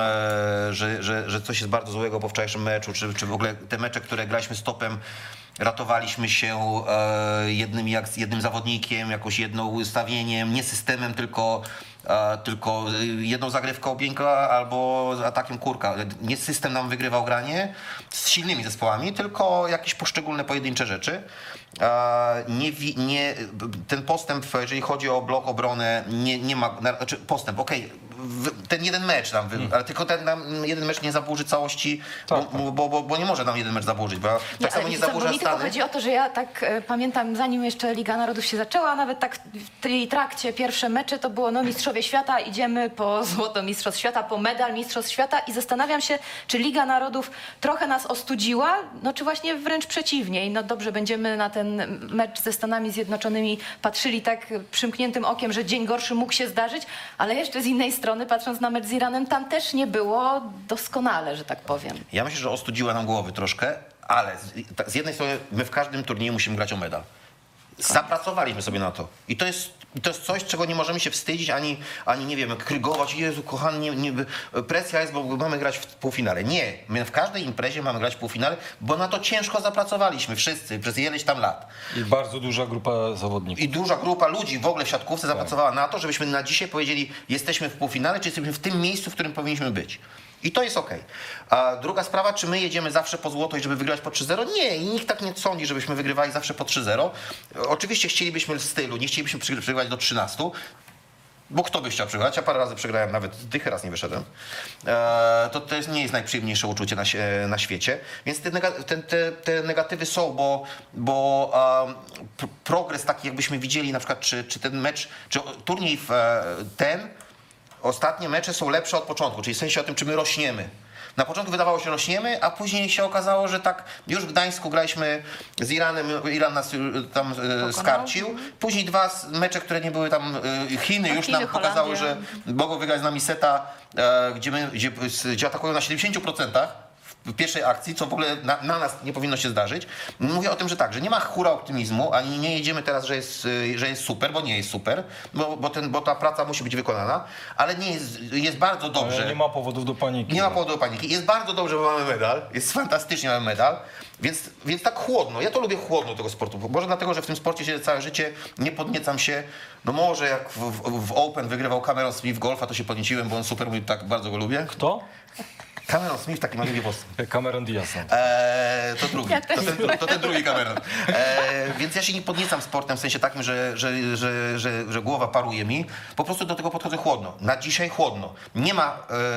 że coś jest bardzo złego po wczorajszym meczu, czy w ogóle te mecze, które graliśmy stopem, ratowaliśmy się jednym zawodnikiem, jakoś jednym ustawieniem, nie systemem, tylko jedną zagrywką Bieńka albo atakiem Kurka. Nie system nam wygrywał granie z silnymi zespołami, tylko jakieś poszczególne pojedyncze rzeczy. Ten postęp, jeżeli chodzi o blok, obronę, nie ma, znaczy postęp, okej. ten jeden mecz nam, ale tylko ten nam jeden mecz nie zaburzy całości, bo nie może nam jeden mecz zaburzyć, bo tak samo nie zaburza mi tylko Stany. chodzi o to, że ja tak pamiętam, zanim jeszcze Liga Narodów się zaczęła, nawet tak w tej trakcie pierwsze mecze to było Mistrzowie Świata, idziemy po złoto Mistrzostw Świata, po medal Mistrzostw Świata i zastanawiam się, czy Liga Narodów trochę nas ostudziła, czy właśnie wręcz przeciwnie. I dobrze, będziemy na ten mecz ze Stanami Zjednoczonymi patrzyli tak przymkniętym okiem, że dzień gorszy mógł się zdarzyć, ale jeszcze z innej strony, patrząc na mecz z Iranem, tam też nie było doskonale, że tak powiem. Ja myślę, że ostudziła nam głowy troszkę, ale z jednej strony my w każdym turnieju musimy grać o medal. Zapracowaliśmy sobie na to. I to jest coś, czego nie możemy się wstydzić, ani nie wiem, krygować. Jezu, kochany, presja jest, bo mamy grać w półfinale. Nie. My w każdej imprezie mamy grać w półfinale, bo na to ciężko zapracowaliśmy wszyscy przez ileś tam lat. I bardzo duża grupa zawodników. I duża grupa ludzi w ogóle w siatkówce zapracowała na to, żebyśmy na dzisiaj powiedzieli, jesteśmy w półfinale, czy jesteśmy w tym miejscu, w którym powinniśmy być. I to jest okej. A druga sprawa, czy my jedziemy zawsze po złoto i żeby wygrać po 3-0? Nie, i nikt tak nie sądzi, żebyśmy wygrywali zawsze po 3-0. Oczywiście chcielibyśmy w stylu, nie chcielibyśmy przegrywać do 13, bo kto by chciał przegrać? Ja parę razy przegrałem, nawet dychy raz nie wyszedłem. To nie jest najprzyjemniejsze uczucie na świecie. Więc te negatywy są, bo progres taki jakbyśmy widzieli na przykład, czy ten mecz, czy turniej ostatnie mecze są lepsze od początku, czyli w sensie o tym, czy my rośniemy. Na początku wydawało się, że rośniemy, a później się okazało, że tak, już w Gdańsku graliśmy z Iranem, Iran nas tam skarcił. Później dwa mecze, które nie były tam, Chiny już nam pokazały, że mogą wygrać z nami seta, gdzie atakują na 70%. W pierwszej akcji, co w ogóle na nas nie powinno się zdarzyć. Mówię o tym, że tak, że nie ma hura optymizmu, ani nie jedziemy teraz, że jest super, bo nie jest super, bo ta praca musi być wykonana, ale jest bardzo dobrze. Ale nie ma powodów do paniki. Nie ma powodu do paniki. Jest bardzo dobrze, bo mamy medal. Jest fantastycznie, mamy medal. Więc tak chłodno. Ja to lubię chłodno tego sportu. Może dlatego, że w tym sporcie siedzę całe życie, nie podniecam się. No może jak w Open wygrywał Cameron Smith golfa, to się podnieciłem, bo on super, mówi, tak bardzo go lubię. Kto? Cameron Smith, taki ma długie włosy. Cameron Diaz. To drugi. To ten drugi Cameron. Więc ja się nie podniecam sportem w sensie takim, że głowa paruje mi. Po prostu do tego podchodzę chłodno. Na dzisiaj chłodno. Nie ma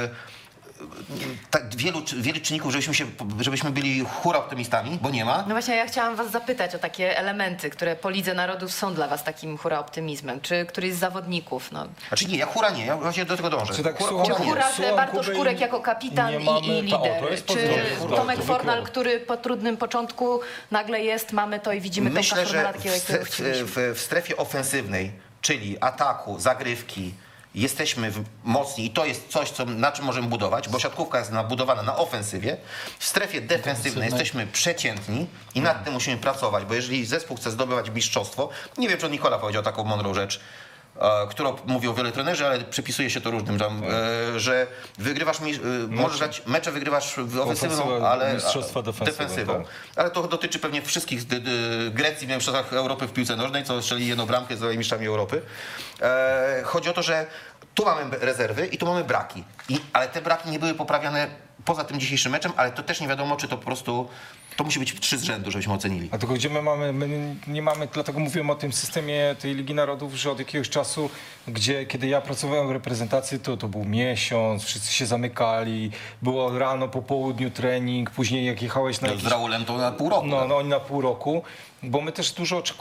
tak wielu czynników, żebyśmy byli hura optymistami, bo nie ma. No właśnie, ja chciałam was zapytać o takie elementy, które po Lidze Narodów są dla was takim hura optymizmem. Czy któryś z zawodników? No. Znaczy nie, ja hura nie, ja właśnie do tego dążę. Czy tak Czy nie. hura, że Słucham Bartosz Kuby Kurek jako kapitan i lider? Czy Tomek Fornal, który po trudnym początku nagle jest, mamy to i widzimy Myślę, Tomka że Fornala takiego, jakiego chcieliśmy. w strefie ofensywnej, czyli ataku, zagrywki, jesteśmy mocni i to jest coś, na czym możemy budować, bo siatkówka jest budowana na ofensywie. W strefie defensywnej jesteśmy przeciętni i nad tym musimy pracować, bo jeżeli zespół chce zdobywać mistrzostwo, nie wiem, czy Nikola powiedział taką mądrą rzecz, którą mówią wiele trenerzy, ale przypisuje się to różnym, że wygrywasz, możesz grać mecze, wygrywasz ofensywą, ale mistrzostwa defensywą. Tak. Ale to dotyczy pewnie wszystkich Grecji w mistrzostwach Europy w piłce nożnej, co strzeli jedną bramkę z mistrzami Europy. Chodzi o to, że tu mamy rezerwy i tu mamy braki. Ale te braki nie były poprawiane poza tym dzisiejszym meczem, ale to też nie wiadomo, czy to po prostu to musi być 3 z rzędu, żebyśmy ocenili. A tylko gdzie my nie mamy, dlatego mówiłem o tym systemie tej Ligi Narodów, że od jakiegoś czasu, kiedy ja pracowałem w reprezentacji, to był miesiąc, wszyscy się zamykali, było rano, po południu trening, później jak jechałeś na Z Raulem to na pół roku. No oni na pół roku. Bo my też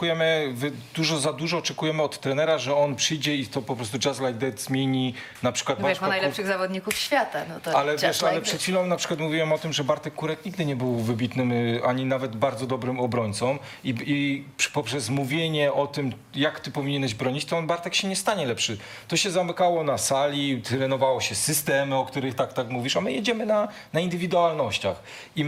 za dużo oczekujemy od trenera, że on przyjdzie i to po prostu just like that zmieni na przykład... No wiesz, ma najlepszych zawodników świata. No to ale wiesz, ale przed chwilą na przykład mówiłem o tym, że Bartek Kurek nigdy nie był wybitnym, ani nawet bardzo dobrym obrońcą i poprzez mówienie o tym, jak ty powinieneś bronić, to Bartek się nie stanie lepszy. To się zamykało na sali, trenowało się systemy, o których tak mówisz, a my jedziemy na indywidualnościach.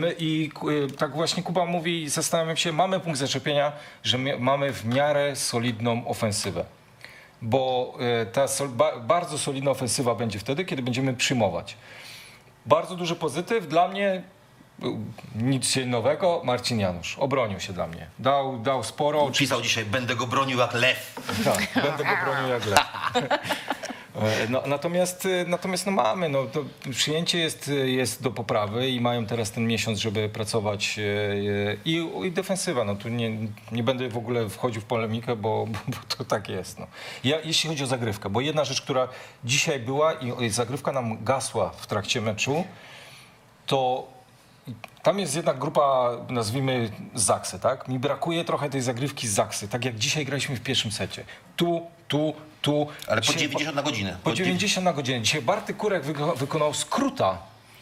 Tak właśnie Kuba mówi, zastanawiam się, mamy punkt zaczepienia, że mamy w miarę solidną ofensywę. Bo ta bardzo solidna ofensywa będzie wtedy, kiedy będziemy przyjmować. Bardzo duży pozytyw dla mnie, nic się nowego, Marcin Janusz. Obronił się dla mnie. Dał sporo. Pisał dzisiaj, będę go bronił jak lew. Tak, będę go bronił jak lew. Natomiast no mamy, no, to przyjęcie jest do poprawy i mają teraz ten miesiąc, żeby pracować i defensywa. No, tu nie będę w ogóle wchodził w polemikę, bo to tak jest. No. Jeśli chodzi o zagrywkę, bo jedna rzecz, która dzisiaj była i zagrywka nam gasła w trakcie meczu, to tam jest jednak grupa, nazwijmy, z Zaksy, tak? Mi brakuje trochę tej zagrywki z Zaksy, tak jak dzisiaj graliśmy w pierwszym secie. Tu. Ale po Dzisiaj 90 na godzinę. Po 90 na godzinę. Dzisiaj Barty Kurek wykonał skróta.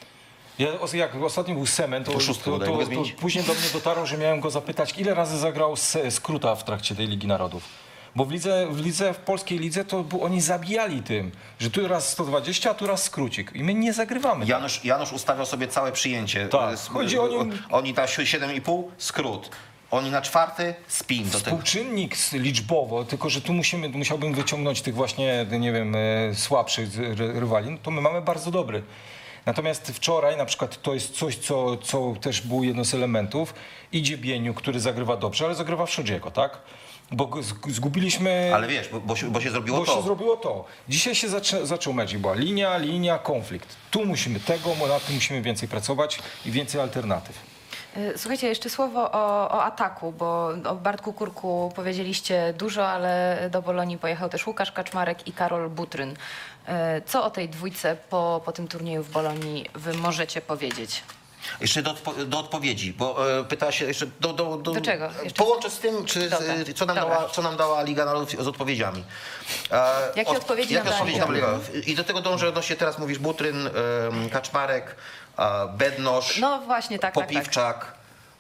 Jak ostatnio był Semen, to później do mnie dotarło, że miałem go zapytać, ile razy zagrał skróta w trakcie tej Ligi Narodów. Bo w polskiej lidze to oni zabijali tym, że tu raz 120, a tu raz skrócik. I my nie zagrywamy. Janusz ustawiał sobie całe przyjęcie. Tak. Chodzi o Oni na 7,5 skrót. Oni na 4 spin do tego. Współczynnik liczbowo, tylko że tu musiałbym wyciągnąć tych właśnie, nie wiem, słabszych rywali, no to my mamy bardzo dobry. Natomiast wczoraj na przykład to jest coś, co też było jedno z elementów. Idzie Bieniu, który zagrywa dobrze, ale zagrywa w Szodziego, tak? Bo zgubiliśmy... Ale wiesz, bo się zrobiło to. Bo się zrobiło to. Dzisiaj się zaczął mecz i była linia, konflikt. Tu musimy na tym musimy więcej pracować i więcej alternatyw. Słuchajcie, jeszcze słowo o ataku, bo o Bartku Kurku powiedzieliście dużo, ale do Bolonii pojechał też Łukasz Kaczmarek i Karol Butryn. Co o tej dwójce po tym turnieju w Bolonii wy możecie powiedzieć? Jeszcze do odpowiedzi, bo pytała się jeszcze Do czego? Jeszcze? Połączę z tym, co nam dała Liga Narodów z odpowiedziami. Jakie odpowiedzi nam dała Liga Narodów? I do tego dążę odnośnie, teraz mówisz Butryn, Kaczmarek, Bednosz, no właśnie, Popiwczak.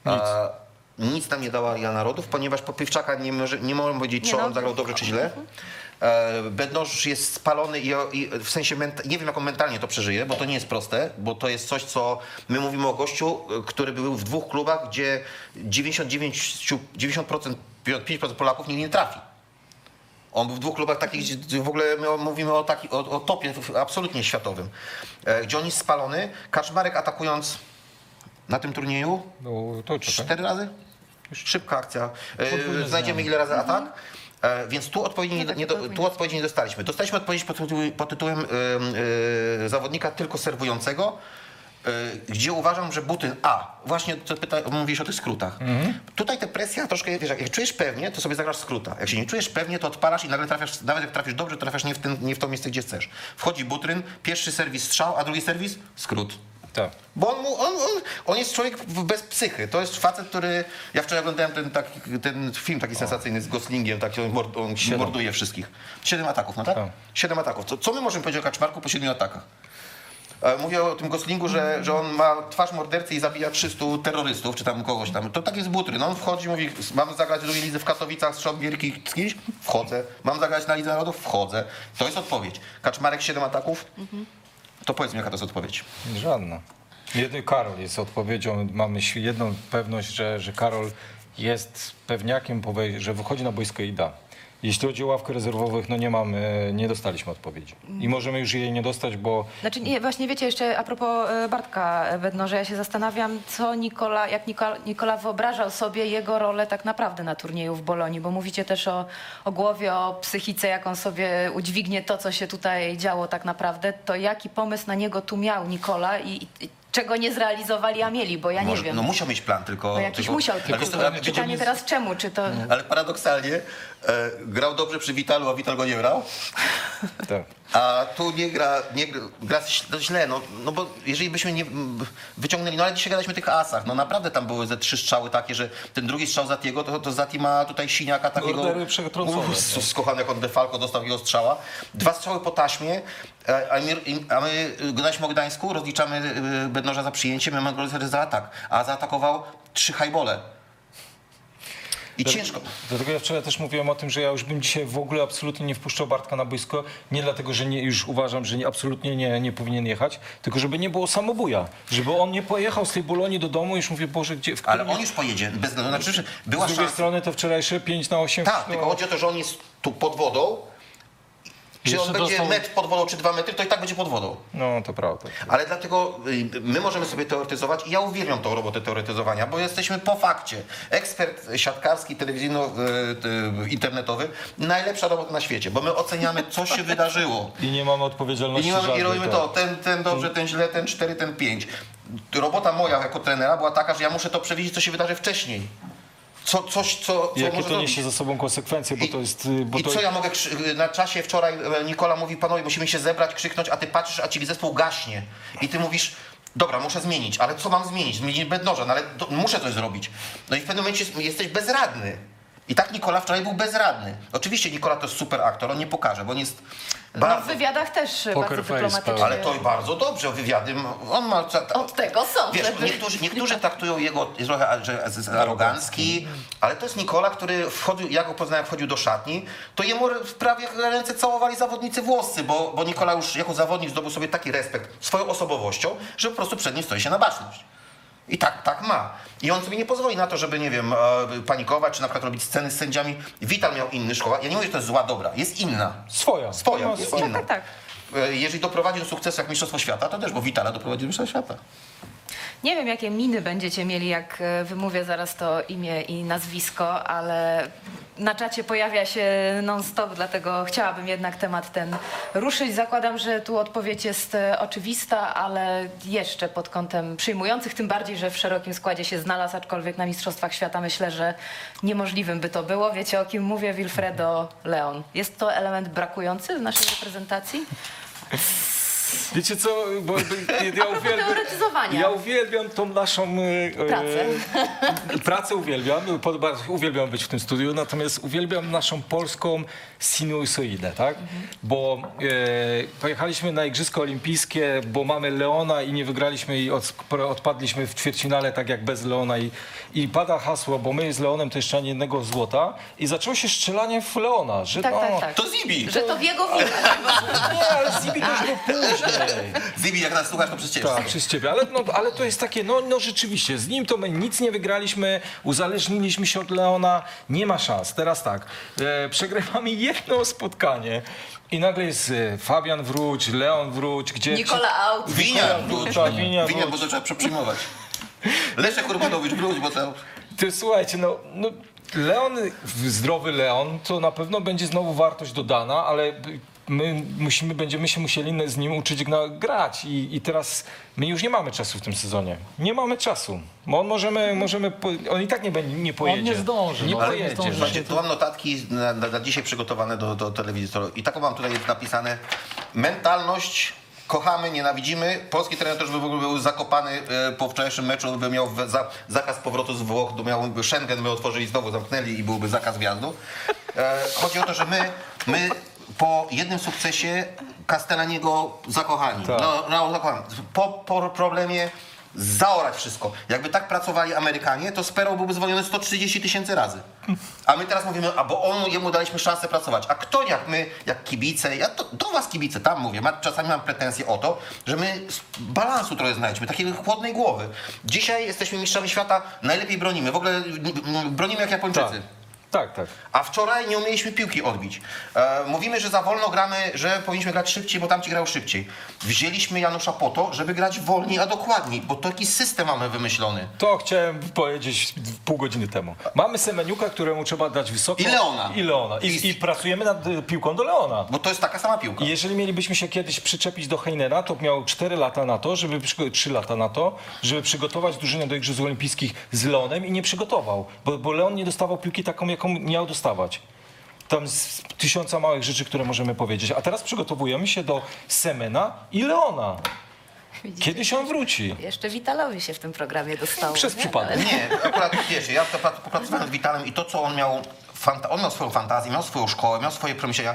Nic nam nie dała Liga Narodów, ponieważ Popiwczaka nie możemy powiedzieć, czy on zagrał dobrze, czy źle. Bednosz jest spalony i w sensie, nie wiem jak on mentalnie to przeżyje, bo to nie jest proste, bo to jest coś, co my mówimy o gościu, który był w 2 klubach, gdzie 90% Polaków nie trafi. On był w 2 klubach takich, gdzie w ogóle my mówimy o topie absolutnie światowym, gdzie on jest spalony. Kaczmarek atakując na tym turnieju 4 razy? Szybka akcja. Znajdziemy ile razy atak. Więc tu odpowiedzi nie dostaliśmy. Dostaliśmy odpowiedź pod tytułem zawodnika tylko serwującego, gdzie uważam, że Butryn, właśnie mówisz o tych skrótach. Tutaj ta presja troszkę, wiesz, jak czujesz pewnie, to sobie zagrasz skróta. Jak się nie czujesz pewnie, to odpalasz i nagle trafiasz, nawet jak trafisz dobrze, to trafiasz nie w to miejsce, gdzie chcesz. Wchodzi Butryn, pierwszy serwis strzał, a drugi serwis skrót. Tak. Bo on jest człowiek bez psychy. To jest facet, który... Ja wczoraj oglądałem ten film taki sensacyjny z Goslingiem, on morduje wszystkich. 7 ataków, no tak? 7 ataków. Co my możemy powiedzieć o Kaczmarku po 7 atakach? Mówię o tym Goslingu, że on ma twarz mordercy i zabija 300 terrorystów, czy tam kogoś tam. To tak jest Butryn. On wchodzi, mówi, mam zagrać w drugiej lidze w Katowicach, strzał wielki z kimś? Wchodzę. Mam zagrać na Lidze Narodów? Wchodzę. To jest odpowiedź. Kaczmarek 7 ataków? To powiedz mi, jaka to jest odpowiedź. Żadna. Karol jest odpowiedzią. Mamy jedną pewność, że Karol jest pewniakiem, że wychodzi na boisko i da. Jeśli chodzi o ławkę rezerwowych, no nie dostaliśmy odpowiedzi. I możemy już jej nie dostać, bo... Znaczy nie, właśnie wiecie, jeszcze a propos Bartka Bednoża, ja się zastanawiam, co jak Nikola wyobrażał sobie jego rolę tak naprawdę na turnieju w Bolonii, bo mówicie też o głowie, o psychice, jak on sobie udźwignie to, co się tutaj działo tak naprawdę, to jaki pomysł na niego tu miał Nikola i czego nie zrealizowali, a mieli, bo ja nie wiem. No musiał mieć plan, tylko... No jakiś musiał, pytanie teraz czemu, czy to... Ale paradoksalnie grał dobrze przy Witalu, a Wital go nie brał. Tak. A tu gra źle, no bo jeżeli byśmy nie wyciągnęli, no ale dzisiaj gadaliśmy o tych asach, no naprawdę tam były ze 3 strzały takie, że ten drugi strzał Zatiego, to Zati ma tutaj siniaka takiego... Skochany jak on Defalco dostał jego strzała. 2 strzały po taśmie, a my gadaliśmy o Gdańsku, rozliczamy Bednoża za przyjęcie, my mamy go za atak, a zaatakował 3 highbole. I ciężko. Dlatego ja wczoraj też mówiłem o tym, że ja już bym dzisiaj w ogóle absolutnie nie wpuszczał Bartka na boisko. Nie dlatego, że już uważam, że absolutnie nie powinien jechać, tylko żeby nie było samobuja. Żeby on nie pojechał z tej Bolonii do domu i już mówię, Boże, gdzie... Ale on już pojedzie. Znaczy, była z drugiej strony to wczorajsze 5-8... Tak, tylko chodzi o to, że on jest tu pod wodą Czy on Jeszcze będzie dostał- metr pod wodą, czy 2 metry, to i tak będzie pod wodą. No, to prawda. Ale dlatego my możemy sobie teoretyzować i ja uwielbiam tą robotę teoretyzowania, bo jesteśmy po fakcie. Ekspert siatkarski, telewizyjno-internetowy, najlepsza robota na świecie, bo my oceniamy, co się wydarzyło. I nie mamy I, odpowiedzialności nie mamy, żadnej, I robimy tak. to, ten dobrze, ten źle, ten 4, ten 5. Robota moja jako trenera była taka, że ja muszę to przewidzieć, co się wydarzy wcześniej. Co Jakie może to robić. niesie za sobą konsekwencje, bo to jest... Bo I to... co ja mogę na czasie wczoraj Nikola mówi, panowie, musimy się zebrać, krzyknąć, a ty patrzysz, a ci zespół gaśnie. I ty mówisz, dobra, muszę zmienić, ale co mam zmienić? Zmienić bednoża, no ale muszę coś zrobić. No i w pewnym momencie jesteś bezradny. I tak Nikola wczoraj był bezradny. Oczywiście Nikola to jest super aktor, on nie pokaże, bo on jest No, bardzo... w wywiadach też Poker bardzo face, dyplomatycznie. Ale to bardzo dobrze, wywiady, on ma... Od tego są, Wiesz, żeby... niektórzy traktują jego trochę że arogancki, ale to jest Nikola, który wchodził, ja go poznałem, wchodził do szatni, to jemu w prawie ręce całowali zawodnicy włoscy, bo Nikola już jako zawodnik zdobył sobie taki respekt swoją osobowością, że po prostu przed nim stoi się na baczność. I tak ma. I on sobie nie pozwoli na to, żeby, nie wiem, panikować, czy na przykład robić sceny z sędziami. Wital miał inny szkoła. Ja nie mówię, że to jest zła, dobra. Jest inna. Swoja. Swoja, No, jest swoja. inna. Tak. Jeżeli doprowadzi do sukcesu jak Mistrzostwo Świata, to też, bo Witala doprowadzi do Mistrzostwa Świata. Nie wiem, jakie miny będziecie mieli, jak wymówię zaraz to imię i nazwisko, ale na czacie pojawia się non-stop, dlatego chciałabym jednak temat ten ruszyć. Zakładam, że tu odpowiedź jest oczywista, ale jeszcze pod kątem przyjmujących, tym bardziej, że w szerokim składzie się znalazł, aczkolwiek na Mistrzostwach Świata myślę, że niemożliwym by to było. Wiecie, o kim mówię? Wilfredo Leon. Jest to element brakujący w naszej reprezentacji? Wiecie co, bo teoretyzowania. ja uwielbiam tą naszą Pracę. pracę uwielbiam, uwielbiam być w tym studiu, natomiast uwielbiam naszą polską sinusoidę, tak? Bo pojechaliśmy na Igrzyska Olimpijskie, bo mamy Leona i nie wygraliśmy i odpadliśmy w ćwierćfinale tak jak bez Leona i pada hasło, bo my z Leonem to jeszcze ani jednego złota i zaczęło się strzelanie w Leona, że Tak, tak, tak. To Zibi! Że to w jego winie. nie, ale Zibi to już było później. Zibi, jak nas słuchasz, to przez ciebie. Tak, przez ciebie, ale to jest takie, no rzeczywiście, z nim to my nic nie wygraliśmy, uzależniliśmy się od Leona, nie ma szans. Teraz tak, przegrywamy jedno spotkanie i nagle jest Fabian wróć, Leon wróć, gdzie... Nikola out. Winiar wróć. Tak, Winiar Winiar, bo wróć. to trzeba przyjmować. Leszek Urbanowicz wróć, bo to... Ty, słuchajcie, no Leon, zdrowy Leon, to na pewno będzie znowu wartość dodana, ale będziemy się musieli z nim uczyć grać i teraz my już nie mamy czasu w tym sezonie. Nie mamy czasu, bo on i tak nie pojedzie. On nie zdąży, Nie no, ale nie pojedzie. zdąży. Słuchajcie, tu mam notatki na dzisiaj przygotowane do telewizji. I taką mam tutaj napisane. Mentalność, kochamy, nienawidzimy. Polski trener też by w ogóle był zakopany po wczorajszym meczu, by miał zakaz powrotu z Włoch, miał Schengen, my otworzyli, znowu zamknęli i byłby zakaz wjazdu. Chodzi o to, że my po jednym sukcesie Castellaniego zakochani. Tak. No, zakochani. Po problemie zaorać wszystko. Jakby tak pracowali Amerykanie, to Sparrow byłby zwolniony 130 000 razy. A my teraz mówimy, bo jemu daliśmy szansę pracować. A kto jak my, jak kibice, ja do was kibice, tam mówię, czasami mam pretensje o to, że my balansu trochę znajdźmy, takiej chłodnej głowy. Dzisiaj jesteśmy mistrzami świata, najlepiej bronimy. W ogóle bronimy jak Japończycy. Tak. A wczoraj nie umieliśmy piłki odbić. Mówimy, że za wolno gramy, że powinniśmy grać szybciej, bo tamci grają szybciej. Wzięliśmy Janusza po to, żeby grać wolniej, a dokładniej, bo taki system mamy wymyślony. To chciałem powiedzieć pół godziny temu. Mamy Semeniuka, któremu trzeba dać wysoko. I Leona. I pracujemy nad piłką do Leona. Bo to jest taka sama piłka. I jeżeli mielibyśmy się kiedyś przyczepić do Heinera, to miał 4 lata na to, 3 lata na to, żeby przygotować drużynę do Igrzysk Olimpijskich z Leonem i nie przygotował. Bo Leon nie dostawał piłki taką, jaką miał dostawać. Tam z 1000 małych rzeczy, które możemy powiedzieć. A teraz przygotowujemy się do Semena i Leona. Widzicie? Kiedyś on wróci. Jeszcze Witalowi się w tym programie dostało. Przez nie? przypadek. Nie, akurat wiesz, ja popracowałem z Witalem i to, co on miał, on miał swoją fantazję, miał swoją szkołę, miał swoje przemyślenia.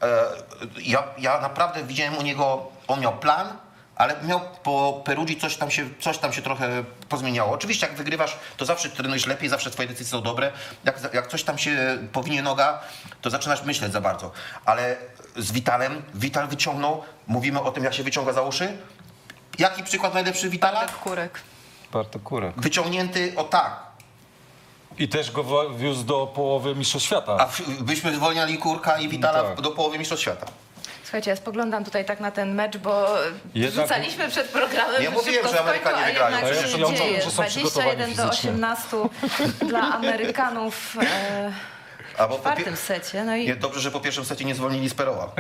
Ja naprawdę widziałem u niego, on miał plan, ale miał po Perugii coś tam się trochę pozmieniało. Oczywiście jak wygrywasz, to zawsze trenujesz lepiej, zawsze twoje decyzje są dobre. Jak coś tam się powinie noga, to zaczynasz myśleć za bardzo. Ale z Witalem, Wital wyciągnął, mówimy o tym, jak się wyciąga za uszy. Jaki przykład najlepszy Witala? Kurek. Bartek Kurek. Wyciągnięty o tak. I też go wiózł do połowy Mistrzostw Świata. A byśmy zwolniali Kurka i Witala Tak. do połowy Mistrzostw Świata. Słuchajcie, ja spoglądam tutaj tak na ten mecz, bo Jednak- rzucaliśmy przed programem, Ja że mówiłem, szybko że Amerykanie skończą, a wygrają. jednak Ja się sądzę, dzieje. że są przygotowani 21 do fizycznie. 18 dla Amerykanów A bo w czwartym secie. No i Nie, dobrze, że po pierwszym secie nie zwolnili Speroła.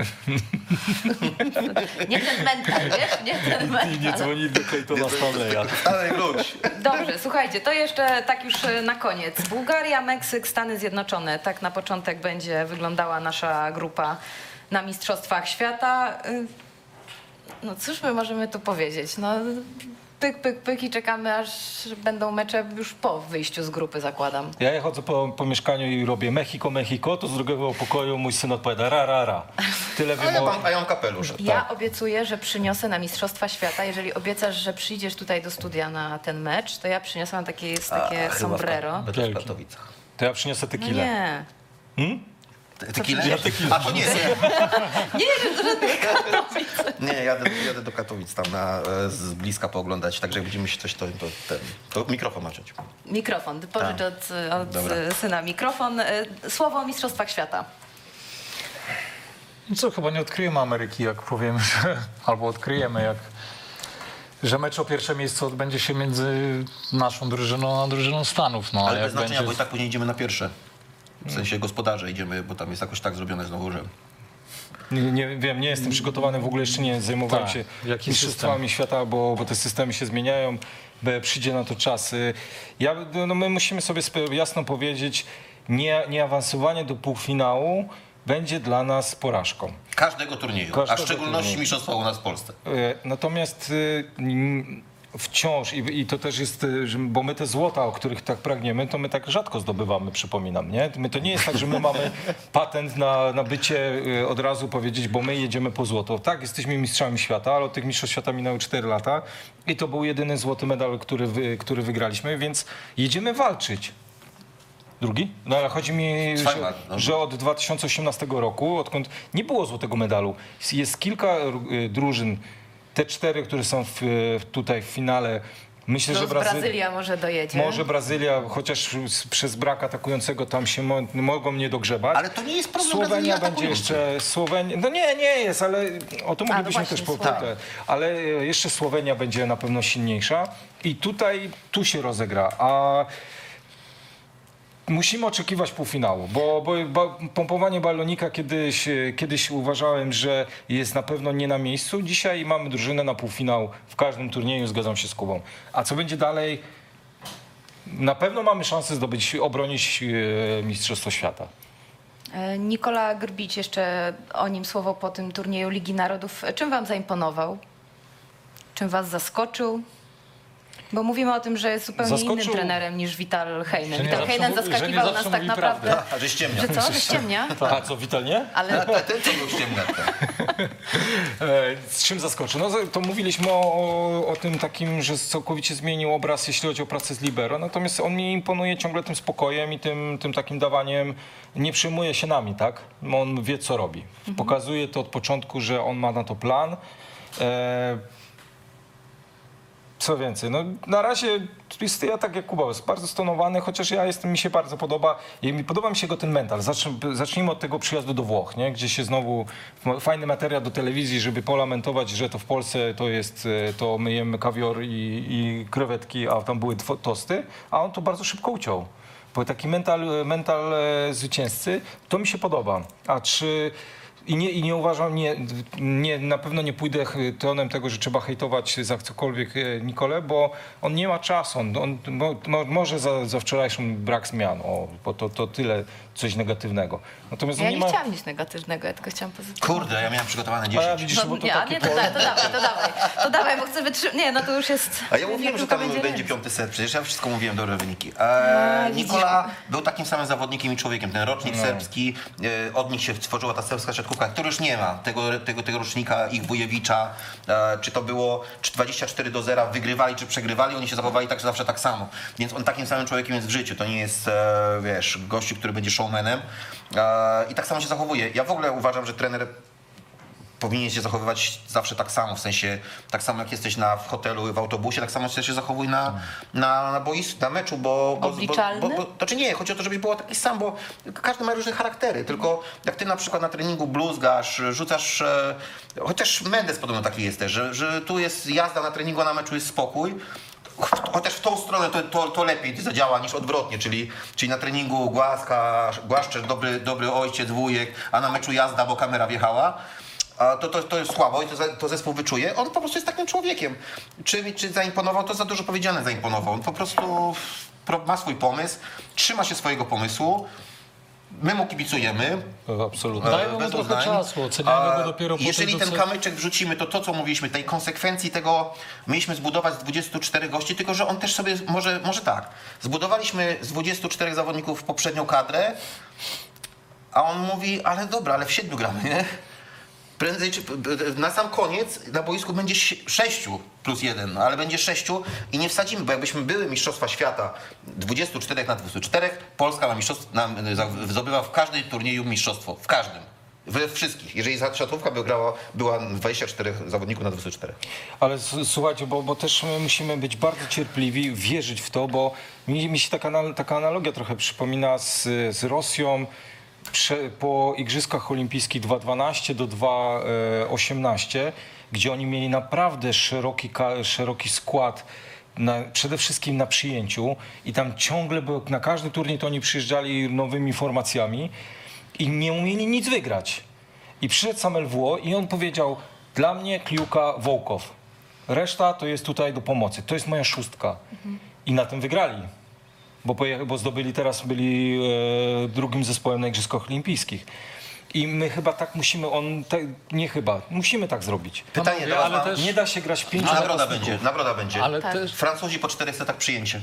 nie ten mental, wiesz? Nie ten mental. dzwonili do Claytona Stanleya. Ale wróć. Dobrze, słuchajcie, to jeszcze tak już na koniec. Bułgaria, Meksyk, Stany Zjednoczone. Tak na początek będzie wyglądała nasza grupa na Mistrzostwach Świata. No cóż my możemy tu powiedzieć? No pyk, pyk, pyk i czekamy, aż będą mecze już po wyjściu z grupy, zakładam. Ja chodzę po mieszkaniu i robię Mexico, Mexico, to z drugiego pokoju mój syn odpowiada ra, ra, ra. Tyle wiem o... A ja mam kapelusz. Ja obiecuję, że przyniosę na Mistrzostwa Świata. Jeżeli obiecasz, że przyjdziesz tutaj do studia na ten mecz, to ja przyniosę wam takie sombrero. Będę w Katowicach. To ja przyniosę No tequilę. nie. Tequila? A to nie jest. Nie jedziesz do żadnych Katowic. Nie, jadę do Katowic tam z bliska pooglądać, także jak będziemy się coś, to mikrofon maczeć. Mikrofon, pożycz od Dobra. syna mikrofon. Słowo o Mistrzostwach Świata. No co, chyba nie odkryjemy Ameryki, jak powiemy, że, albo odkryjemy, że mecz o pierwsze miejsce odbędzie się między naszą drużyną a drużyną Stanów. No, a Ale bez jak znaczenia, będzie... bo i tak później idziemy na pierwsze. W sensie gospodarze idziemy, bo tam jest jakoś tak zrobione znowu, że... Nie wiem, nie jestem przygotowany, w ogóle jeszcze nie zajmowałem Tak. się Jaki mistrzostwami świata, bo te systemy się zmieniają, przyjdzie na to czas. My musimy sobie jasno powiedzieć, nie awansowanie do półfinału będzie dla nas porażką. Każdego turnieju, a Każdego w szczególności turnieju. mistrzostwa u nas w Polsce. Natomiast wciąż, i to też jest, bo my te złota, o których tak pragniemy, to my tak rzadko zdobywamy, przypominam, nie? To nie jest tak, że my mamy patent na bycie od razu powiedzieć, bo my jedziemy po złoto. Tak, jesteśmy mistrzami świata, ale od tych mistrzostw świata minęły 4 lata i to był jedyny złoty medal, który wygraliśmy, więc jedziemy walczyć. Drugi? No ale chodzi mi, że od 2018 roku, odkąd nie było złotego medalu, jest kilka drużyn, te 4, które są tutaj w finale. Myślę, że Brazylia może dojedzie. Może Brazylia, chociaż przez brak atakującego tam się mogą nie dogrzebać. Ale to nie jest problem Słowenia Brazylii będzie jeszcze. No nie jest, ale o to moglibyśmy właśnie, też Słowenia. ale jeszcze Słowenia będzie na pewno silniejsza i tu się rozegra. A musimy oczekiwać półfinału, bo pompowanie balonika kiedyś uważałem, że jest na pewno nie na miejscu. Dzisiaj mamy drużynę na półfinał w każdym turnieju, zgadzam się z Kubą. A co będzie dalej? Na pewno mamy szansę obronić Mistrzostwo Świata. Nikola Grbić, jeszcze o nim słowo po tym turnieju Ligi Narodów. Czym wam zaimponował? Czym was zaskoczył? Bo mówimy o tym, że jest zupełnie innym Zaskoczył- trenerem niż Vital Heinen. Że nie Vital zawsze Heinen mówi- że nie zaskakiwał zawsze nas tak mówi naprawdę. prawdę. A że ściemnia. Że co? Że ściemnia? A co, Vital nie? Ale Ten, co był ściemnia. Z czym zaskoczył? No to mówiliśmy o tym takim, że całkowicie zmienił obraz, jeśli chodzi o pracę z libero. Natomiast on mi imponuje ciągle tym spokojem i tym takim dawaniem. Nie przejmuje się nami, tak? On wie, co robi. Pokazuje to od początku, że on ma na to plan. Co więcej, no na razie jest ja tak jak Kuba, jest bardzo stonowany, chociaż mi się bardzo podoba i podoba mi się go ten mental. Zacznijmy od tego przyjazdu do Włoch, nie? Gdzie się znowu fajny materiał do telewizji, żeby polamentować, że to w Polsce to my jemy kawior i krewetki, a tam były tosty, a on to bardzo szybko uciął. Bo taki mental zwycięzcy, to mi się podoba. I nie uważam, na pewno nie pójdę tonem tego, że trzeba hejtować za cokolwiek Nikolę, bo on nie ma czasu. Może za wczorajszym brak zmian, bo to tyle coś negatywnego. Natomiast ja nie nie ma... chciałam nic negatywnego, ja tylko chciałam pozytywnego. Kurde, ja miałem przygotowane A 10. widzisz, bo to Nie, takie to dawaj, bo chcę wytrzymać. Nie, no to już jest... A ja mówiłem, że tam będzie ręce. 5. set, przecież ja wszystko mówiłem, dobre wyniki. widzisz. Nikola był takim samym zawodnikiem i człowiekiem, ten rocznik serbski, od nich się stworzyła ta serbska siatkówka, która już nie ma, tego rocznika ich Wujewicza, czy to było 24-0, wygrywali czy przegrywali, oni się zachowali tak zawsze tak samo. Więc on takim samym człowiekiem jest w życiu, to nie jest, gościu, który będzie showmanem i tak samo się zachowuje. Ja w ogóle uważam, że trener powinien się zachowywać zawsze tak samo, w sensie tak samo jak jesteś w hotelu, w autobusie, tak samo się zachowuj na boisku, na meczu, bo Obliczalny? znaczy nie, chodzi o to, żebyś było taki sam, bo każdy ma różne charaktery, tylko jak ty na przykład na treningu bluzgasz, rzucasz, chociaż Mendes podobno taki jest też, że tu jest jazda na treningu, a na meczu jest spokój, chociaż w tą stronę to lepiej zadziała niż odwrotnie, czyli na treningu głaszczesz, dobry ojciec, wujek, a na meczu jazda, bo kamera wjechała. To jest słabo i to zespół wyczuje. On po prostu jest takim człowiekiem. Czy zaimponował, to za dużo powiedziane zaimponował. On po prostu ma swój pomysł, trzyma się swojego pomysłu. My mu kibicujemy. Absolutnie. Dajmy mu bez trochę uznań. czasu, oceniamy go dopiero po Jeżeli tym, ten co- kamyczek wrzucimy, to co mówiliśmy, tej konsekwencji tego mieliśmy zbudować z 24 gości, tylko że on też sobie może tak. Zbudowaliśmy z 24 zawodników poprzednią kadrę, a on mówi, ale dobra, ale w 7 gramy, nie? Prędzej czy na sam koniec na boisku będzie 6 plus 1, ale będzie 6 i nie wsadzimy, bo jakbyśmy były Mistrzostwa Świata 24 na 24, Polska zdobywa w każdym turnieju mistrzostwo, w każdym. We wszystkich. Jeżeli siatkówka była 24 zawodników na 24. Ale słuchajcie, bo też my musimy być bardzo cierpliwi, wierzyć w to, bo mi się taka analogia trochę przypomina z Rosją po Igrzyskach Olimpijskich 2012 do 2018, gdzie oni mieli naprawdę szeroki skład, przede wszystkim na przyjęciu i tam ciągle, bo na każdy turniej to oni przyjeżdżali nowymi formacjami i nie umieli nic wygrać. I przyszedł sam LWO i on powiedział, dla mnie Kliuka, Wołkow, reszta to jest tutaj do pomocy, to jest moja szóstka. I na tym wygrali. Bo byli drugim zespołem na Igrzyskach Olimpijskich. I my chyba tak musimy, musimy tak zrobić. Pytanie do was ale mam. też- Nie da się grać 5 Nagroda będzie. Ale Tak. też... Francuzi po 4 setach przyjęcie.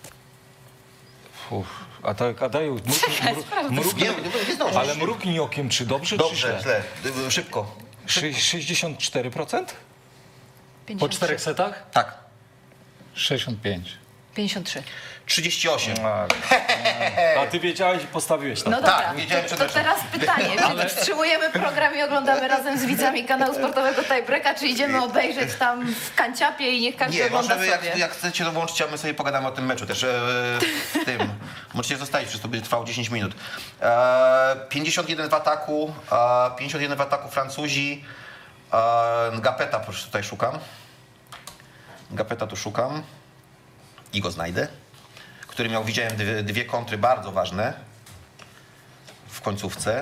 A dają Nie zdążysz. ale mruknij okiem, czy dobrze, czy Dobrze, źle? źle. Szybko. 64%? Po 4 setach? Tak. 65. 53. 38. A ty wiedziałeś i postawiłeś tam. No dobra, Tak, wiedziałem przed to meczem. teraz pytanie. Czy wstrzymujemy program i oglądamy razem z widzami kanału sportowego Tiebreaka, czy idziemy obejrzeć tam w kanciapie i niech każdy Nie, ogląda możemy, sobie? jak chcecie dołączyć, a my sobie pogadamy o tym meczu też. W tym. Możecie zostać, przecież to będzie trwało 10 minut. 51 w ataku, 51 w ataku Francuzi. Ngapeta tutaj szukam. Ngapeta tu szukam i go znajdę. Który widziałem dwie kontry bardzo ważne w końcówce.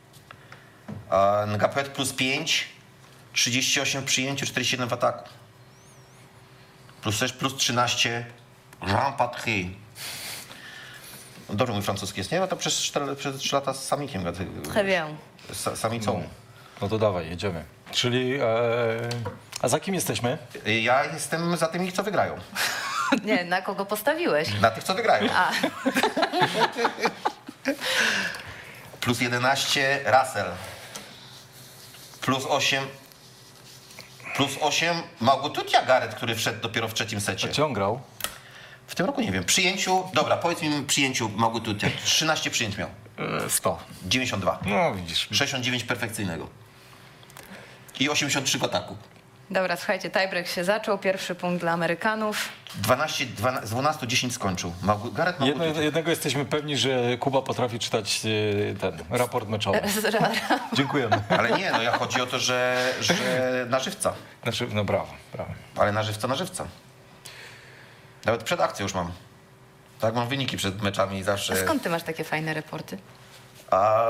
Ngapet plus 5, 38 w przyjęciu, 47 w ataku. Plus 13 Jean Patry. Dobrze mój francuski jest, nie? No to przez 3 lata z samikiem. Très bien. Samicą. No to dawaj, jedziemy. Czyli, a za kim jesteśmy? Ja jestem za tymi, co wygrają. Nie, na kogo postawiłeś? Na tych, co wygrają. A, Plus 11 Russell. Plus 8 Małgotutia Gareth, który wszedł dopiero w trzecim secie. Gdzie on grał? W tym roku nie wiem. Przyjęciu, dobra, powiedz mi przyjęciu Małgotutia. 13 przyjęć miał. 100. 92. No widzisz. 69 perfekcyjnego. I 83 w ataku. dobra, słuchajcie, tiebreak się zaczął. Pierwszy punkt dla Amerykanów. 12, 10 skończył. Gareth Małgotutia. Jednego jesteśmy pewni, że Kuba potrafi czytać ten raport meczowy. Dziękujemy. Ale nie, no ja chodzi o to, że na żywca. Znaczy, no brawo, brawo. Ale na żywca. Nawet przed akcją już mam. Tak, mam wyniki przed meczami zawsze. A skąd ty masz takie fajne reporty? A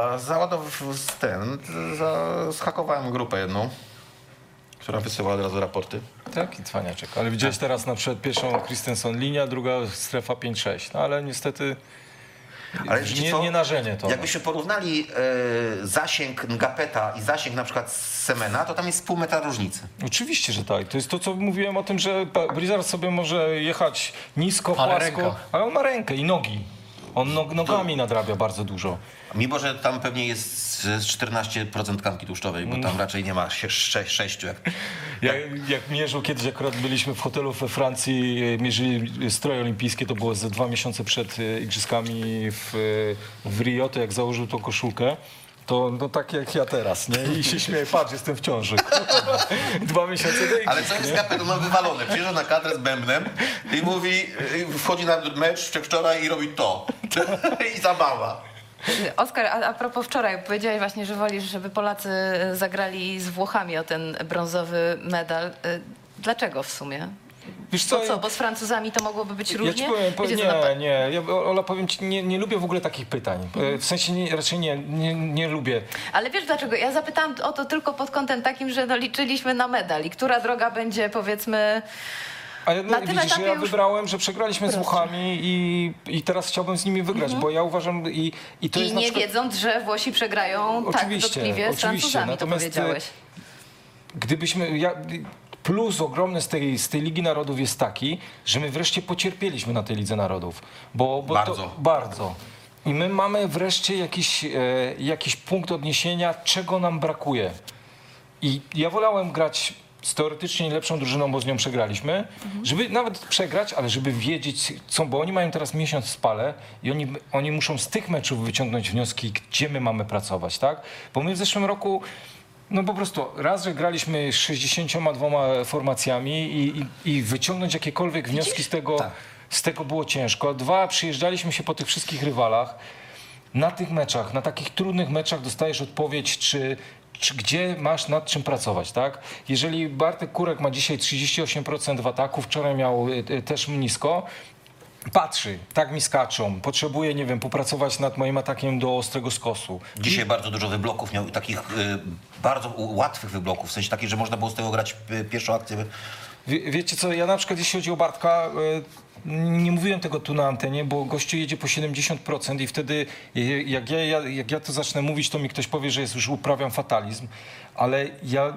zhakowałem grupę jedną, która wysyła od razu raporty. Taki cwaniaczek. Ale widziałeś teraz na przykład pierwszą Christensen linia, druga strefa 5-6. No ale niestety Ale wiecie nie, co? nie narzenie to. Jakbyśmy porównali zasięg Ngapeta i zasięg na przykład Semena, to tam jest pół metra różnicy. Oczywiście, że tak. To jest to, co mówiłem o tym, że Blizzard sobie może jechać nisko, Ale płasko, ręka. ale on ma rękę i nogi. On nogami nadrabia bardzo dużo. Mimo, że tam pewnie jest 14% tkanki tłuszczowej, bo tam raczej nie ma 6 jak... Jak mierzył kiedyś, akurat byliśmy w hotelu we Francji, mierzyli stroje olimpijskie, to było ze 2 miesiące przed igrzyskami w Rio, to jak założył tą koszulkę, to no, tak jak ja teraz, nie? I się śmieję, patrz, jestem w ciąży. 2 miesiące do Ale co jest kapelon wywalony? Przyjeżdża na kadrę z bębnem i mówi, wchodzi na mecz wczoraj i robi to. I zabawa. Oskar, a propos wczoraj, powiedziałeś właśnie, że wolisz, żeby Polacy zagrali z Włochami o ten brązowy medal. Dlaczego w sumie? Wiesz Co, bo z Francuzami to mogłoby być różnie? Ja ci powiem, Wiecie, co, no, nie, ja, Ola, powiem ci, nie lubię w ogóle takich pytań. W sensie raczej nie lubię. Ale wiesz dlaczego? Ja zapytałam o to tylko pod kątem takim, że no, liczyliśmy na medal i która droga będzie, powiedzmy... Ale Na tym widzisz, że etapie ja już- wybrałem, że przegraliśmy z Włochami i teraz chciałbym z nimi wygrać, bo ja uważam i to I jest nie na przykład... wiedząc, że Włosi przegrają tak Oczywiście, dotkliwie z Francuzami, to natomiast, powiedziałeś. Gdybyśmy... Plus ogromny z tej Ligi Narodów jest taki, że my wreszcie pocierpieliśmy na tej Lidze Narodów. Bo Bardzo. To, bardzo. I my mamy wreszcie jakiś punkt odniesienia, czego nam brakuje. I ja wolałem grać z teoretycznie lepszą drużyną, bo z nią przegraliśmy, żeby nawet przegrać, ale żeby wiedzieć, co, bo oni mają teraz miesiąc w spale i oni muszą z tych meczów wyciągnąć wnioski, gdzie my mamy pracować, tak? Bo my w zeszłym roku, no po prostu raz, że graliśmy z 62 formacjami i wyciągnąć jakiekolwiek wnioski z tego było ciężko. 2, przyjeżdżaliśmy się po tych wszystkich rywalach. Na tych meczach, na takich trudnych meczach dostajesz odpowiedź, czy gdzie masz nad czym pracować, tak? Jeżeli Bartek Kurek ma dzisiaj 38% w ataku, wczoraj miał też nisko, patrzy, tak mi skaczą, potrzebuję, nie wiem, popracować nad moim atakiem do ostrego skosu. Dzisiaj bardzo dużo wybloków miał, takich bardzo łatwych wybloków, w sensie takich, że można było z tego grać pierwszą akcję. Wiecie co, ja na przykład jeśli chodzi o Bartka, nie mówiłem tego tu na antenie, bo gościu jedzie po 70% i wtedy jak ja to zacznę mówić, to mi ktoś powie, że już uprawiam fatalizm, ale ja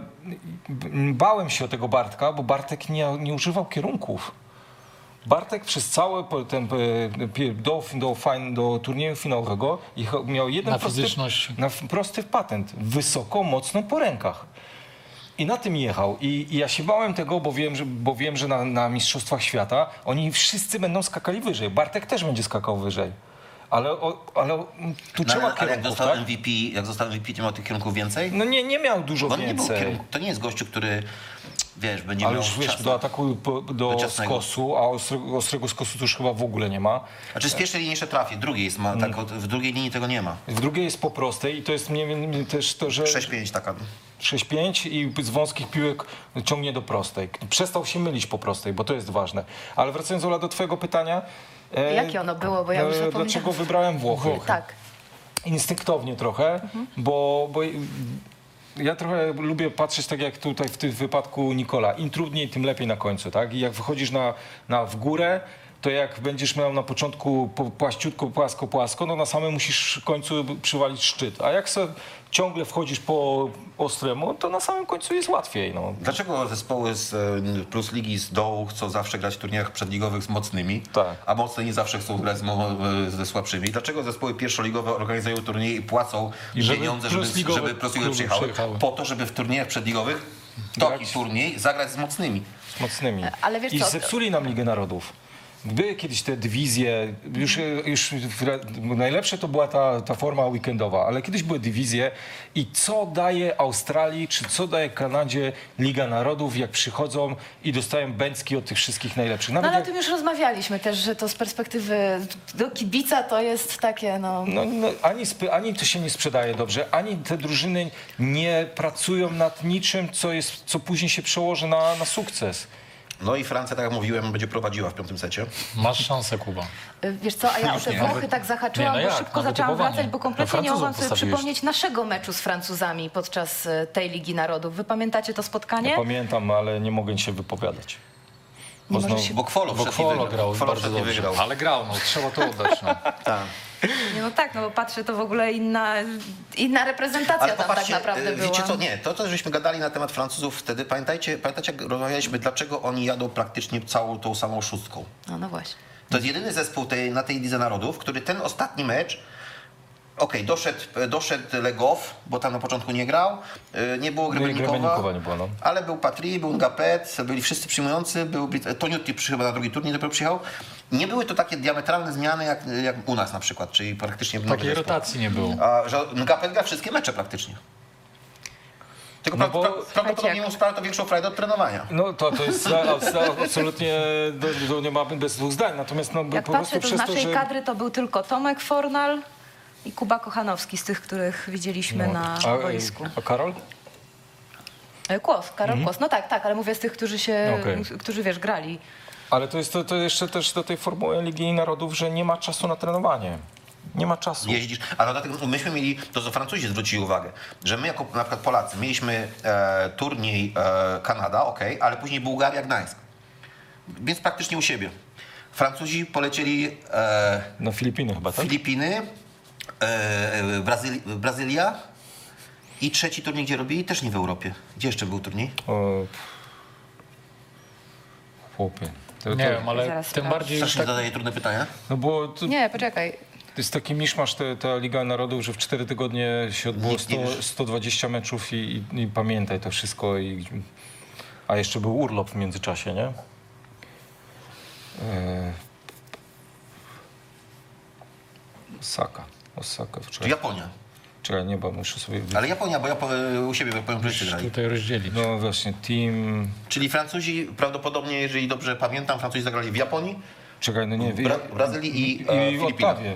bałem się o tego Bartka, bo Bartek nie używał kierunków. Bartek przez cały do turnieju finałowego miał jeden fizyczność. prosty patent. Wysoko, mocno po rękach. I na tym jechał. I ja się bałem tego, bo wiem, że na Mistrzostwach Świata oni wszyscy będą skakali wyżej. Bartek też będzie skakał wyżej. Ale tu trzeba Ale jak kierunków, dostał tak? MVP, to miał tych kierunków więcej? No nie miał dużo Bo on nie był więcej. to nie jest gościu, który, wiesz, będzie Ale miał już wiesz, czas. do ataku do ciasnego. skosu, a ostrego skosu to już chyba w ogóle nie ma. Znaczy z pierwszej linii jeszcze trafi, drugiej jest, w drugiej linii tego nie ma. W drugiej jest po prostej i to jest mniej więcej też to, że 6-5 taka. 6-5 i z wąskich piłek ciągnie do prostej. Przestał się mylić po prostej, bo to jest ważne. Ale wracając, Ola, do twojego pytania. Jakie ono było, bo ja już zapomniałam. Dlaczego wybrałem Włochy? Tak. Instynktownie trochę, bo ja trochę lubię patrzeć tak jak tutaj w tym wypadku Nikola. Im trudniej, tym lepiej na końcu, tak? I jak wychodzisz w górę, to jak będziesz miał na początku płaściutko, płasko, no na samym musisz w końcu przywalić szczyt. A jak sobie ciągle wchodzisz po ostremu, to na samym końcu jest łatwiej. No. Dlaczego zespoły z Plus Ligi z dołu chcą zawsze grać w turniejach przedligowych z mocnymi, Tak. a mocne nie zawsze chcą grać ze słabszymi? Dlaczego zespoły pierwszoligowe organizują turnieje i płacą żeby pieniądze, żeby plusligowe Plus Ligowe kluby przyjechały? Po to, żeby w turniejach przedligowych taki turniej zagrać z mocnymi. Z mocnymi. Ale wiesz I co, zepsuli nam Ligę Narodów. Były kiedyś te dywizje, już najlepsze to była ta forma weekendowa, ale kiedyś były dywizje i co daje Australii, czy co daje Kanadzie Liga Narodów, jak przychodzą i dostają bęcki od tych wszystkich najlepszych. No Nawet ale o jak, tym już rozmawialiśmy też, że to z perspektywy do kibica to jest takie, no... ani to się nie sprzedaje dobrze, ani te drużyny nie pracują nad niczym, co później się przełoży na sukces. No i Francja, tak jak mówiłem, będzie prowadziła w 5. secie. Masz szansę, Kuba. Wiesz co, a ja o te nie. Włochy tak zahaczyłam, Nie, no bo jak? szybko Na zaczęłam wytypowanie. wracać, bo Na kompletnie nie Francuzów mogłam sobie postawiłeś. przypomnieć naszego meczu z Francuzami podczas tej Ligi Narodów. Wy pamiętacie to spotkanie? Ja pamiętam, ale nie mogę się wypowiadać. Nie możesz się... Bo Kwolo wszedł i Kwolo wygrał. grał Kwolo bardzo wszedł i dobrze. wygrał. Ale grał, no trzeba to oddać. No. Tak. Nie, no tak, no bo patrzę, to w ogóle inna reprezentacja Ale tam popatrzcie, tak naprawdę była. wiecie co, nie, to żeśmy gadali na temat Francuzów wtedy, pamiętacie jak rozmawialiśmy, dlaczego oni jadą praktycznie całą tą samą szóstką. No właśnie. To jest jedyny zespół na tej Lidze Narodów, który ten ostatni mecz Okej, doszedł Legow, bo tam na początku nie grał. Nie było Grebenikowa, Grebenikowa nie było, no. ale był Patry, był Ngapet, byli wszyscy przyjmujący. Toniutti chyba na drugi turniej dopiero przyjechał. Nie były to takie diametralne zmiany jak u nas na przykład, czyli praktycznie... Takiej rotacji nie było. A że Ngapet gra wszystkie mecze praktycznie. Tylko No bo- prawdopodobnie mu sprawia to większą frajdę od trenowania. No to jest absolutnie, nie ma bez dwóch zdań, natomiast no, Jak po patrzę, prostu to z przez to, naszej że... kadry to był tylko Tomek Fornal i Kuba Kochanowski, z tych, których widzieliśmy na boisku. A Karol? Karol Kłos. No tak, ale mówię z tych, Okej. którzy wiesz, grali. Ale to jest to jeszcze też do tej formuły Ligi Narodów, że nie ma czasu na trenowanie. Nie ma czasu. Jeździsz, ale dlatego myśmy mieli, to co Francuzi zwrócili uwagę, że my jako na przykład Polacy mieliśmy turniej Kanada, ale później Bułgaria, Gdańsk. Więc praktycznie u siebie. Francuzi polecieli No Filipiny chyba, tak? Filipiny, Brazylia i trzeci turniej, gdzie robili, też nie w Europie. Gdzie jeszcze był turniej? Chłopie. To, Nie wiem, ale Zaraz tym sprawdzę. bardziej już Strasznie tak, zadaje trudne pytania. No bo to Nie, poczekaj. jest taki miszmasz ta Liga Narodów, że w 4 tygodnie się odbyło Nikt nie wiesz. 120 meczów i pamiętaj to wszystko. A jeszcze był urlop w międzyczasie, nie? Osaka Czy wczoraj. Japonia. Czekaj, nie, bo muszę sobie... Ale Japonia, bo ja u siebie powiem, że grali. tutaj rozdzielić. No właśnie, team... Czyli Francuzi prawdopodobnie, jeżeli dobrze pamiętam, Francuzi zagrali w Japonii, Czekaj, no nie... Brazylii i w Filipinach. Ottawie.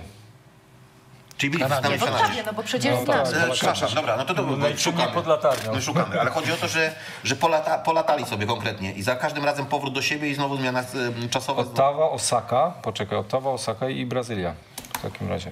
Czyli byli Kanadzie. Nie, w Kanadzie. Ottawie, no bo przecież No znam. tak. Przepraszam, dobra, no to No i szukamy. pod latarnią. My szukamy, ale chodzi o to, że polatali sobie konkretnie i za każdym razem powrót do siebie i znowu zmiana czasowa. Ottawa, Osaka, poczekaj, Ottawa, Osaka i Brazylia w takim razie.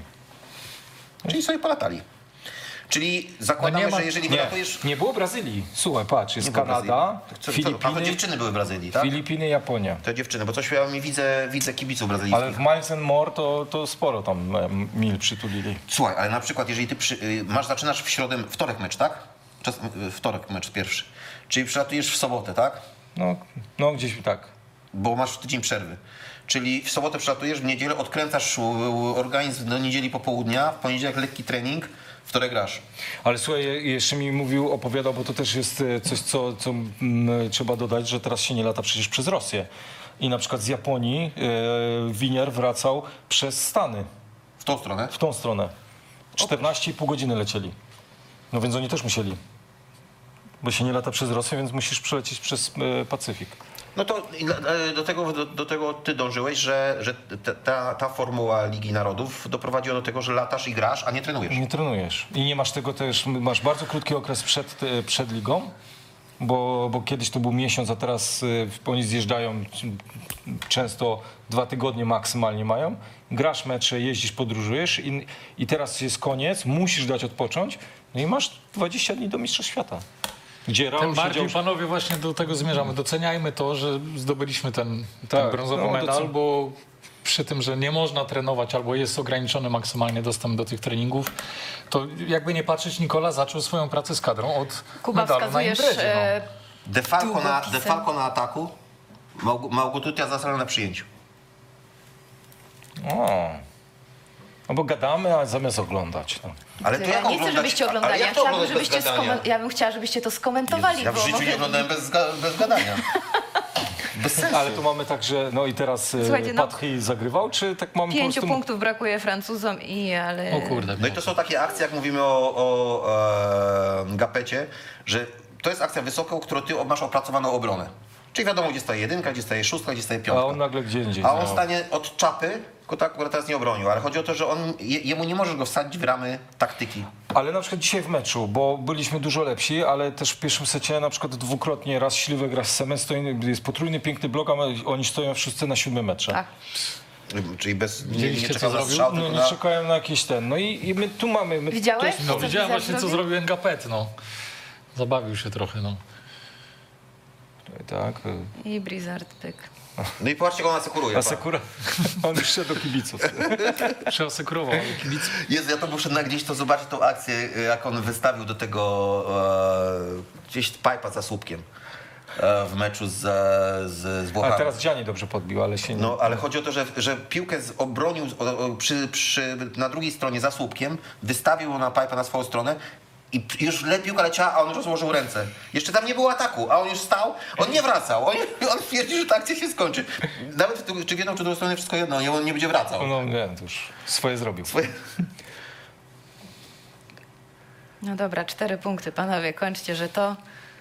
Czyli sobie polatali. Czyli zakładamy, No nie ma- że jeżeli Nie, wylatujesz... nie było Brazylii. Słuchaj, patrz, jest Nie było Kanada, Brazylii. A to Filipiny, dziewczyny były w Brazylii, tak? Filipiny, Japonia. To dziewczyny, bo coś ja mi widzę kibiców Ale brazylijskich. w Miles and More to sporo tam mil przytulili. Słuchaj, ale na przykład jeżeli ty zaczynasz w środę, wtorek mecz, tak? Wtorek mecz pierwszy. Czyli przylatujesz w sobotę, tak? No gdzieś tak. Bo masz tydzień przerwy. Czyli w sobotę przylatujesz, w niedzielę odkręcasz organizm do niedzieli popołudnia, w poniedziałek lekki trening, wtorek grasz. Ale słuchaj, jeszcze mi opowiadał, bo to też jest coś, co trzeba dodać, że teraz się nie lata przecież przez Rosję. I na przykład z Japonii Winiar wracał przez Stany, W tą stronę. w tą stronę. 14,5 godziny lecieli. No więc oni też musieli. Bo się nie lata przez Rosję, więc musisz przelecieć przez Pacyfik. No to do tego ty dążyłeś, że ta formuła Ligi Narodów doprowadziła do tego, że latasz i grasz, a nie trenujesz. Nie trenujesz. I nie masz tego też, masz bardzo krótki okres przed ligą, bo kiedyś to był miesiąc, a teraz oni zjeżdżają często 2 tygodnie maksymalnie mają. Grasz mecze, jeździsz, podróżujesz i teraz jest koniec, musisz dać odpocząć, no i masz 20 dni do Mistrzostw Świata. Gdzie Tym Raul bardziej, siedział... panowie, właśnie do tego zmierzamy. Doceniajmy to, że zdobyliśmy ten Tak, brązowy no, medal, bo przy tym, że nie można trenować albo jest ograniczony maksymalnie dostęp do tych treningów, to jakby nie patrzeć, Nikola zaczął swoją pracę z kadrą od Kuba, medalu na wskazujesz imprezie. No. De Falco długopisem. na ataku, Małgotutia zasrana na przyjęciu. No bo gadamy, a zamiast oglądać. No. Ale to Ja jak nie chcę, żebyście oglądali. Ja bym chciała, żebyście to skomentowali. Ja w bo życiu nie może- oglądałem bez gadania. Bez sensu. Ale tu mamy tak, że no i teraz Słuchajcie, no- Patry zagrywał, czy tak mamy 5 po prostu... punktów brakuje Francuzom ale... O kurde. No i to są takie akcje, jak mówimy o Gapecie, że to jest akcja wysoka, którą ty masz opracowaną obronę. Czyli wiadomo, gdzie staje jedynka, gdzie staje szóstka, gdzie staje A piątka. on nagle gdzie indziej. A on znał. stanie od czapy, tylko tak akurat teraz nie obronił, ale chodzi o to, że jemu nie możesz go wsadzić w ramy taktyki. Ale na przykład dzisiaj w meczu, bo byliśmy dużo lepsi, ale też w pierwszym secie na przykład dwukrotnie, raz Śliwek, raz Semen, jest potrójny, piękny blok, a oni stoją wszyscy na 7 metrze. Tak. Czyli bez nie Widzieliście, co czekał na zrobił? strzał, No tylko nie na... czekają na jakieś ten. No i my tu mamy... Widziałeś? No Co widziałem Bizar właśnie, co zrobił? zrobił Ngapet, no. Zabawił się trochę, no. Tak. I Blizzard pyk. No i patrzcie, go on asekuruje. Asekura. On już szedł do kibiców. Przeasekurował, ale kibic. Jezu, ja to muszę gdzieś to zobaczyć, tą akcję, jak on wystawił do tego gdzieś pipa za słupkiem. w meczu z Włochami. A teraz Gianni dobrze podbił, ale się nie... No, ale chodzi o to, że piłkę obronił na drugiej stronie za słupkiem, wystawił ją na pipa na swoją stronę i już piłka leciała, a on już rozłożył ręce. Jeszcze tam nie było ataku, a on już stał, on nie wracał. On stwierdził, że ta akcja się skończy. Nawet czy w jedną, czy w drugą stronę wszystko jedno, on nie będzie wracał. No nie, to już swoje zrobił. No dobra, 4 punkty, panowie, kończcie, że to...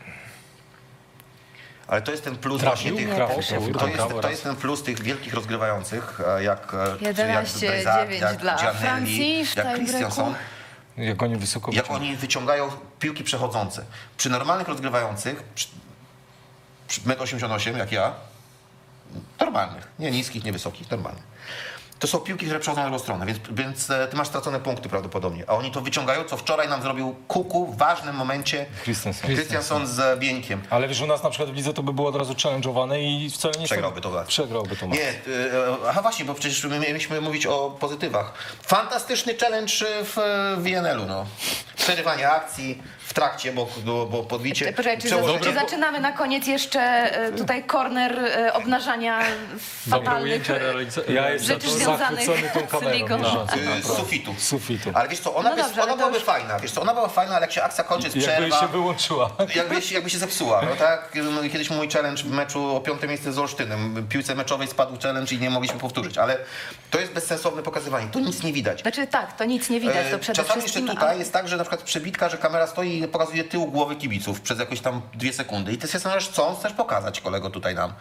Ale to jest ten plus Trafił? właśnie tych... Trafił. To jest ten plus tych wielkich rozgrywających, jak 11-9 dla Giannelli, Francji w jak tiebreaku. Christiansen. Jak oni wysoko Jak oni wyciągają piłki przechodzące. Przy normalnych rozgrywających, przy 1,88 m jak ja, normalnych, nie niskich, nie wysokich, normalnych. To są piłki, które przechodzą na drugą stronę, więc ty masz stracone punkty prawdopodobnie. A oni to wyciągają, co wczoraj nam zrobił Kuku w ważnym momencie Christiansen z Bieńkiem. Ale wiesz, u nas na przykład w lidze to by było od razu challenge'owane i wcale nie... Przegrałby to mecz. Przegrałby to mecz. Nie, aha właśnie, bo przecież my mieliśmy mówić o pozytywach. Fantastyczny challenge w WNL-u, no. Przerywanie akcji w trakcie, bo podbicie... Poczekaj, czy zaczynamy na koniec jeszcze tutaj korner obnażania Dobre fatalnych ujęcia realizacji. Ja jestem rzeczy związanych zachwycony tą z kamerą. ligą. No. z sufitu. Sufitu. Ale wiesz co, ona byłaby fajna, wiesz co, ona była fajna, ale jak się akcja kończy, Jakby przerwa... się wyłączyła. Jakby się zepsuła, no tak? No, kiedyś mój challenge w meczu o 5. miejsce z Olsztynem. W piłce meczowej spadł challenge i nie mogliśmy powtórzyć, ale to jest bezsensowne pokazywanie, tu nic nie widać. Znaczy tak, to nic nie widać, to przede Czasami wszystkim... jeszcze tutaj jest tak, że na przykład przebitka, że kamera stoi i pokazuje tył głowy kibiców przez jakieś tam 2 sekundy. I ty się zastanawiasz, co on chcesz pokazać, kolego, tutaj nam.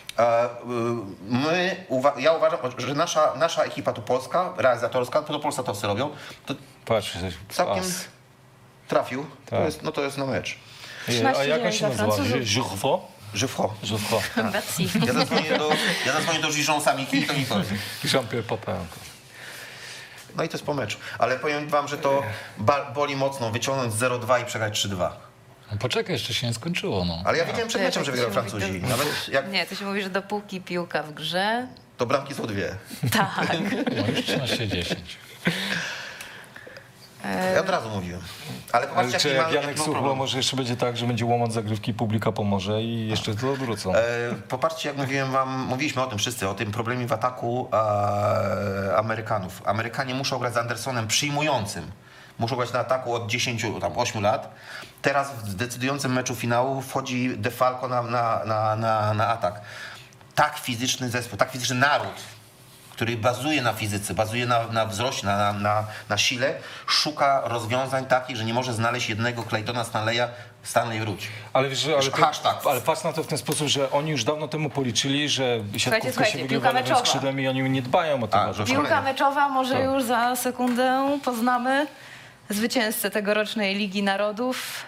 Ja uważam, że nasza ekipa tu polska, realizatorska, to Polsatowcy robią, to Patrz, całkiem as. trafił. Tak. To jest na mecz. A jak on się nazywa? Jourfo? Żywcho. Jourfo. Merci. Ja zadzwonię do Gijon Samiki i to mi powie. Jean-Pierre Papin. No i to jest po meczu. Ale powiem wam, że to boli mocno wyciągnąć 0-2 i przegrać 3-2. No poczekaj, jeszcze się nie skończyło, no. Ale ja wiedziałem przed meczem, że wygrają Francuzi. Nawet jak Nie, to się mówi, że dopóki piłka w grze... to bramki są 2. Tak. No już 13-10. Ja od razu mówiłem. Ale Ale popatrzcie, czy jaki jak Janek ma Suchło, problem. może jeszcze będzie tak, że będzie łomot zagrywki, publika pomoże i jeszcze to odwrócą. Popatrzcie, jak mówiliśmy o tym wszyscy, o tym problemie w ataku Amerykanów. Amerykanie muszą grać z Andersonem przyjmującym. Muszą grać na ataku od 8 lat. Teraz w decydującym meczu finału wchodzi De Falco na atak. Tak fizyczny zespół, tak fizyczny naród, który bazuje na fizyce, bazuje na wzroście, na sile, szuka rozwiązań takich, że nie może znaleźć jednego Claytona Stanley wróć. Ale wiesz, Hashtag. ale patrz na to w ten sposób, że oni już dawno temu policzyli, że siatkówka słuchajcie, się piłka wygrywa lewym meczowa. skrzydłem i oni nie dbają o to. że Piłka szkolenie. meczowa, może Tak. już za sekundę poznamy zwycięzcę tegorocznej Ligi Narodów.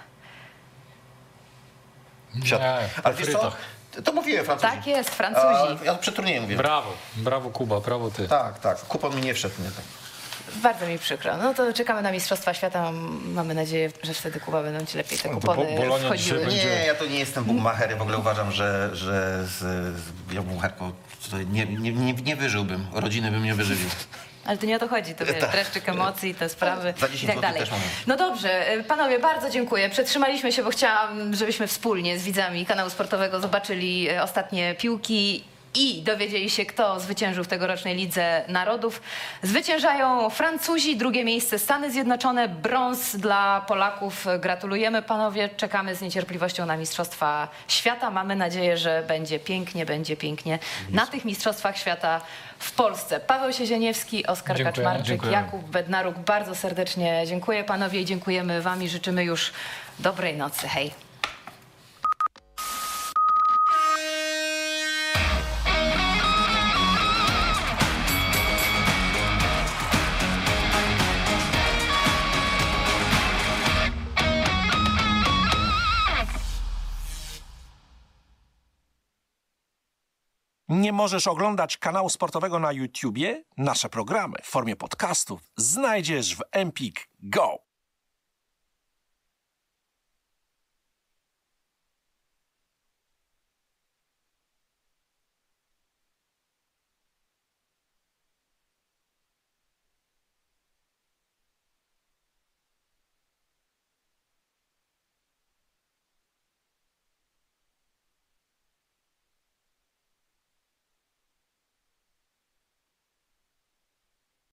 Nie, Ale wiesz co? To mówiłem Francuzi. Tak jest, Francuzi. Ja przed turniejem mówię. Brawo Kuba, brawo ty. Tak. Kupon mi nie wszedł. Nie, tak. Bardzo mi przykro. No to czekamy na Mistrzostwa Świata. Mamy nadzieję, że wtedy, Kuba, będą ci lepiej te No to kupony Bolonia wchodziły. dzisiaj będzie- Nie, ja to nie jestem bugmacher. W ogóle uważam, że z bugmacherką nie wyżyłbym. Rodziny bym nie wyżywił. Ale to nie o to chodzi, to wiesz, dreszczyk emocji, te sprawy Za 10 i tak złotych dalej. też mamy. No dobrze, panowie, bardzo dziękuję. Przetrzymaliśmy się, bo chciałam, żebyśmy wspólnie z widzami kanału sportowego zobaczyli ostatnie piłki i dowiedzieli się, kto zwyciężył w tegorocznej Lidze Narodów. Zwyciężają Francuzi, drugie miejsce Stany Zjednoczone, brąz dla Polaków. Gratulujemy, panowie, czekamy z niecierpliwością na Mistrzostwa Świata. Mamy nadzieję, że będzie pięknie na tych Mistrzostwach Świata w Polsce. Paweł Siezieniewski, Oskar Dziękuję, Kaczmarczyk, dziękuję. Jakub Bednaruk. Bardzo serdecznie dziękuję panowie i dziękujemy wam i życzymy już dobrej nocy. Hej. Nie możesz oglądać kanału sportowego na YouTubie? Nasze programy w formie podcastów znajdziesz w Empik Go.